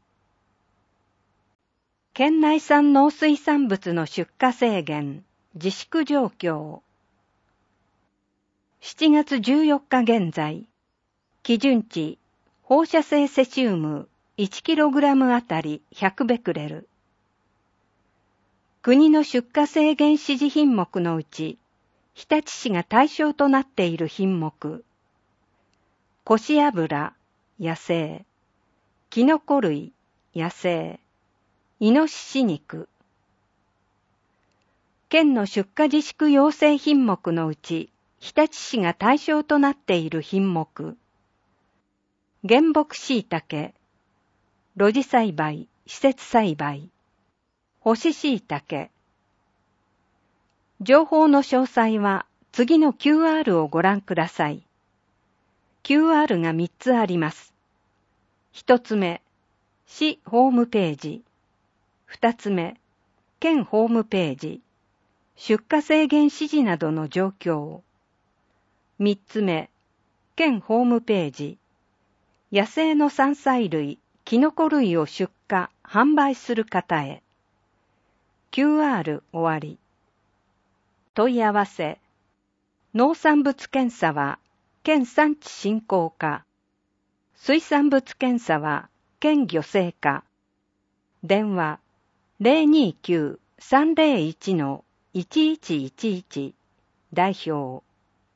[SPEAKER 2] 県内産農水産物の出荷制限、自粛状況。 7月14日現在、基準値、放射性セシウム 1kg あたり100ベクレル。国の出荷制限指示品目のうち、日立市が対象となっている品目、こし油、野生、キノコ類、野生、イノシシ肉。県の出荷自粛要請品目のうち、日立市が対象となっている品目、原木椎茸、露地栽培、施設栽培、干し椎茸。情報の詳細は次の QR をご覧ください。QR が3つあります。1つ目、市ホームページ。2つ目、県ホームページ。出荷制限指示などの状況。3つ目、県ホームページ。野生の山菜類、キノコ類を出荷、販売する方へ。QR 終わり。問い合わせ。農産物検査は、県産地振興課。水産物検査は、県漁政課。電話、029-301-1111 代表。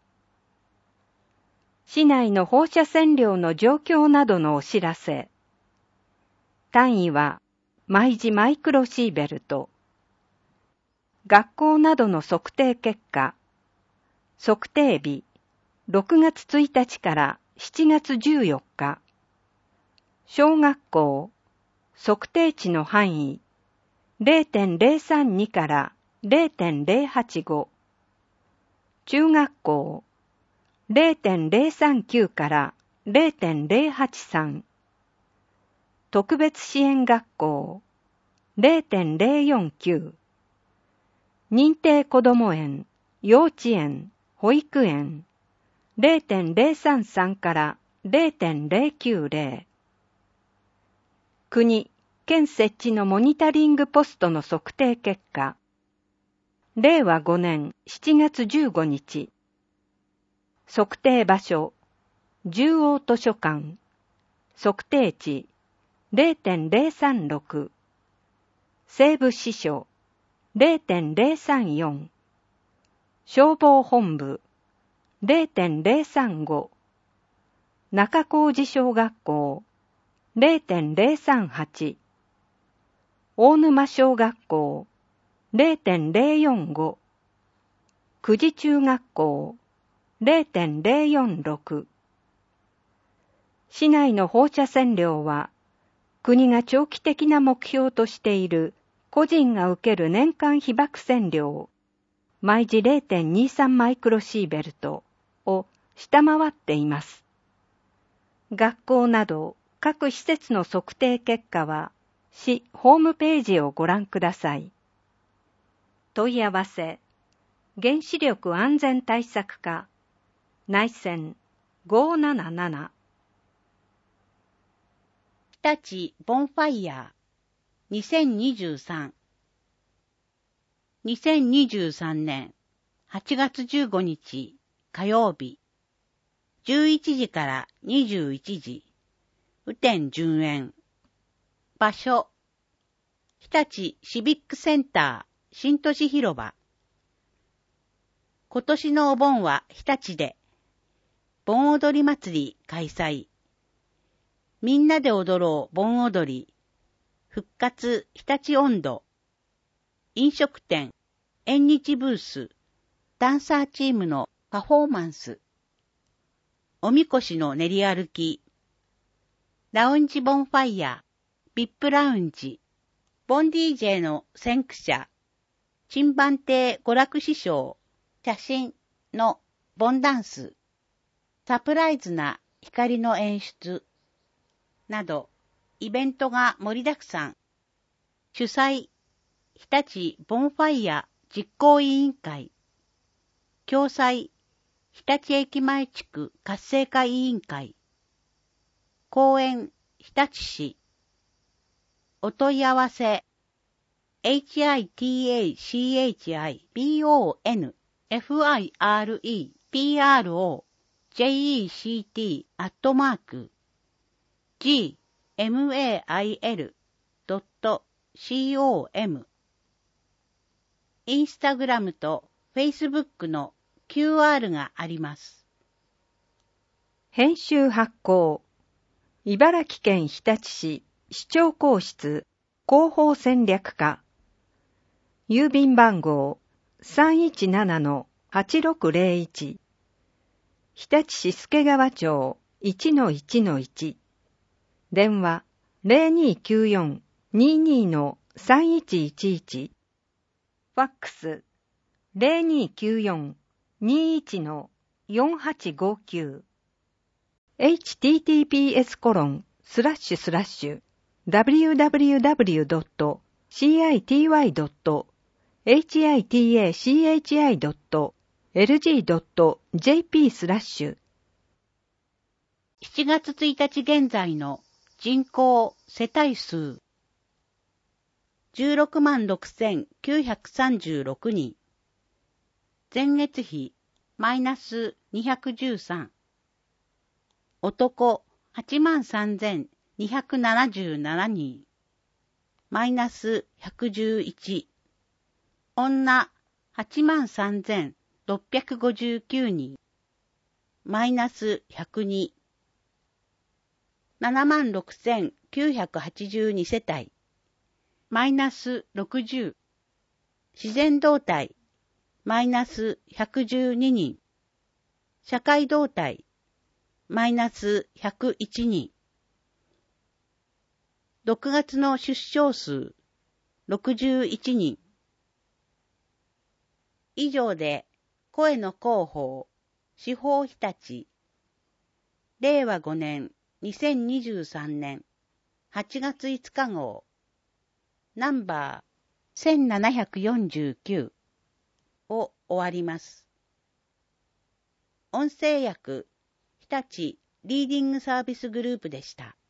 [SPEAKER 2] 市内の放射線量の状況などのお知らせ。単位は毎時マイクロシーベルト。学校などの測定結果。測定日6月1日から7月14日。小学校測定値の範囲 0.032 から 0.085。中学校0.039 から 0.083。特別支援学校 0.049。認定こども園、幼稚園、保育園 0.033 から 0.090。国、県設置のモニタリングポストの測定結果。令和5年7月15日。測定場所、中央図書館。測定値 0.036。西部支所 0.034。消防本部 0.035。中高地小学校 0.038。大沼小学校 0.045。久慈中学校 0.046。市内の放射線量は、国が長期的な目標としている個人が受ける年間被曝線量、毎時 0.23 マイクロシーベルトを下回っています。学校など各施設の測定結果は、市ホームページをご覧ください。問い合わせ、原子力安全対策課、内線577。
[SPEAKER 1] 日立ボンファイヤー2023年8月15日火曜日11時から21時雨天順延。場所、日立シビックセンター新都市広場。今年のお盆は日立で盆踊り祭り開催。みんなで踊ろう盆踊り。復活日立音頭。飲食店、縁日ブース、ダンサーチームのパフォーマンス。おみこしの練り歩き。ラウンジボンファイヤー、ビップラウンジ。ボン DJ の先駆者。珍番亭娯楽師匠、写真のボンダンス。サプライズな光の演出。など、イベントが盛りだくさん。主催、日立ボンファイヤ実行委員会。共催、日立駅前地区活性化委員会。公園、日立市。お問い合わせ、hitachibonfire project@gmail.com。インスタグラムとフェイスブックの QR があります。
[SPEAKER 2] 編集発行、茨城県日立市市長公室広報戦略課、郵便番号 317-8601、日立市助川町 1-1-1、電話 0294-22-3111、ファックス 0294-21-4859、https://www.city.hitchi.lg.jp/
[SPEAKER 1] 7月1日現在の人口世帯数 166,936 人。前月比マイナス213。男 83,277 人。マイナス111。女 83,659 人。マイナス102。76,982 世帯。マイナス60。自然動態。マイナス112人。社会動態。マイナス101人。6月の出生数。61人。以上で、声の広報、司法日立、令和5年、2023年8月5日号、ナンバー1749を終わります。音声訳、日立リーディングサービスグループでした。